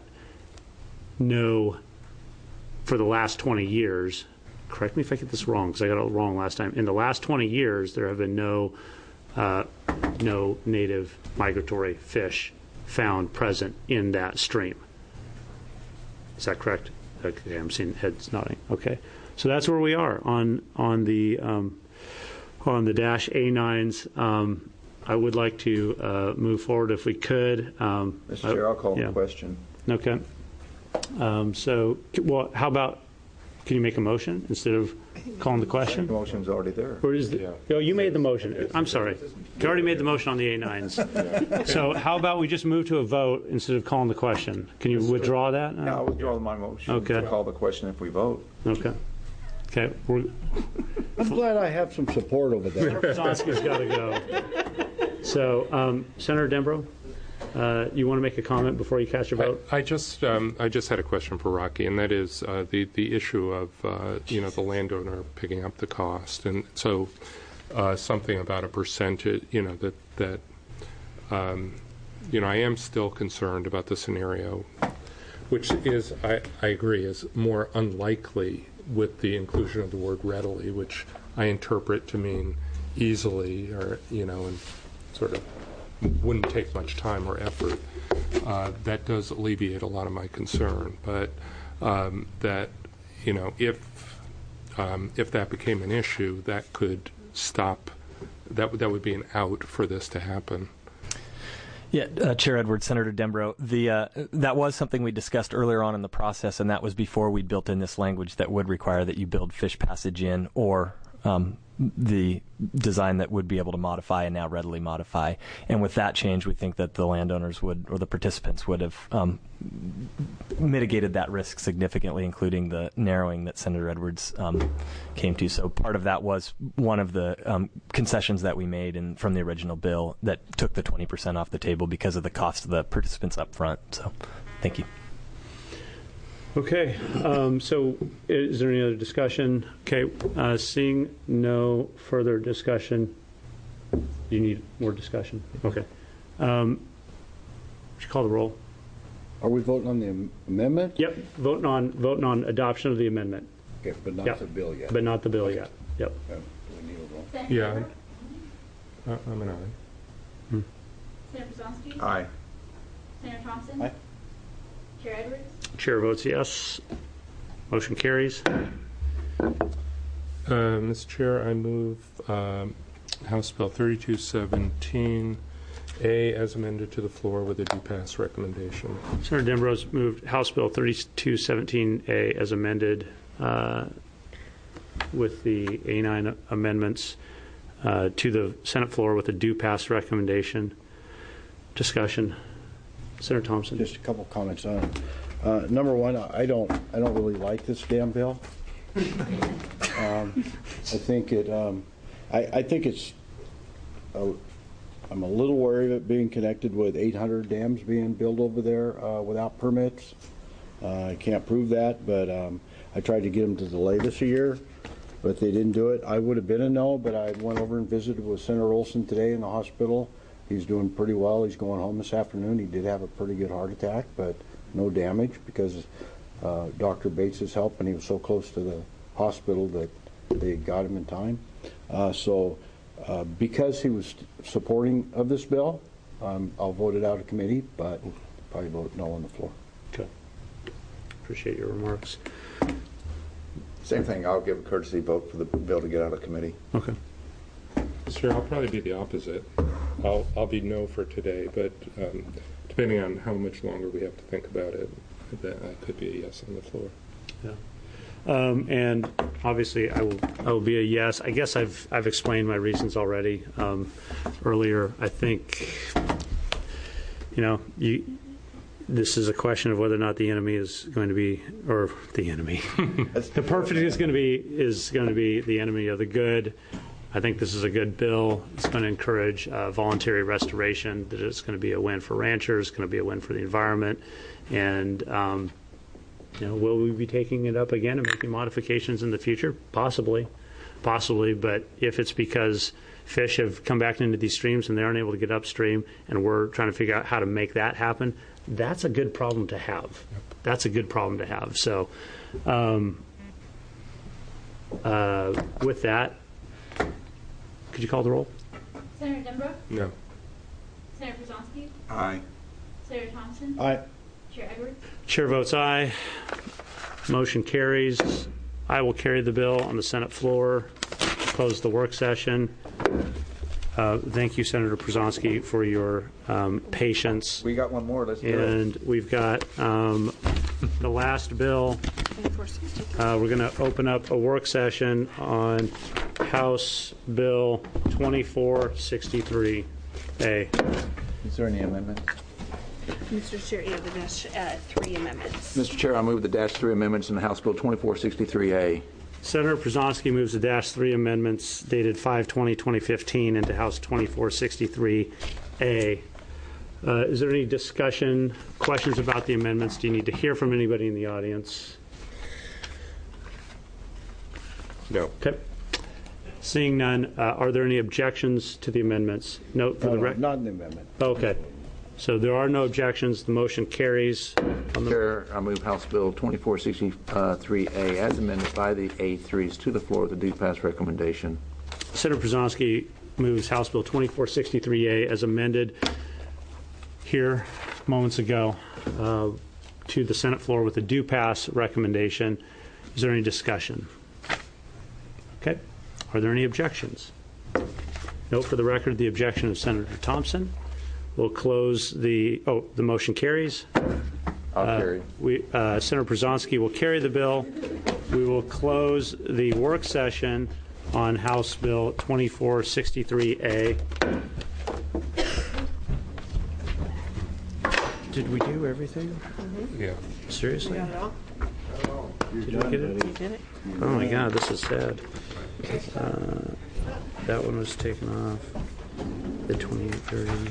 Speaker 1: for the last 20 years, correct me if I get this wrong because I got it wrong last time, in the last 20 years there have been no native migratory fish found present in that stream. Is that correct? Okay, I'm seeing heads nodding. Okay, so that's where we are on the Dash A9s. I would like to move forward if we could.
Speaker 2: Mr. Chair, I'll call the question.
Speaker 1: Okay. How about, can you make a motion instead of calling the question?
Speaker 2: The motion's already there.
Speaker 1: Or is you made the motion. I'm sorry. You already made the motion on the A9s. So how about we just move to a vote instead of calling the question? Can you withdraw that?
Speaker 2: No, I'll withdraw my motion to call the question if we vote.
Speaker 1: Okay.
Speaker 9: I'm glad I have some support over there.
Speaker 1: Soski's got to go. So, Senator Dembro, you want to make a comment before you cast your vote?
Speaker 5: I just had a question for Rocky, and that is the issue of the landowner picking up the cost, and so something about a percentage. I am still concerned about the scenario, which is I agree is more unlikely with the inclusion of the word readily, which I interpret to mean easily, or and sort of wouldn't take much time or effort. That does alleviate a lot of my concern, but that if that became an issue, that could stop. That would be an out for this to happen.
Speaker 3: Yeah, Chair Edwards, Senator Dembro, that was something we discussed earlier on in the process, and that was before we built in this language that would require that you build fish passage in, or the design that would be able to modify and now readily modify. And with that change, we think that the landowners would, or the participants would have mitigated that risk significantly, including the narrowing that Senator Edwards came to. So part of that was one of the concessions that we made from the original bill that took the 20% off the table because of the cost of the participants up front. So thank you.
Speaker 1: Okay, so is there any other discussion? Okay, seeing no further discussion. You need more discussion? Okay. Would you call the roll?
Speaker 9: Are we voting on the amendment?
Speaker 1: Yep, voting on adoption of the amendment.
Speaker 9: Okay, but not the bill yet.
Speaker 1: But not the bill yet. Yep.
Speaker 9: We need a roll.
Speaker 5: Yeah. I'm an aye.
Speaker 17: Senator Brzezinski?
Speaker 2: Aye.
Speaker 17: Senator Thompson?
Speaker 9: Aye.
Speaker 17: Chair Edwards?
Speaker 1: Chair votes yes. Motion carries.
Speaker 5: Mr. Chair, I move House Bill 3217A as amended to the floor with a do-pass recommendation.
Speaker 1: Senator Dembrose moved House Bill 3217A as amended with the A9 amendments to the Senate floor with a do-pass recommendation. Discussion. Senator Thompson.
Speaker 9: Just a couple comments on it. Number one, I don't really like this damn bill. I think it's. I'm a little wary of it being connected with 800 dams being built over there without permits. I can't prove that, but I tried to get them to delay this a year, but they didn't do it. I would have been a no, but I went over and visited with Senator Olson today in the hospital. He's doing pretty well. He's going home this afternoon. He did have a pretty good heart attack, but no damage because Dr. Bates' help, and he was so close to the hospital that they got him in time. Because he was supporting of this bill, I'll vote it out of committee, but probably vote no on the floor.
Speaker 1: Okay. Appreciate your remarks.
Speaker 2: Same thing. I'll give a courtesy vote for the bill to get out of committee.
Speaker 1: Okay.
Speaker 5: Sure, I'll probably be the opposite. I'll be no for today, but depending on how much longer we have to think about it, that could be a yes on the floor.
Speaker 1: Yeah. And obviously, I will be a yes. I guess I've explained my reasons already earlier. I think, this is a question of whether or not the enemy is going to be, or the enemy. The perfect is going to be the enemy of the good. I think this is a good bill. It's going to encourage voluntary restoration. That it's going to be a win for ranchers. It's going to be a win for the environment, and. Will we be taking it up again and making modifications in the future? Possibly. But if it's because fish have come back into these streams and they aren't able to get upstream, and we're trying to figure out how to make that happen, that's a good problem to have. That's a good problem to have. So, with that, could you call the roll?
Speaker 17: Senator Denbrough?
Speaker 5: No.
Speaker 17: Senator Brzezinski?
Speaker 2: Aye.
Speaker 17: Senator Thompson?
Speaker 9: Aye.
Speaker 17: Chair Edwards?
Speaker 1: Chair votes aye. Motion carries. I will carry the bill on the Senate floor. Close the work session. Thank you, Senator Brzezinski, for your patience.
Speaker 2: We got one more. Let's do it.
Speaker 1: And we've got the last bill. We're going to open up a work session on House Bill 2463A.
Speaker 2: Is there any amendment?
Speaker 7: Mr. Chair, the dash 3 amendments.
Speaker 2: Mr. Chair, I move the dash 3 amendments in House Bill 2463A.
Speaker 1: Senator Brzezinski moves the dash 3 amendments dated 5/20/2015 into House 2463A. Is there any discussion, questions about the amendments? Do you need to hear from anybody in the audience?
Speaker 5: No.
Speaker 1: Okay. Seeing none, are there any objections to the amendments? Note for the record.
Speaker 9: Not an amendment.
Speaker 1: Okay. So there are no objections. The motion carries.
Speaker 2: Chair, I move House Bill 2463A as amended by the A3s to the floor with a do-pass recommendation.
Speaker 1: Senator Brzezinski moves House Bill 2463A as amended here moments ago to the Senate floor with a do-pass recommendation. Is there any discussion? Okay. Are there any objections? Note for the record the objection of Senator Thompson. We'll close the motion carries.
Speaker 2: I'll carry.
Speaker 1: Senator Brzezinski will carry the bill. We will close the work session on House Bill 2463A. Did we do everything?
Speaker 5: Mm-hmm. Yeah.
Speaker 1: Seriously?
Speaker 7: Got it all?
Speaker 1: Did you get it?
Speaker 7: You did it.
Speaker 1: Oh my God, this is sad. That one was taken off. The 2830.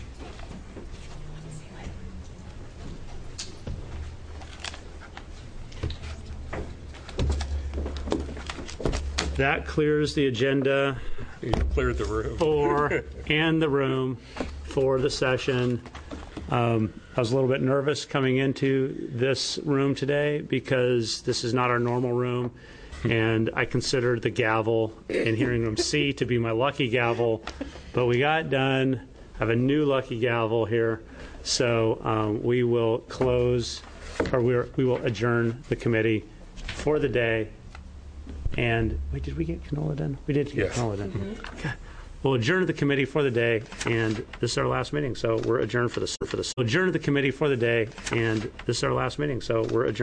Speaker 1: That clears the agenda.
Speaker 5: You cleared the room.
Speaker 1: And the room for the session. I was a little bit nervous coming into this room today because this is not our normal room, and I considered the gavel in hearing room C to be my lucky gavel, but we got done. I have a new lucky gavel here, so we will close, or we will adjourn the committee for the day. And wait, did we get canola done? We did get canola done.
Speaker 5: Mm-hmm.
Speaker 1: Okay. We'll adjourn the committee for the day, and this is our last meeting, so we're adjourned for the. We'll adjourn the committee for the day, and this is our last meeting, so we're adjourned.